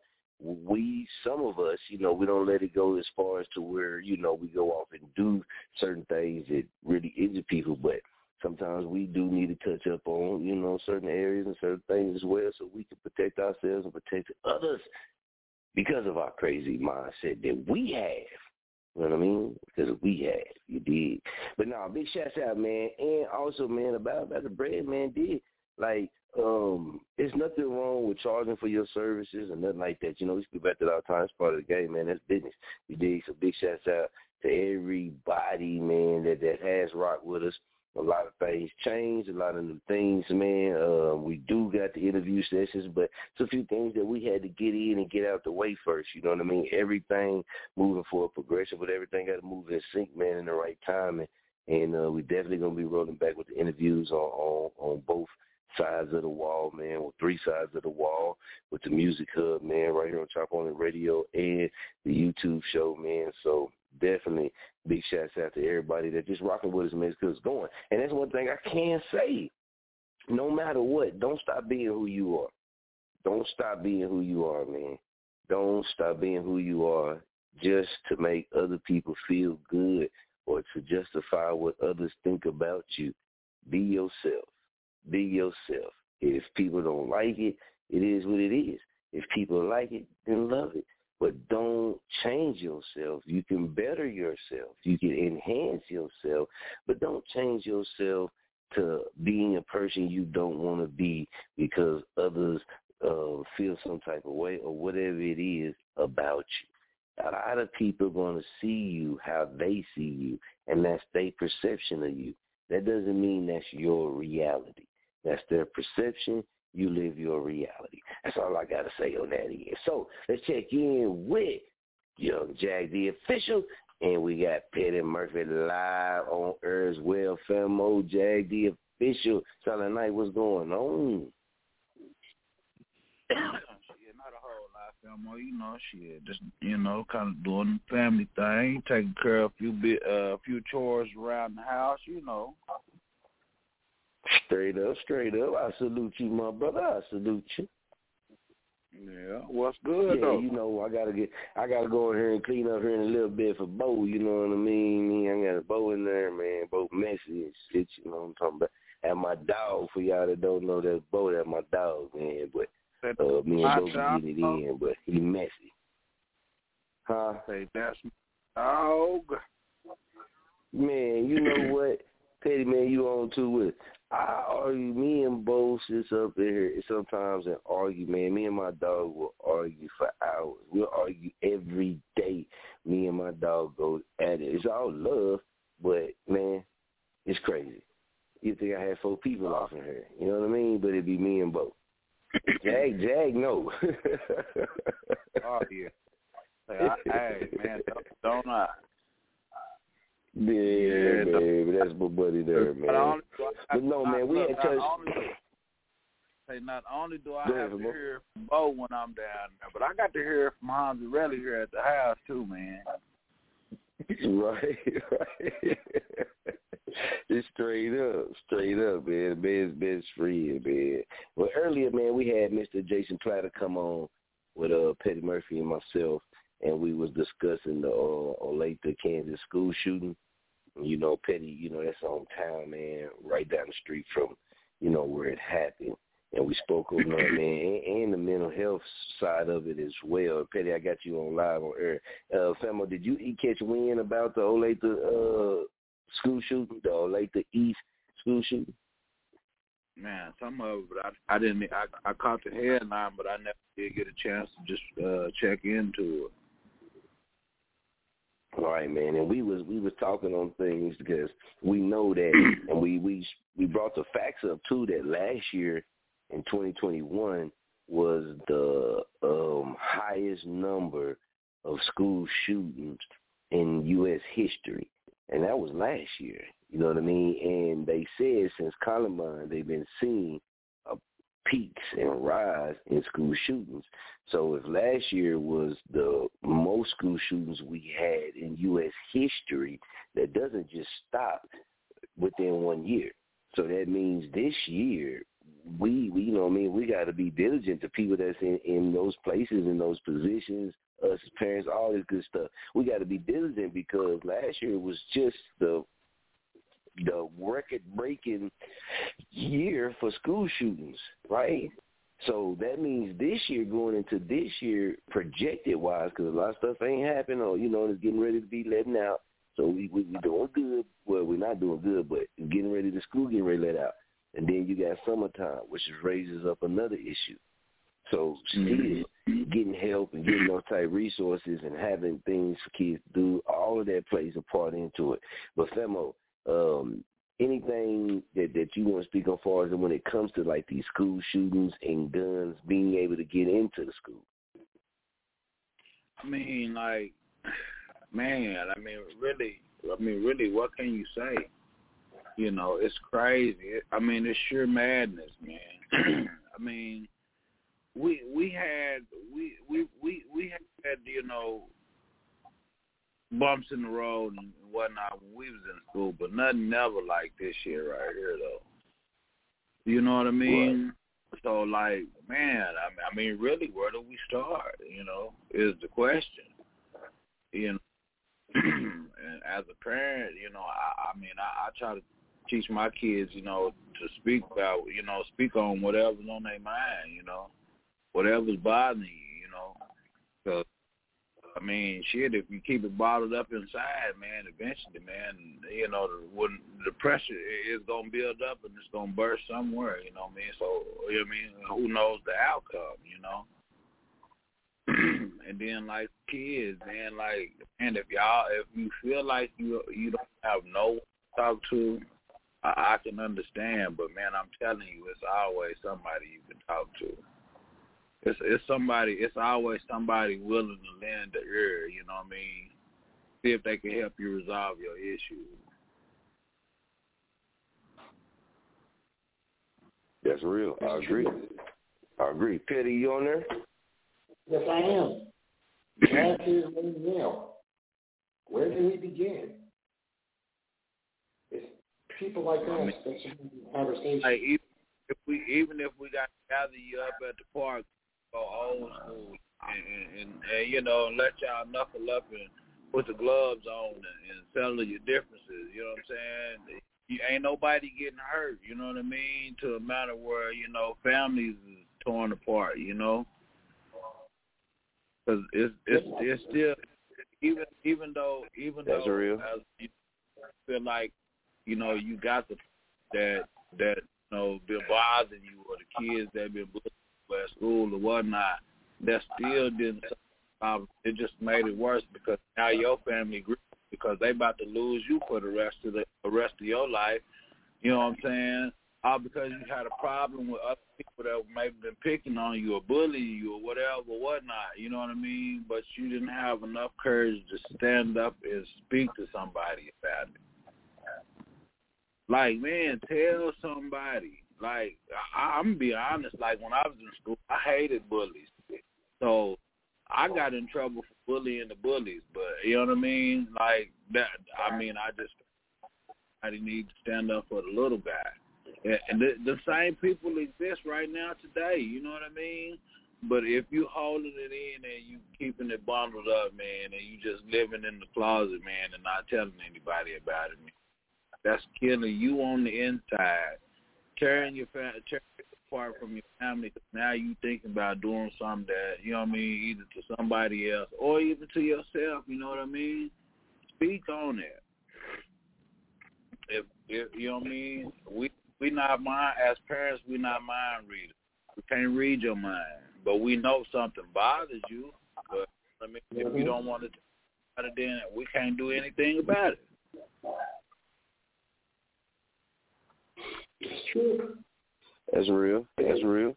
D: some of us, you know, we don't let it go as far as to where, you know, we go off and do certain things that really injure people, but sometimes we do need to touch up on, you know, certain areas and certain things as well so we can protect ourselves and protect others because of our crazy mindset that we have. You know what I mean? Because we have, you dig. But no, big shouts out, man. And also, man, about the bread, man, did. Like, there's nothing wrong with charging for your services and nothing like that. You know, we speak about that all the time. It's part of the game, man. That's business. You dig? So big shouts out to everybody, man, that has rocked with us. A lot of things changed, a lot of new things, man. We do got the interview sessions, but it's a few things that we had to get in and get out the way first. You know what I mean? Everything moving for a progression, but everything got to move in sync, man, in the right time. And we definitely going to be rolling back with the interviews on both sides of the wall, man, or three sides of the wall with the Music Hub, man, right here on Chop On It Radio and the YouTube show, man. So definitely big shouts out to everybody that just rocking with us, man, because it's going. And that's one thing I can say. No matter what, don't stop being who you are. Don't stop being who you are, man. Don't stop being who you are just to make other people feel good or to justify what others think about you. Be yourself. Be yourself. If people don't like it, it is what it is. If people like it, then love it. But don't change yourself. You can better yourself. You can enhance yourself, but don't change yourself to being a person you don't want to be because others feel some type of way or whatever it is about you. A lot of people are going to see you how they see you, and that's their perception of you. That doesn't mean that's your reality. That's their perception. You live your reality. That's all I got to say on that end. So let's check in with Young Jag the Official, and we got Petty Murphy live on air as well. Famo Jag the Official. Sunday night, what's going on?
L: Shit, not a whole lot, Famo. You know, shit, just, you know, kind of doing the family thing, taking care of a few chores around the house, you know.
D: Straight up. I salute you, my brother. I salute you.
L: Yeah, what's good though?
D: You know, I gotta go in here and clean up here in a little bit for Bo, you know what I mean? I got a Bo in there, man. Bo messy and shit, you know what I'm talking about. And my dog, for y'all that don't know, that's Bo, that's my dog, man. But me and Bo can get it in, but he messy. Huh?
L: Say that's my dog.
D: Man, you know what? Petty, man, you on to with. I argue, me and Bo sits up there sometimes and argue, man. Me and my dog will argue for hours. We'll argue every day, me and my dog go at it. It's all love, but, man, it's crazy. You think I had 4 people off in here. You know what I mean? But it'd be me and Bo. Jag, no.
L: Oh, yeah. Hey, man, don't I?
D: Yeah, baby, that's my buddy there, man. But no, man, we had touched.
L: Not only do I have to hear from Bo when I'm down there, but I got to hear from Hansi Relly here at the house too, man.
D: Right. It's straight up, man. Man's best friend, man. Well, earlier, man, we had Mr. Jason Platter come on with Petty Murphy and myself, and we was discussing the Olathe, Kansas school shooting. You know, Petty, you know, that's hometown, man, right down the street from, you know, where it happened. And we spoke on that, man, and the mental health side of it as well. Petty, I got you on live on air. Famo, did you catch wind about the Olathe school shooting, the Olathe East school shooting?
L: Man, some of it, but I didn't. I caught the headline, but I never did get a chance to just check into it.
D: All right, man, and we was talking on things because we know that, and we brought the facts up too that last year in 2021 was the highest number of school shootings in U.S. history, and that was last year. You know what I mean? And they said since Columbine they've been seeing peaks and rise in school shootings. So if last year was the most school shootings we had in U.S. history, that doesn't just stop within 1 year. So that means this year we you know what I mean, we got to be diligent to people that's in those places, in those positions, us as parents, all this good stuff. We got to be diligent because last year was just the record-breaking year for school shootings, right? So that means this year, going into this year, projected-wise, because a lot of stuff ain't happening or, you know, it's getting ready to be letting out. So we doing good. Well, we're not doing good, but getting ready to school, getting ready to let out. And then you got summertime, which raises up another issue. So still getting help and getting those type resources and having things for kids to do, all of that plays a part into it. But Femo, anything that you want to speak on far as when it comes to like these school shootings and guns being able to get into the school?
L: I mean, like, man, really, what can you say? You know, it's crazy. I mean, it's sheer madness, man. I mean, we had you know, bumps in the road and whatnot when we was in school, but nothing never like this year right here, though. You know what I mean? Right. So, like, man, I mean, really, where do we start, you know, is the question. You know, and as a parent, you know, I mean, I try to teach my kids, you know, to speak about, you know, speak on whatever's on their mind, you know, whatever's bothering you, you know, because, I mean, shit, if you keep it bottled up inside, man, eventually, man, you know, when the pressure is going to build up and it's going to burst somewhere, you know what I mean? So, you know what I mean, who knows the outcome, you know? And then, like, kids, man, like, man, if you feel like you don't have no one to talk to, I can understand, but, man, I'm telling you, it's always somebody you can talk to. It's always somebody willing to lend the ear, you know what I mean? See if they can help you resolve your issue.
D: That's real. I agree. Petty, you on there?
H: Yes, I am. Glad to know. Where do we begin? It's people like us that should have a conversation.
L: Like, even if we got to gather you up at the park, go old school, and you know, let y'all knuckle up and put the gloves on and settle your differences. You know what I'm saying? You ain't nobody getting hurt. You know what I mean? To a matter where, you know, families is torn apart. You know, because it's still even though
D: that's real.
L: As you feel like, you know, you got that you know been bothering you, or the kids that been bullied at school or whatnot, that still didn't problem. It just made it worse because now your family grieving because they about to lose you for the rest of your life. You know what I'm saying? All because you had a problem with other people that maybe been picking on you or bullying you or whatever, whatnot. You know what I mean? But you didn't have enough courage to stand up and speak to somebody about it. Like, man, tell somebody. Like, I'm going to be honest. Like, when I was in school, I hated bullies. So I got in trouble for bullying the bullies. But, you know what I mean? Like, that. I mean, I need to stand up for the little guy. And the same people exist right now today, you know what I mean? But if you holding it in and you keeping it bundled up, man, and you just living in the closet, man, and not telling anybody about it, man, that's killing you on the inside, tearing your family apart from your family. Cause now you thinking about doing something that, you know what I mean, either to somebody else or even to yourself, you know what I mean? Speak on it. If you know what I mean, we not mind, as parents, we not mind readers. We can't read your mind, but we know something bothers you. But I mean, if you don't want to talk about it, then we can't do anything about it.
H: It's true.
D: That's real. That's real.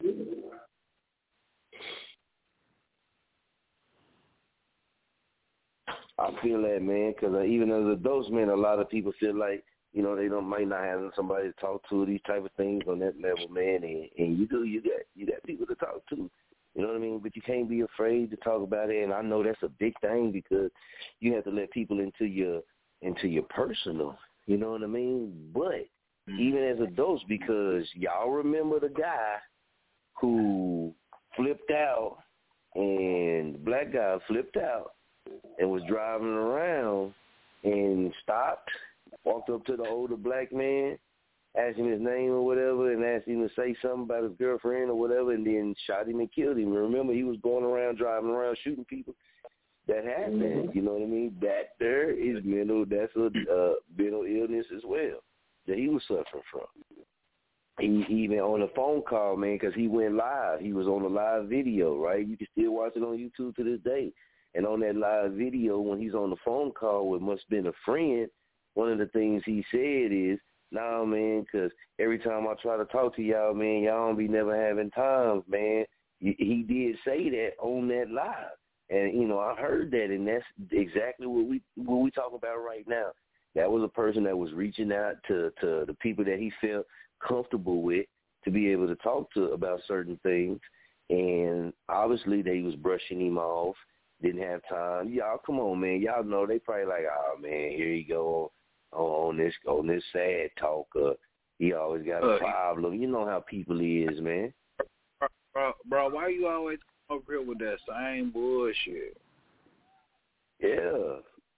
D: I feel that, man, because even as adults, man, a lot of people feel like, you know, they might not have somebody to talk to, these type of things on that level, man. And you got people to talk to, you know what I mean? But you can't be afraid to talk about it. And I know that's a big thing because you have to let people into your personal, you know what I mean? But even as adults, because y'all remember the guy who flipped out, and the black guy flipped out and was driving around and stopped, walked up to the older black man, asked him his name or whatever, and asked him to say something about his girlfriend or whatever, and then shot him and killed him. Remember, he was going around, driving around, shooting people. That happened, you know what I mean? That there is that's a mental illness as well that he was suffering from. He even on a phone call, man, because he went live. He was on a live video, right? You can still watch it on YouTube to this day. And on that live video, when he's on the phone call with must have been a friend, one of the things he said is, nah, man, because every time I try to talk to y'all, man, y'all don't be never having times, man. He did say that on that live. And, you know, I heard that, and that's exactly what we talk about right now. That was a person that was reaching out to the people that he felt comfortable with to be able to talk to about certain things. And obviously they was brushing him off, didn't have time. Y'all, come on, man. Y'all know they probably like, oh, man, here you go on this sad talk. He always got a problem. You know how people is, man.
L: Bro, why you always come up here with that same bullshit?
D: Yeah.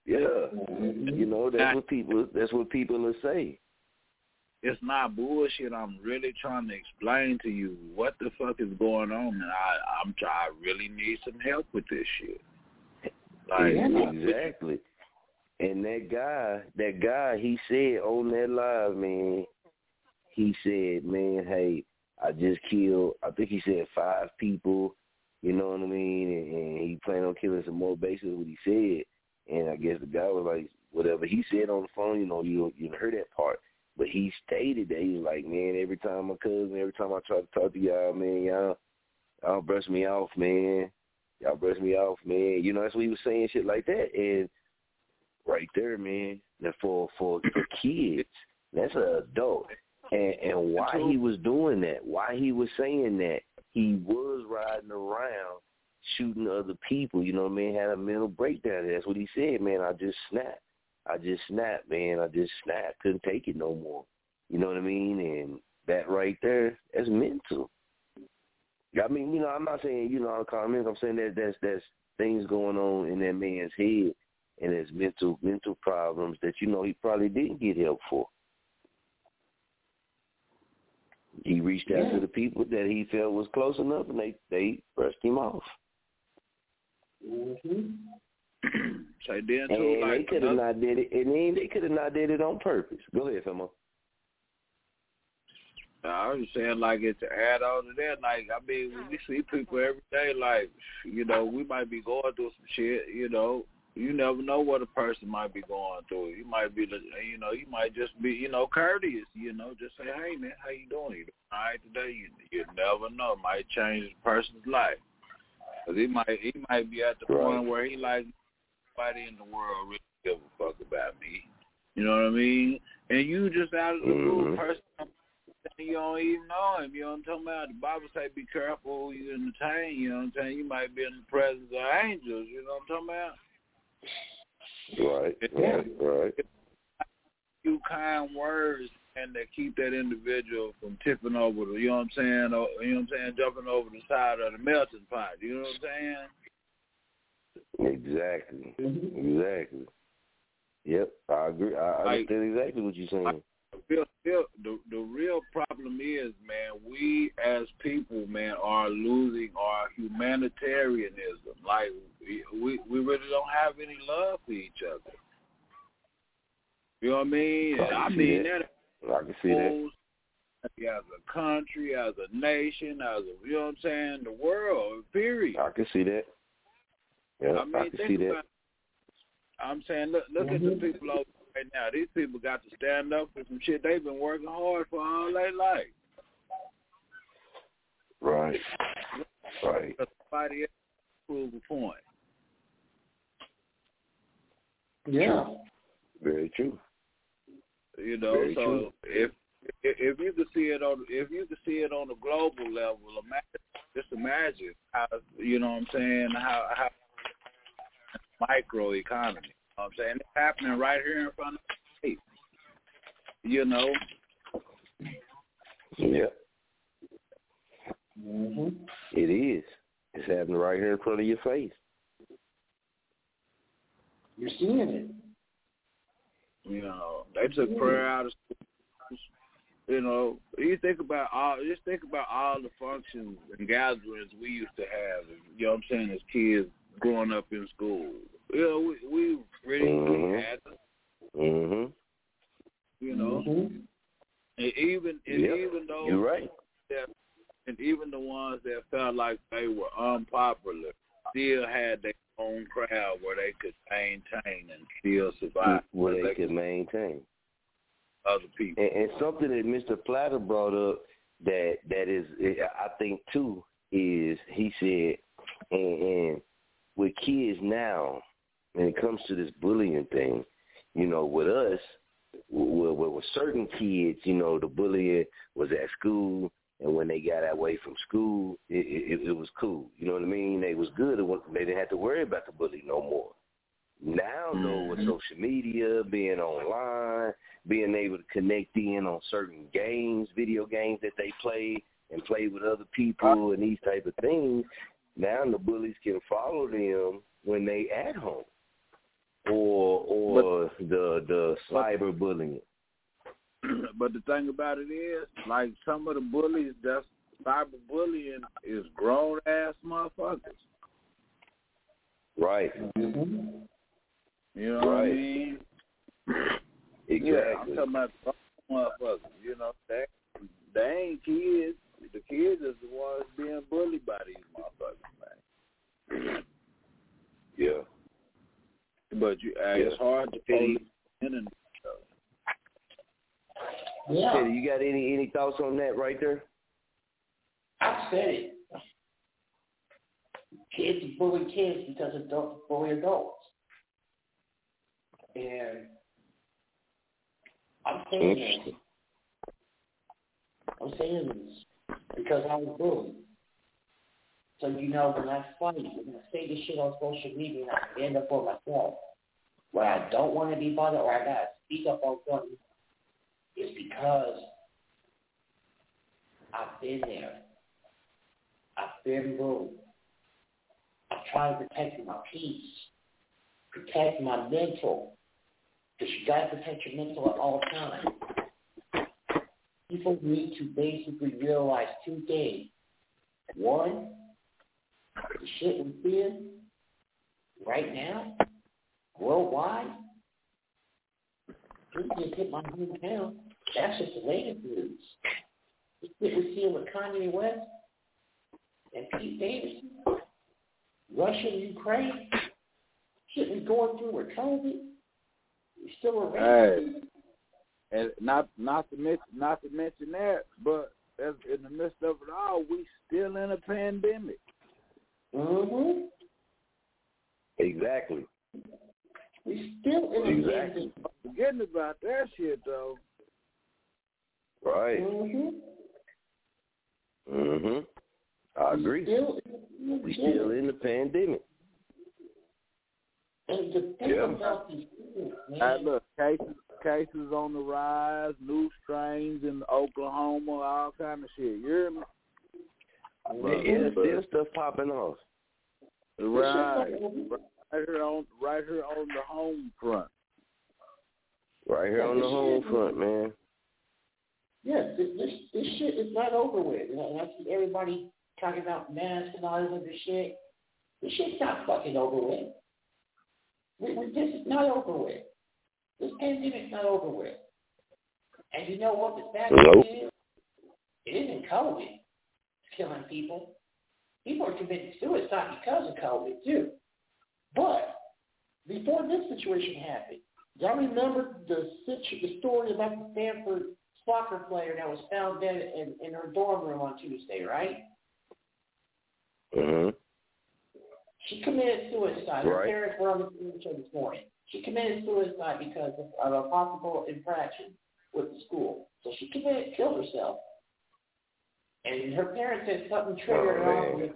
D: You know, that's what people will say.
L: It's not bullshit. I'm really trying to explain to you what the fuck is going on, and I really need some help with this shit. Like,
D: exactly. And that guy, he said on that live, man, he said, man, hey, I just killed, I think he said 5 people, you know what I mean, and he planned on killing some more, basically what he said. And I guess the guy was like, whatever he said on the phone, you know, you heard that part. But he stated that he was like, man, every time I try to talk to y'all, man, y'all brush me off, man. Y'all brush me off, man. You know, that's what he was saying, shit like that. And right there, man, that for kids, that's an adult. And why he was doing that, why he was saying that, he was riding around shooting other people, you know what I mean, had a mental breakdown. That's what he said, man. I just snapped, man. I just snapped. Couldn't take it no more. You know what I mean? And that right there, that's mental. I mean, you know, I'm not saying, you know, all the comments. I'm saying that that's things going on in that man's head, and there's mental problems that, you know, he probably didn't get help for. He reached out to the people that he felt was close enough, and they brushed him off.
L: So then too,
D: and
L: like
D: they could have not did it, and then they could have not did it on purpose. Go ahead, Femo.
L: I was saying, like, it to add on to that, like, I mean, we see people every day, like, you know, we might be going through some shit, you know. You never know what a person might be going through. You might be, you know, you might just be, you know, courteous, you know, just say, hey, man, how you doing? You doing all right today? You never know. It might change a person's life. Because he might be at the point where he like, nobody in the world really give a fuck about me. You know what I mean? And you just out of the blue person, you don't even know him. You know what I'm talking about? The Bible say be careful who you entertain. You know what I'm saying? You might be in the presence of angels. You know what I'm talking about?
D: Right.
L: Few kind words and that keep that individual from tipping over the, you know what I'm saying? Or, you know what I'm saying? Jumping over the side of the melting pot. You know what I'm saying?
D: Exactly. Yep, I agree. I understand exactly what you're saying.
L: The real problem is, man, we as people, man, are losing our humanitarianism. Like, we really don't have any love for each other. You know what I mean? I mean that.
D: I can see that.
L: As a country, as a nation, as a, you know what I'm saying, the world, period.
D: I can see that. Yeah, I can see that.
L: I'm saying, look at the people over right now. These people got to stand up for some shit they've been working hard for all their life.
D: Right.
L: Somebody else prove a point.
H: Yeah.
D: Very true.
L: You know,
D: Very
L: so
D: true.
L: if you could see it on a global level, imagine how, you know what I'm saying, how micro economy. You know what I'm saying? It's happening right here in front of us. You know?
D: Yeah. It is. It's happening right here in front of your face.
H: You're seeing it.
L: You know, they took prayer out of schools. You know, just think about all the functions and gatherings we used to have, you know what I'm saying, as kids growing up in school. You know, we really had them. You know, and even though
D: you're right,
L: and even the ones that felt like they were unpopular still had their own crowd where they could maintain and still survive.
D: Where they could maintain
L: other people.
D: And something that Mr. Platter brought up that is, I think too, is he said, and with kids now, when it comes to this bullying thing, you know, with us, with certain kids, you know, the bullying was at school, and when they got away from school, it was cool. You know what I mean? They was good. They didn't have to worry about the bully no more. Now, though, with social media, being online, being able to connect in on certain games, video games that they play, and play with other people and these type of things, now the bullies can follow them when they at home, or the cyber bullying.
L: But the thing about it is, like, some of the bullies that's cyber bullying is grown ass motherfuckers.
D: Right.
L: You know what I mean?
D: Exactly.
L: Yeah, I'm talking about motherfuckers. You know, they ain't kids. The kids is the ones being bullied by these motherfuckers, man.
D: Yeah.
L: But it's hard to pay in.
H: Yeah.
D: Teddy, you got any thoughts on that right there?
H: I said it. Kids bully kids because adults bully adults. And I'm saying this because I was bullied. So, you know, when I fight, when I say this shit on social media, and I stand up for myself, where I don't want to be bothered or I got to speak up on something, it's because I've been there. I've been bullied. I'm trying to protect my peace, protect my mental, because you got to protect your mental at all times. People need to basically realize two things. One, the shit we're seeing right now, worldwide, it just hit my hometown. That's just the latest news. The shit we're seeing with Kanye West and Pete Davidson, Russia and Ukraine, shit we're going through with COVID, we're still around.
L: Hey, and not to mention that, but as in the midst of it all, we still in a pandemic.
H: Mm-hmm.
D: Exactly.
H: We still in a pandemic.
L: Forgetting about that shit though.
D: Right. I agree. We still in the pandemic.
H: And the thing about these things, man.
L: Look, cases on the rise, new strains in Oklahoma, all kind of shit. You hear me?
D: Yeah, still stuff popping off.
L: Right here on the home front.
D: Right here on the home front, man.
H: Yeah, this shit is not over with. And I see everybody talking about masks and all this other shit. This shit's not fucking over with. This is not over with. This pandemic's not over with. And you know what the sad thing is? It isn't COVID. It's killing people. People are committing suicide because of COVID, too. But before this situation happened, y'all remember the story about the Stanford soccer player that was found dead in her dorm room on Tuesday, right?
D: Mm-hmm.
H: She committed suicide. Her parents were on the show this morning. She committed suicide because of a possible infraction with the school. So she killed herself. And her parents said something triggered her off.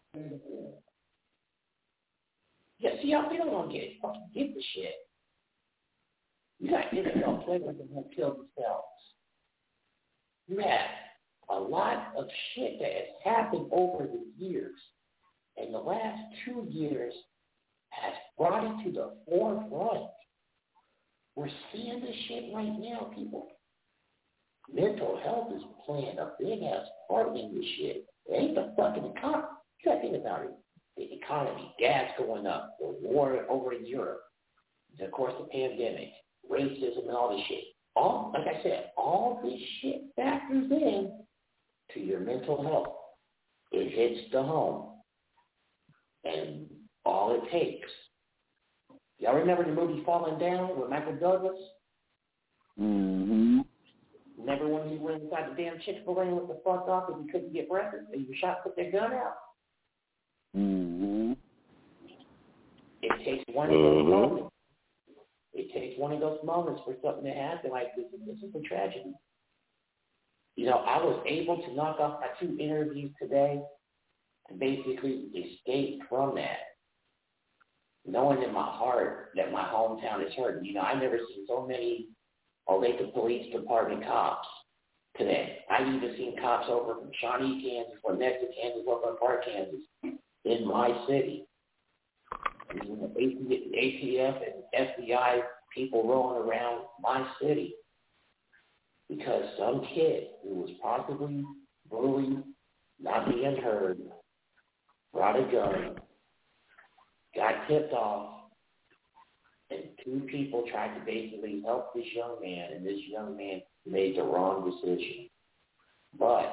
H: Yeah, see, y'all people don't get the shit. You got NFL players that have killed themselves. You have a lot of shit that has happened over the years. And the last 2 years has brought it to the forefront. We're seeing this shit right now, people. Mental health is playing a big-ass part in this shit. It ain't the fucking economy. You gotta think about it. The economy, gas going up, the war over in Europe, and of course the pandemic, racism and all this shit. All, like I said, all this shit factors in to your mental health. It hits the home. And all it takes. Y'all remember the movie Falling Down with Michael Douglas?
L: Mm-hmm.
H: Remember when he went inside the damn Chick-fil-A and went the fuck off because he couldn't get breakfast? They were shot, put their gun out.
L: Mm-hmm.
H: It takes one of those moments. It takes one of those moments for something to happen like this. And this is a tragedy. You know, I was able to knock off my 2 interviews today and basically escape from that, knowing in my heart that my hometown is hurting. You know, I've never seen so many Olathe Police Department cops today. I've even seen cops over from Shawnee, Kansas, or next to Kansas, Oakland Park, Kansas, in my city. You know, ATF and FBI people rolling around my city because some kid who was possibly bullied, not being heard, brought a gun, got tipped off, and 2 people tried to basically help this young man, and this young man made the wrong decision. But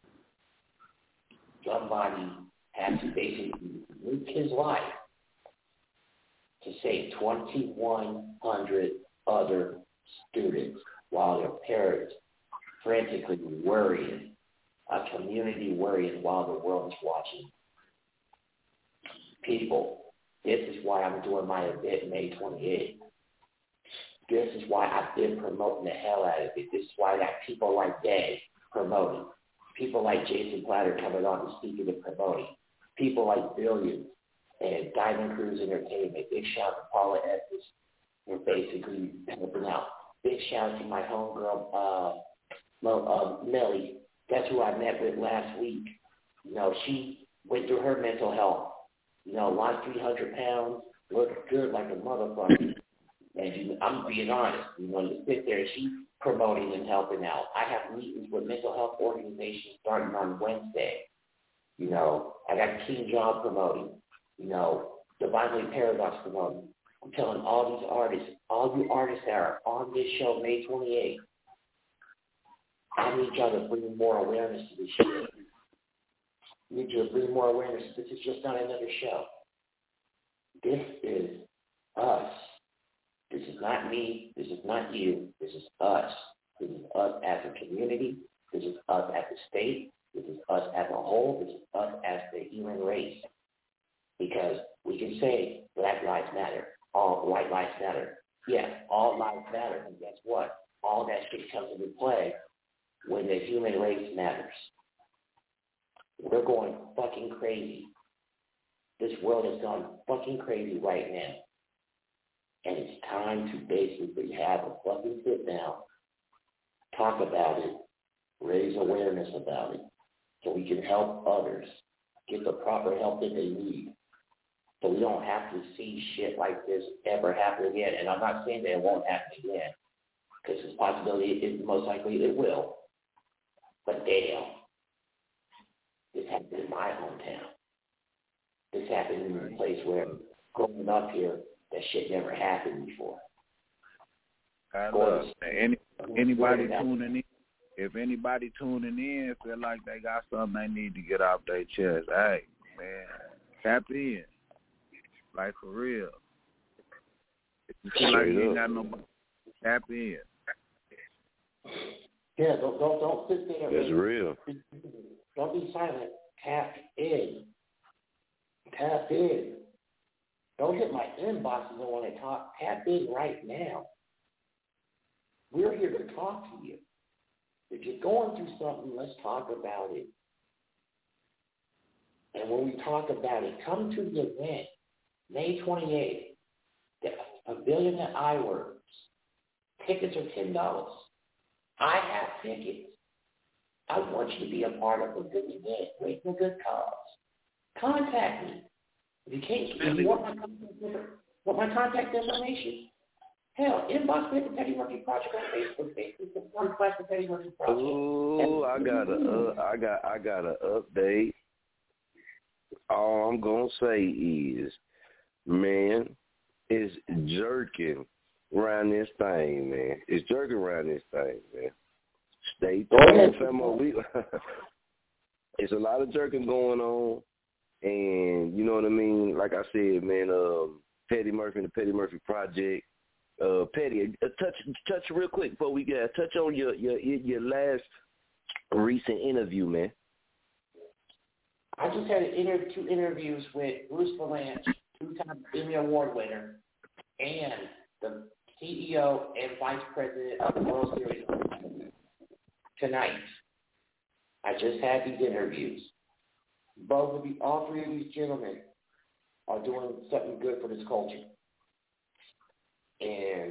H: somebody had to basically risk his life to save 2,100 other students while their parents frantically worrying, a community worrying while the world is watching. People, this is why I'm doing my event May 28th. This is why I've been promoting the hell out of it. This is why I got people like Dave promoting. People like Jason Platter coming on and speaking and promoting. People like Billions and Diamond Cruise Entertainment. Big shout out to Paula Estes for basically helping out. Big shout out to my homegirl, Melly. That's who I met with last week. You know, she went through her mental health. You know, lost 300 pounds, looked good like a motherfucker. And I'm being honest, you know, you sit there, she's promoting and helping out. I have meetings with mental health organizations starting on Wednesday. You know, I got King John promoting, you know, Divinely Paradox promoting. I'm telling all these artists, all you artists that are on this show May 28th, I need y'all to bring more awareness to this shit. I need you to bring more awareness. This is just not another show. This is us. This is not me. This is not you. This is us. This is us as a community. This is us as a state. This is us as a whole. This is us as the human race. Because we can say Black Lives Matter, all white lives matter. Yeah, all lives matter. And guess what? All that shit comes into play when the human race matters. We're going fucking crazy. This world has gone fucking crazy right now. And it's time to basically have a fucking sit down, talk about it, raise awareness about it, so we can help others get the proper help that they need. So we don't have to see shit like this ever happen again. And I'm not saying that it won't happen again, because it's a possibility, most likely it will. But damn, this happened in my hometown. This happened in a place where growing up here, that shit never happened before.
L: Anybody tuning in, if anybody tuning in feel like they got something they need to get off their chest, hey, man, tap in. Like, for real. If you feel like you ain't got nobody, tap in.
H: Yeah, don't sit there.
D: That's real.
H: Don't be silent. Tap in. Tap in. Don't hit my inboxes and want to talk. Tap in right now. We're here to talk to you. If you're going through something, let's talk about it. And when we talk about it, come to the event, May 28th, the Pavilion at iWorks. Tickets are $10. I have tickets. I want you to be a part of a good event, raising a good cause. Contact me. If you want my contact information, hell, inbox me at the Petty Murphy Project on Facebook. Facebook, the Petty Murphy Project.
D: Ooh, I got an update. All I'm gonna say is, man, it's jerking around this thing, man. It's jerking around this thing, man. Stay tuned, famo. It's a lot of jerking going on. And you know what I mean? Like I said, man, Petty Murphy and the Petty Murphy Project. Petty, touch real quick before we get touch on your last recent interview, man.
H: I just had two interviews with Bruce Valanche, two-time Emmy Award winner, and the CEO and Vice President of the World Series tonight. I just had these interviews. All three of these gentlemen are doing something good for this culture. And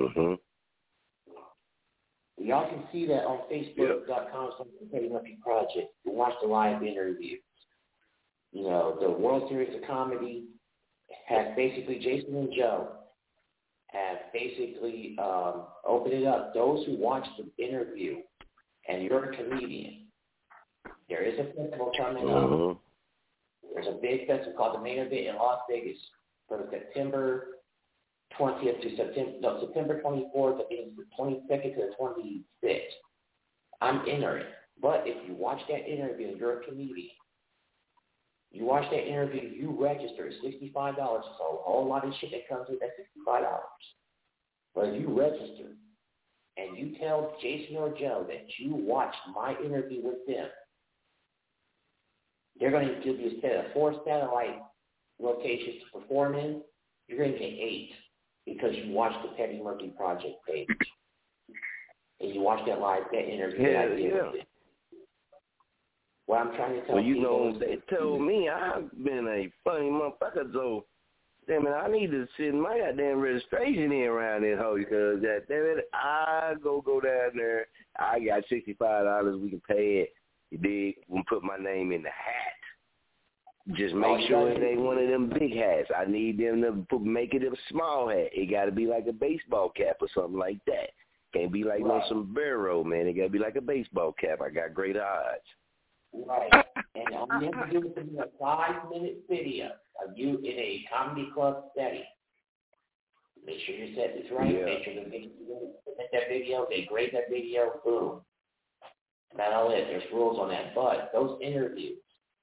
H: y'all can see that on Facebook.com/Petty Murphy Project. You watch the live interviews. You know, the World Series of Comedy has basically, Jason and Joe have basically opened it up. Those who watch the interview and you're a comedian, there is a festival coming up. There's a big festival called the Main Event in Las Vegas from September 20th to September 24th, I think it's the 22nd to the 26th. I'm entering. But if you watch that interview and you're a comedian, you watch that interview, you register. It's $65. So a whole lot of shit that comes with that $65. But if you register and you tell Jason or Joe that you watched my interview with them, they're going to give you a set of 4 satellite locations to perform in. You're going to get 8 because you watched the Petty Murphy Project page. And you watched that interview.
D: Yeah.
H: What I'm trying to tell
D: you
H: people
D: know, they told me I've been a funny motherfucker, so damn it, I need to send my goddamn registration in around this hoe because that damn it, I go down there. I got $65. We can pay it. You dig? We put my name in the hat. Just make sure it ain't one of them big hats. I need them to make it a small hat. It got to be like a baseball cap or something like that. Can't be like no sombrero, man. It got to be like a baseball cap. I got great odds.
H: Right. And all you have to do is do a 5-minute video of you in a comedy club setting. Make sure your set is right. Yeah. Make sure they get that video. They grade that video. Boom. Not only that, there's rules on that, but those interviews,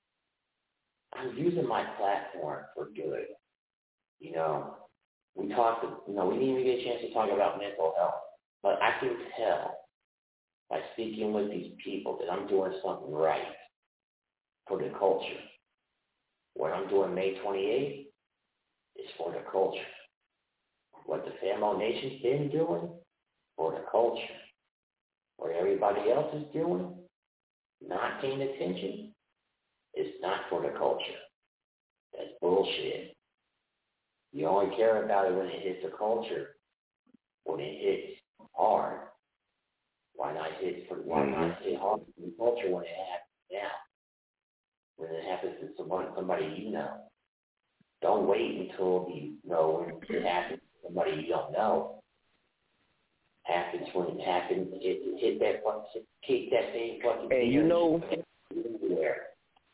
H: I'm using my platform for good. You know, we talked, you know, we didn't even get a chance to talk about mental health, but I can tell by speaking with these people that I'm doing something right for the culture. What I'm doing May 28th is for the culture. What the Famo Nation's been doing for the culture. What everybody else is doing, not paying attention, is not for the culture. That's bullshit. You only care about it when it hits the culture, when it hits hard. Why not hit hard for the culture when it happens now? When it happens to somebody you know. Don't wait until you know when it happens to somebody you don't know. Happens when it happens. Hit that same fucking.
D: Hey, you know,
H: everywhere.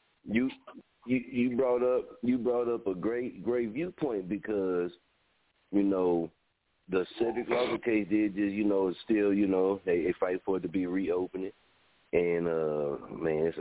D: You brought up a great viewpoint, because, you know, the Cedric Lawson case did just, you know, still, you know, they fight for it to be reopened, and man,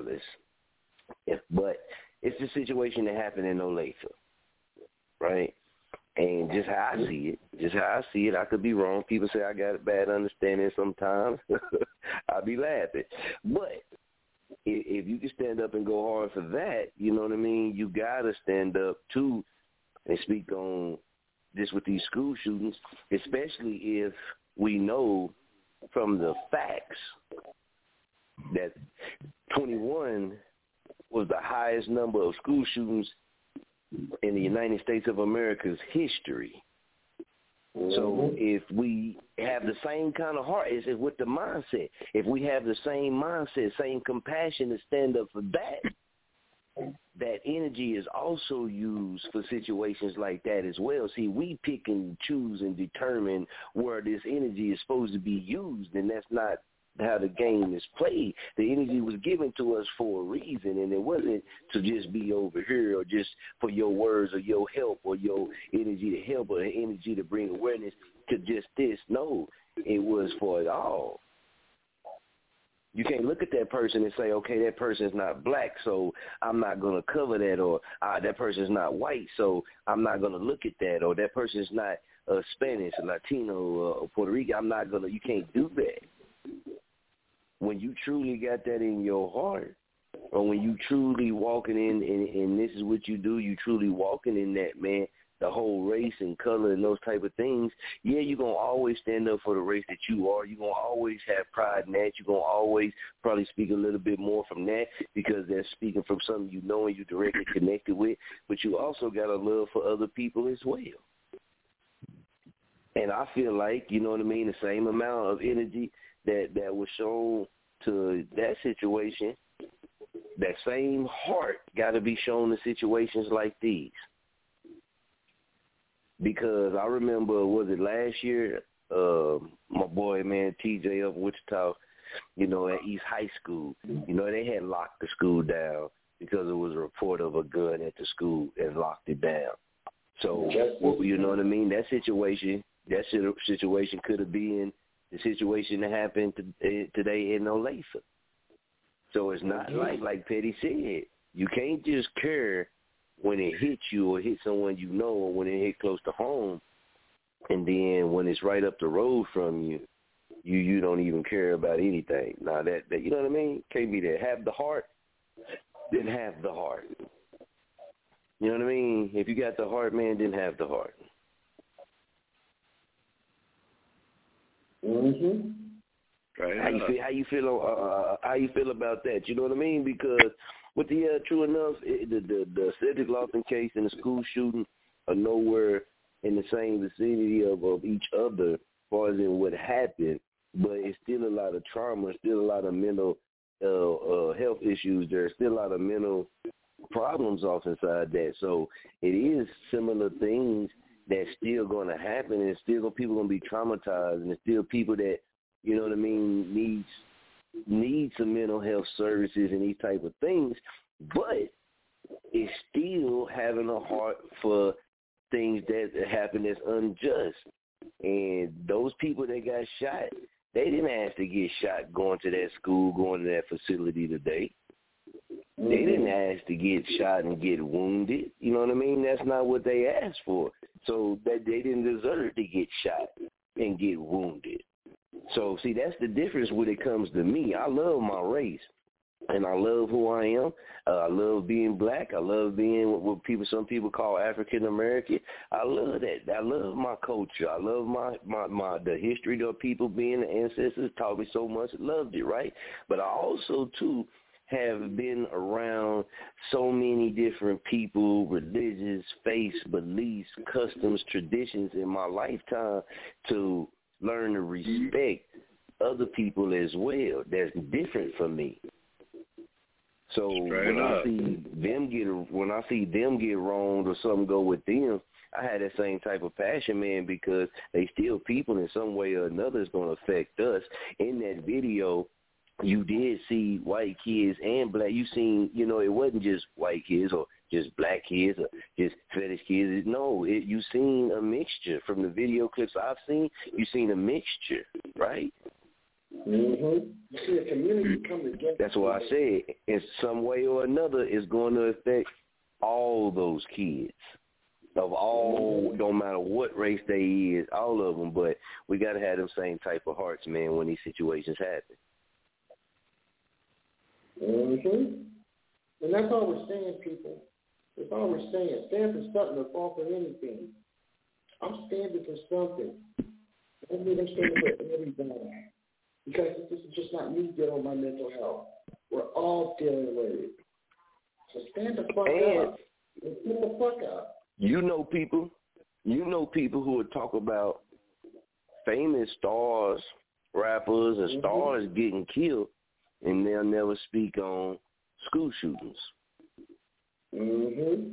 D: but it's the situation that happened in Olathe, right? And just how I see it, I could be wrong. People say I got a bad understanding sometimes. I'll be laughing. But if you can stand up and go hard for that, you know what I mean, you got to stand up, too, and speak on this with these school shootings, especially if we know from the facts that 21 was the highest number of school shootings in the United States of America's history. So if we have the same kind of heart, it's with the mindset. If we have the same mindset, same compassion to stand up for that energy is also used for situations like that as well. See, we pick and choose and determine where this energy is supposed to be used, and that's not how the game is played. The energy was given to us for a reason, and it wasn't to just be over here or just for your words or your help or your energy to help or energy to bring awareness to just this. No, it was for it all. You can't look at that person and say, okay, that person's not black, so I'm not going to cover that, or that person's not white, so I'm not going to look at that, or that person's not Spanish, Latino, or Puerto Rican. I'm not going to. You can't do that. When you truly got that in your heart, or when you truly walking in, and this is what you do, you truly walking in that, man, the whole race and color and those type of things, yeah, you're going to always stand up for the race that you are. You're going to always have pride in that. You're going to always probably speak a little bit more from that, because they're speaking from something you know and you directly connected with, but you also got a love for other people as well. And I feel like, you know what I mean, the same amount of energy that was shown to that situation, that same heart got to be shown to situations like these. Because I remember, was it last year, my boy, man, TJ up in Wichita, you know, at East High School, you know, they had locked the school down because it was a report of a gun at the school and locked it down. So, you know what I mean, that situation could have been the situation that happened today in Olathe. So it's not like Petty said, you can't just care when it hits you or hit someone you know, or when it hit close to home, and then when it's right up the road from you, you don't even care about anything. Now that you know what I mean? Can't be there. Have the heart, then have the heart. You know what I mean? If you got the heart, man, then have the heart.
H: Mm-hmm.
D: Right. How you feel about that? You know what I mean? Because with the true enough, the Cedric Lawson case and the school shooting are nowhere in the same vicinity of each other as far as in what happened, but it's still a lot of trauma, still a lot of mental health issues. There's still a lot of mental problems off inside that. So it is similar things that's still going to happen, and still people going to be traumatized, and there's still people that, you know what I mean, need some mental health services and these type of things, but it's still having a heart for things that happen that's unjust. And those people that got shot, They didn't ask to get shot going to that school, going to that facility today. They didn't ask to get shot and get wounded. You know what I mean? That's not what they asked for. So that they didn't deserve to get shot and get wounded. So, see, that's the difference when it comes to me. I love my race, and I love who I am. I love being black. I love being what some people call African American. I love that. I love my culture. I love the history of people being the ancestors. Taught me so much. Loved it, right? But I also, too, have been around so many different people, religions, faiths, beliefs, customs, traditions in my lifetime to learn to respect other people as well that's different from me. So when I see them get wronged or something go with them, I had that same type of passion, man, because they still people in some way or another is going to affect us. In that video, you did see white kids and black. You seen, it wasn't just white kids or just black kids or just fetish kids. No, you seen a mixture. From the video clips I've seen, you seen a mixture, right?
M: Mm-hmm. You see a community come together.
D: That's why I said in some way or another it's going to affect all those kids of all, no matter what race they is, all of them. But we got to have them same type of hearts, man, when these situations happen.
M: Mm-hmm. And that's all we're saying, people. That's all we're saying. Stand for something or fall for anything. I'm standing for something. I mean, I'm standing for everybody. Because this is just not me dealing with my mental health. We're all dealing with it. So stand the fuck up. And get the fuck up.
D: You know people who would talk about famous stars, rappers, and stars getting killed, and they'll never speak on school shootings.
M: Mm-hmm.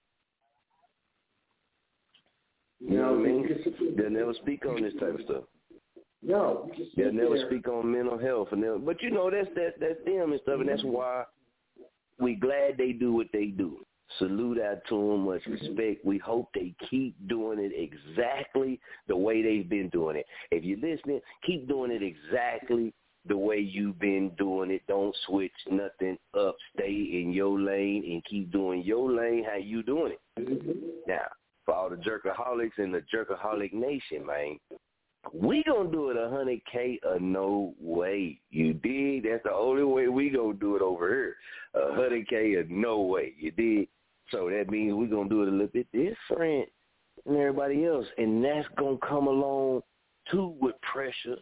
D: You know what I mean? They'll never speak on this type of stuff.
M: No,
D: they'll never speak on mental health, but that's them and stuff, and that's why we glad they do what they do. Salute out to them, much respect. We hope they keep doing it exactly the way they've been doing it. If you're listening, keep doing it exactly the way you've been doing it. Don't switch nothing up. Stay in your lane and keep doing your lane how you doing it. Now, for all the Jerkaholics and the Jerkaholic Nation, man, we gonna do it 100K or no way. You dig? That's the only way we gonna do it over here. 100K or no way. You dig? So that means we gonna do it a little bit different than everybody else, and that's gonna come along too with pressure.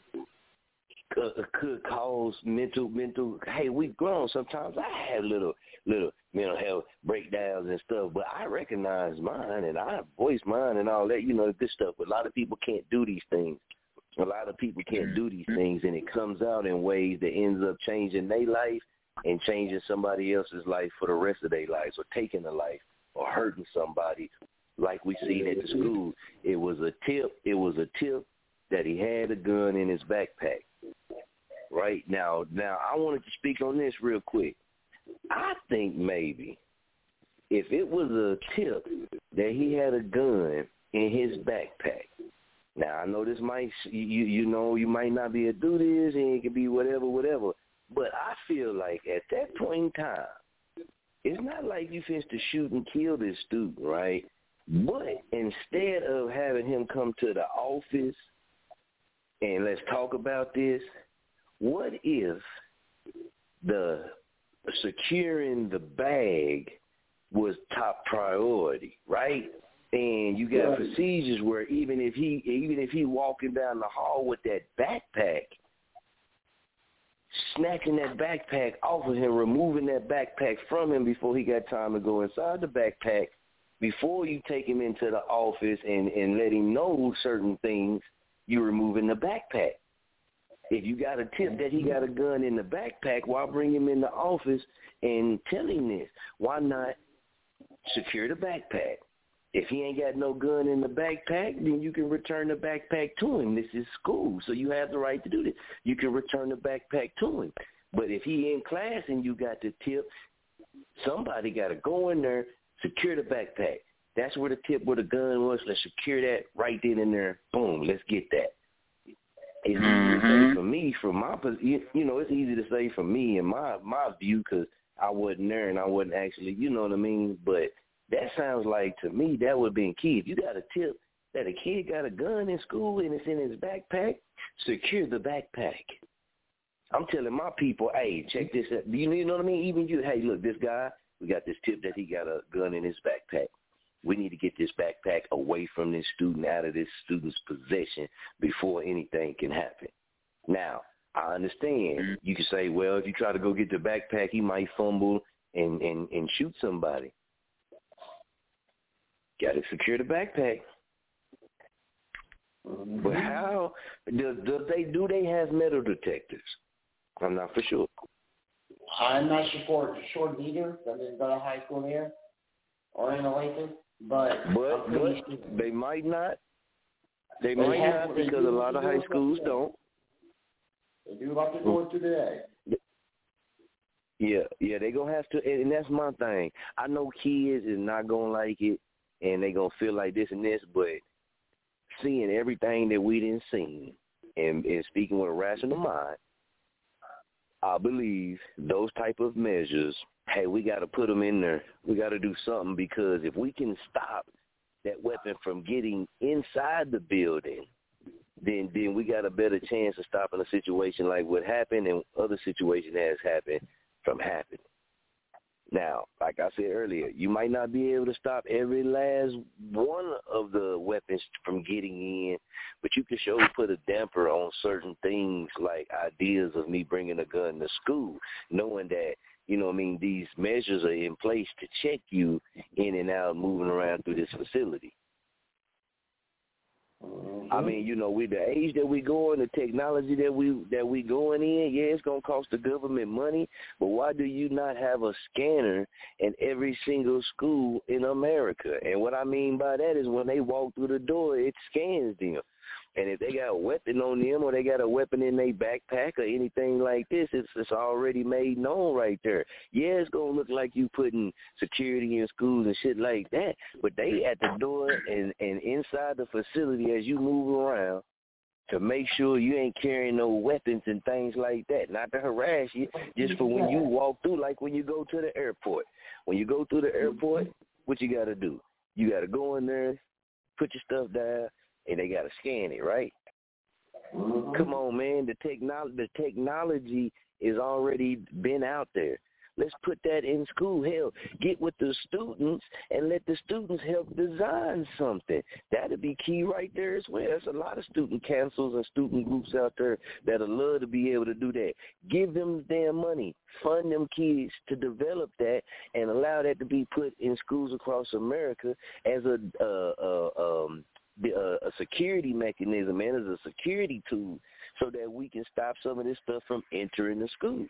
D: Could cause mental. Hey, we grown. Sometimes I have little mental health breakdowns and stuff, but I recognize mine and I voice mine and all that. Good stuff. But a lot of people can't do these things. A lot of people can't do these things, and it comes out in ways that ends up changing their life and changing somebody else's life for the rest of their lives, or taking a life, or hurting somebody. Like we seen at the school, it was a tip that he had a gun in his backpack. Right now, I wanted to speak on this real quick. I think maybe if it was a tip that he had a gun in his backpack. Now, I know this might, you might not be able to do this, and it could be whatever, but I feel like at that point in time, it's not like you finished to shoot and kill this student, right? But instead of having him come to the office and let's talk about this, what if the securing the bag was top priority, right? And you got procedures where even if he walking down the hall with that backpack, snatching that backpack off of him, removing that backpack from him before he got time to go inside the backpack, before you take him into the office and let him know certain things, you're removing the backpack. If you got a tip that he got a gun in the backpack, why bring him in the office and tell him this? Why not secure the backpack? If he ain't got no gun in the backpack, then you can return the backpack to him. This is school, so you have the right to do this. You can return the backpack to him. But if he in class and you got the tip, somebody got to go in there, secure the backpack. That's where the tip where the gun was. Let's secure that right then and there. Boom, let's get that. It's easy to say for me, from my position, it's easy to say for me and my view, because I wasn't there and I wasn't actually, you know what I mean? But that sounds like, to me, that would be key. If you got a tip that a kid got a gun in school and it's in his backpack, secure the backpack. I'm telling my people, hey, check this out. You know what I mean? Even you, hey, look, this guy, we got this tip that he got a gun in his backpack. We need to get this backpack away from this student, out of this student's possession before anything can happen. Now, I understand. You can say, well, if you try to go get the backpack, he might fumble and shoot somebody. Got to secure the backpack. But how do they have metal detectors? I'm not for sure.
H: I'm not sure either. I didn't go to high school there or in Olathe, but
D: they might not. They might not, because a lot of high schools don't.
H: They do like they're going to today.
D: Yeah, they gonna have to, and that's my thing. I know kids is not gonna like it, and they gonna feel like this and this, but seeing everything that we didn't see, and speaking with a rational mind, I believe those type of measures, hey, we got to put them in there. We got to do something, because if we can stop that weapon from getting inside the building, then we got a better chance of stopping a situation like what happened and other situations that has happened from happening. Now, like I said earlier, you might not be able to stop every last one of the weapons from getting in, but you can sure put a damper on certain things, like ideas of me bringing a gun to school, knowing that, you know what I mean, these measures are in place to check you in and out, moving around through this facility. I mean, with the age that we go in, the technology that we going in, yeah, it's gonna cost the government money. But why do you not have a scanner in every single school in America? And what I mean by that is, when they walk through the door, it scans them. And if they got a weapon on them, or they got a weapon in their backpack or anything like this, it's already made known right there. Yeah, it's going to look like you putting security in schools and shit like that, but they at the door and inside the facility as you move around to make sure you ain't carrying no weapons and things like that, not to harass you, just for when you walk through, like when you go to the airport. When you go through the airport, what you got to do? You got to go in there, put your stuff down, and they got to scan it, right? Come on, man. The technology is already been out there. Let's put that in school. Hell, get with the students and let the students help design something. That'd be key right there as well. There's a lot of student councils and student groups out there that'll love to be able to do that. Give them damn money. Fund them kids to develop that and allow that to be put in schools across America as a security mechanism and as a security tool, so that we can stop some of this stuff from entering the school.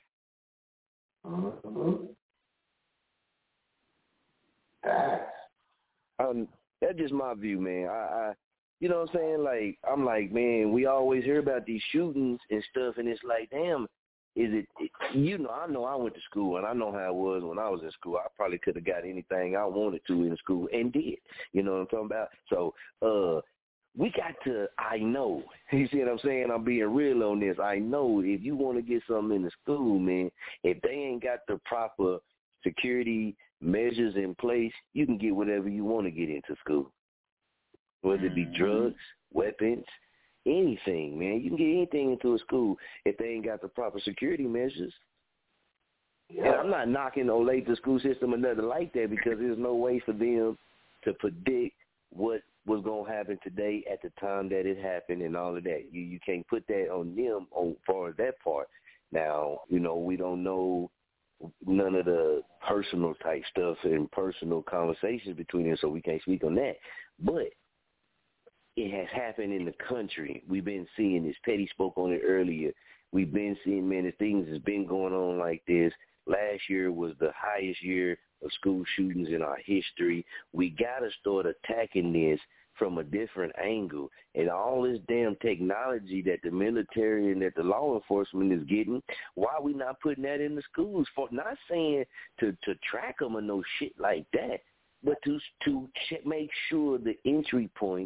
D: That's just my view, man. I you know what I'm saying? Like, I'm like, man, we always hear about these shootings and stuff, and it's like, damn, I know I went to school, and I know how it was when I was in school. I probably could have got anything I wanted to in school and did. You know what I'm talking about? So, we got to, I know, you see what I'm saying? I'm being real on this. I know if you want to get something in the school, man, if they ain't got the proper security measures in place, you can get whatever you want to get into school. Whether it be drugs, weapons, anything, man. You can get anything into a school if they ain't got the proper security measures. Yeah. And I'm not knocking Olathe school system or nothing like that, because there's no way for them to predict what was going to happen today at the time that it happened and all of that. You can't put that on them as far as that part. Now, we don't know none of the personal type stuff and personal conversations between them, so we can't speak on that. But it has happened in the country. We've been seeing this. Petty spoke on it earlier. We've been seeing, man, the things that's been going on like this. Last year was the highest year of school shootings in our history. We got to start attacking this from a different angle. And all this damn technology that the military and that the law enforcement is getting, why are we not putting that in the schools? For not saying to track them or no shit like that, but to make sure the entry point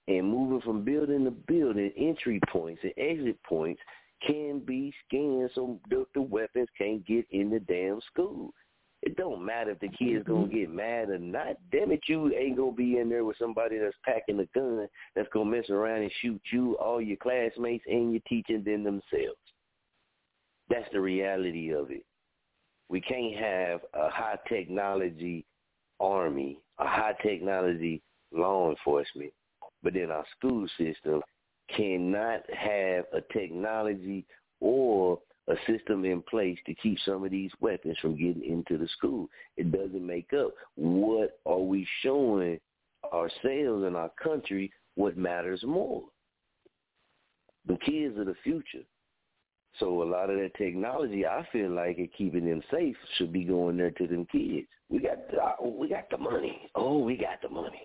D: And moving from building to building, entry points and exit points can be scanned so the weapons can't get in the damn school. It don't matter if the kid's going to get mad or not. Damn it, you ain't going to be in there with somebody that's packing a gun that's going to mess around and shoot you, all your classmates, and your teacher than themselves. That's the reality of it. We can't have a high-technology army, a high-technology law enforcement, but then our school system cannot have a technology or a system in place to keep some of these weapons from getting into the school. It doesn't make up. What are we showing ourselves and our country what matters more? The kids are the future. So a lot of that technology, I feel like it keeping them safe should be going there to them kids. We got the money. Oh, we got the money.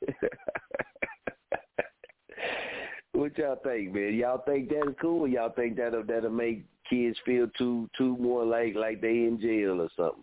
D: What y'all think, man? Y'all think that's cool, or y'all think that'll make kids feel too more like they in jail or something?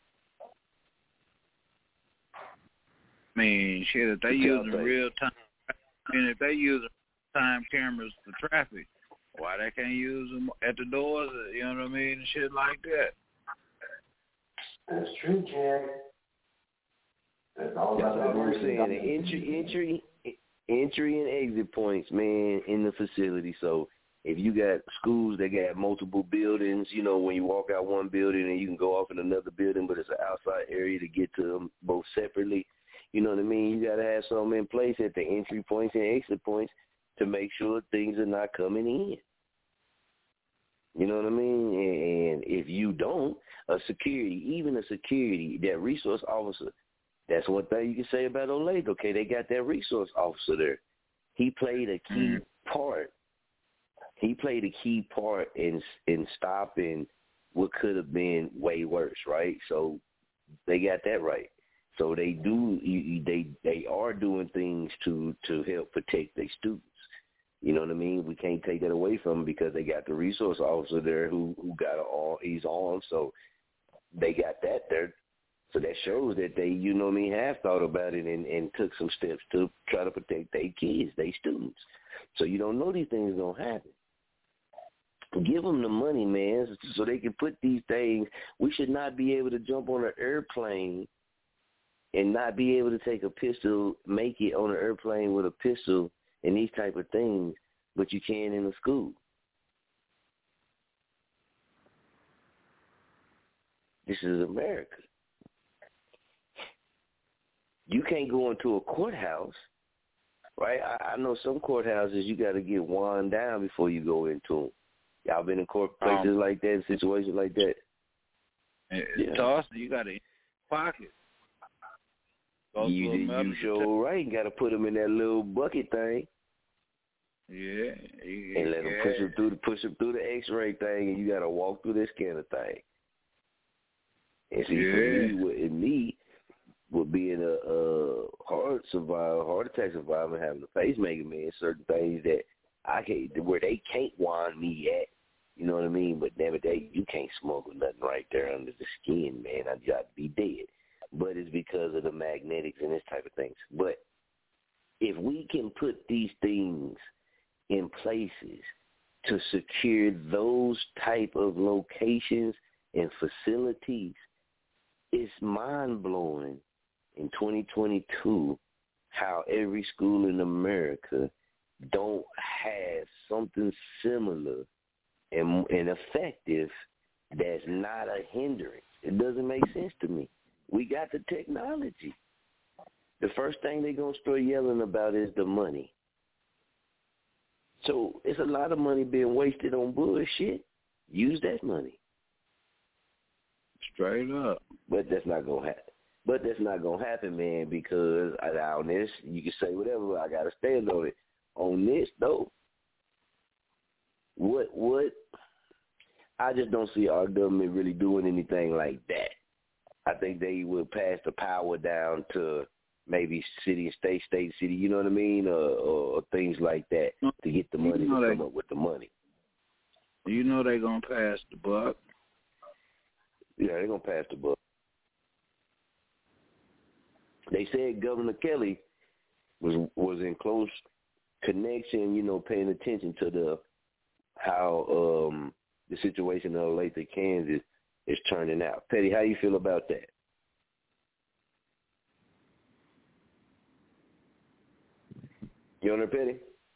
L: I mean, shit, if they using real time, and if they using time cameras for traffic, why they can't use them at the doors? You know what I mean? And shit like that.
M: That's true, Jerry. That's all
D: That's what I'm saying. Entry and exit points, man, in the facility. So if you got schools that got multiple buildings, you know, when you walk out one building and you can go off in another building, but it's an outside area to get to them both separately, you know what I mean? You got to have something in place at the entry points and exit points to make sure things are not coming in. You know what I mean? And if you don't, even a security, that resource officer, that's one thing you can say about Olathe. Okay, they got that resource officer there. He played a key part. He played a key part in stopping what could have been way worse, right? So they got that right. So they are doing things to help protect their students. You know what I mean? We can't take that away from them because they got the resource officer there who got he's armed, so they got that there. So that shows that they, you know what I mean, have thought about it and took some steps to try to protect their kids, their students. So you don't know these things don't happen. Give them the money, man, so they can put these things. We should not be able to jump on an airplane and not be able to take a pistol, make it on an airplane with a pistol and these type of things, but you can in a school. This is America. You can't go into a courthouse, right? I know some courthouses you got to get wound down before you go into them. Y'all been in court places like that, situations like that?
L: Yeah. Toss, you got to pocket.
D: You sure right. You got to put them in that little bucket thing.
L: Yeah.
D: And let them push them through the X-ray thing, and you got to walk through this scanner thing. And see, for me, with being a heart attack survivor, and having a pacemaker, man, certain things that I can't, where they can't wind me at, you know what I mean? But damn it, you can't smuggle nothing right there under the skin, man. I got to be dead. But it's because of the magnetics and this type of things. But if we can put these things in places to secure those type of locations and facilities, it's mind-blowing in 2022 how every school in America don't have something similar and effective that's not a hindrance. It doesn't make sense to me. We got the technology. The first thing they're going to start yelling about is the money. So it's a lot of money being wasted on bullshit. Use that money.
L: Straight up.
D: But that's not going to happen. Man, because on this, you can say whatever, I got to stand on it. On this, though, what I just don't see our government really doing anything like that. I think they will pass the power down to maybe city and state, city, you know what I mean, or things like that to get the money to come up with the money.
L: You know they're going to pass the buck.
D: Yeah, they're going to pass the buck. They said Governor Kelly was in close connection, you know, paying attention to how the situation in Olathe, Kansas is turning out. Petty, how you feel about that? You on there, Petty?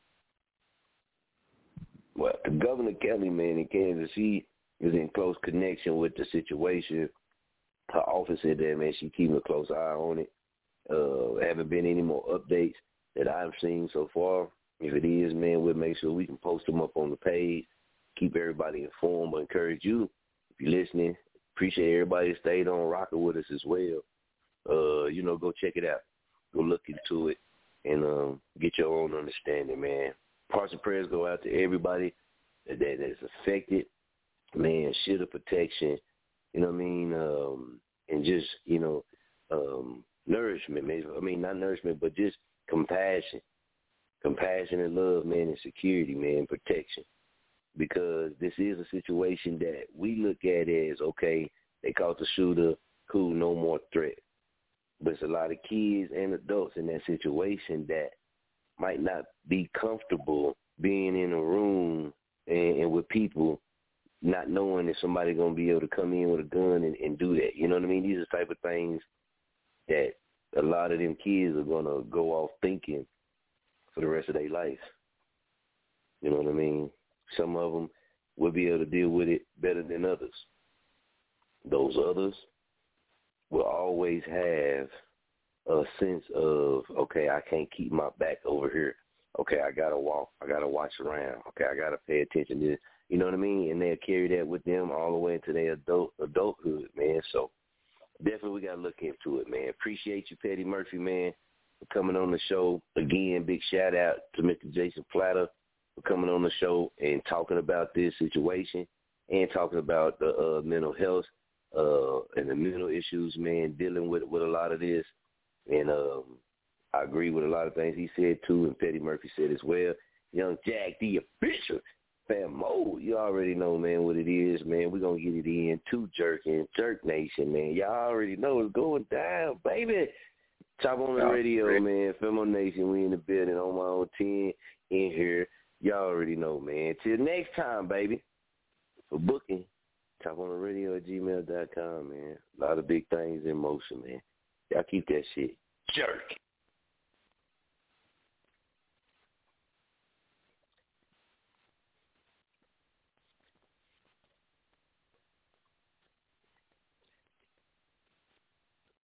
D: Well, Governor Kelly, man, in Kansas, he is in close connection with the situation. Her office said that, man, she keeping a close eye on it. Haven't been any more updates that I've seen so far. If it is, man, we'll make sure we can post them up on the page, keep everybody informed, but encourage you, if you're listening, appreciate everybody that stayed on rocking with us as well. You know, go check it out. Go look into it and get your own understanding, man. Hearts and prayers go out to everybody that is affected. Man, shield of protection, you know what I mean? And just, you know, nourishment, maybe. I mean, not nourishment, but just compassion. Compassion and love, man, and security, man, protection. Because this is a situation that we look at as, okay, they caught the shooter, cool, no more threat. But it's a lot of kids and adults in that situation that might not be comfortable being in a room and with people not knowing if somebody's going to be able to come in with a gun and do that. You know what I mean? These are the type of things that a lot of them kids are going to go off thinking for the rest of their life. You know what I mean? Some of them will be able to deal with it better than others. Those others will always have a sense of, okay, I can't keep my back over here. Okay, I got to walk. I got to watch around. Okay, I got to pay attention to this. You know what I mean? And they'll carry that with them all the way into their adulthood, man. So definitely we got to look into it, man. Appreciate you, Petty Murphy, man, for coming on the show. Again, big shout out to Mr. Jason Platter for coming on the show and talking about this situation and talking about the mental health and the mental issues, man, dealing with a lot of this. And I agree with a lot of things he said, too, and Petty Murphy said as well. Young Jack, the official Fam Mo, you already know, man, what it is, man. We're going to get it in to Jerk Nation, man. Y'all already know it's going down, baby. Chop on the radio, man. Femo Nation, we in the building on my own 10 in here. Y'all already know, man. Till next time, baby. For booking, chopontheradio@gmail.com, man. A lot of big things in motion, man. Y'all keep that shit. Jerk.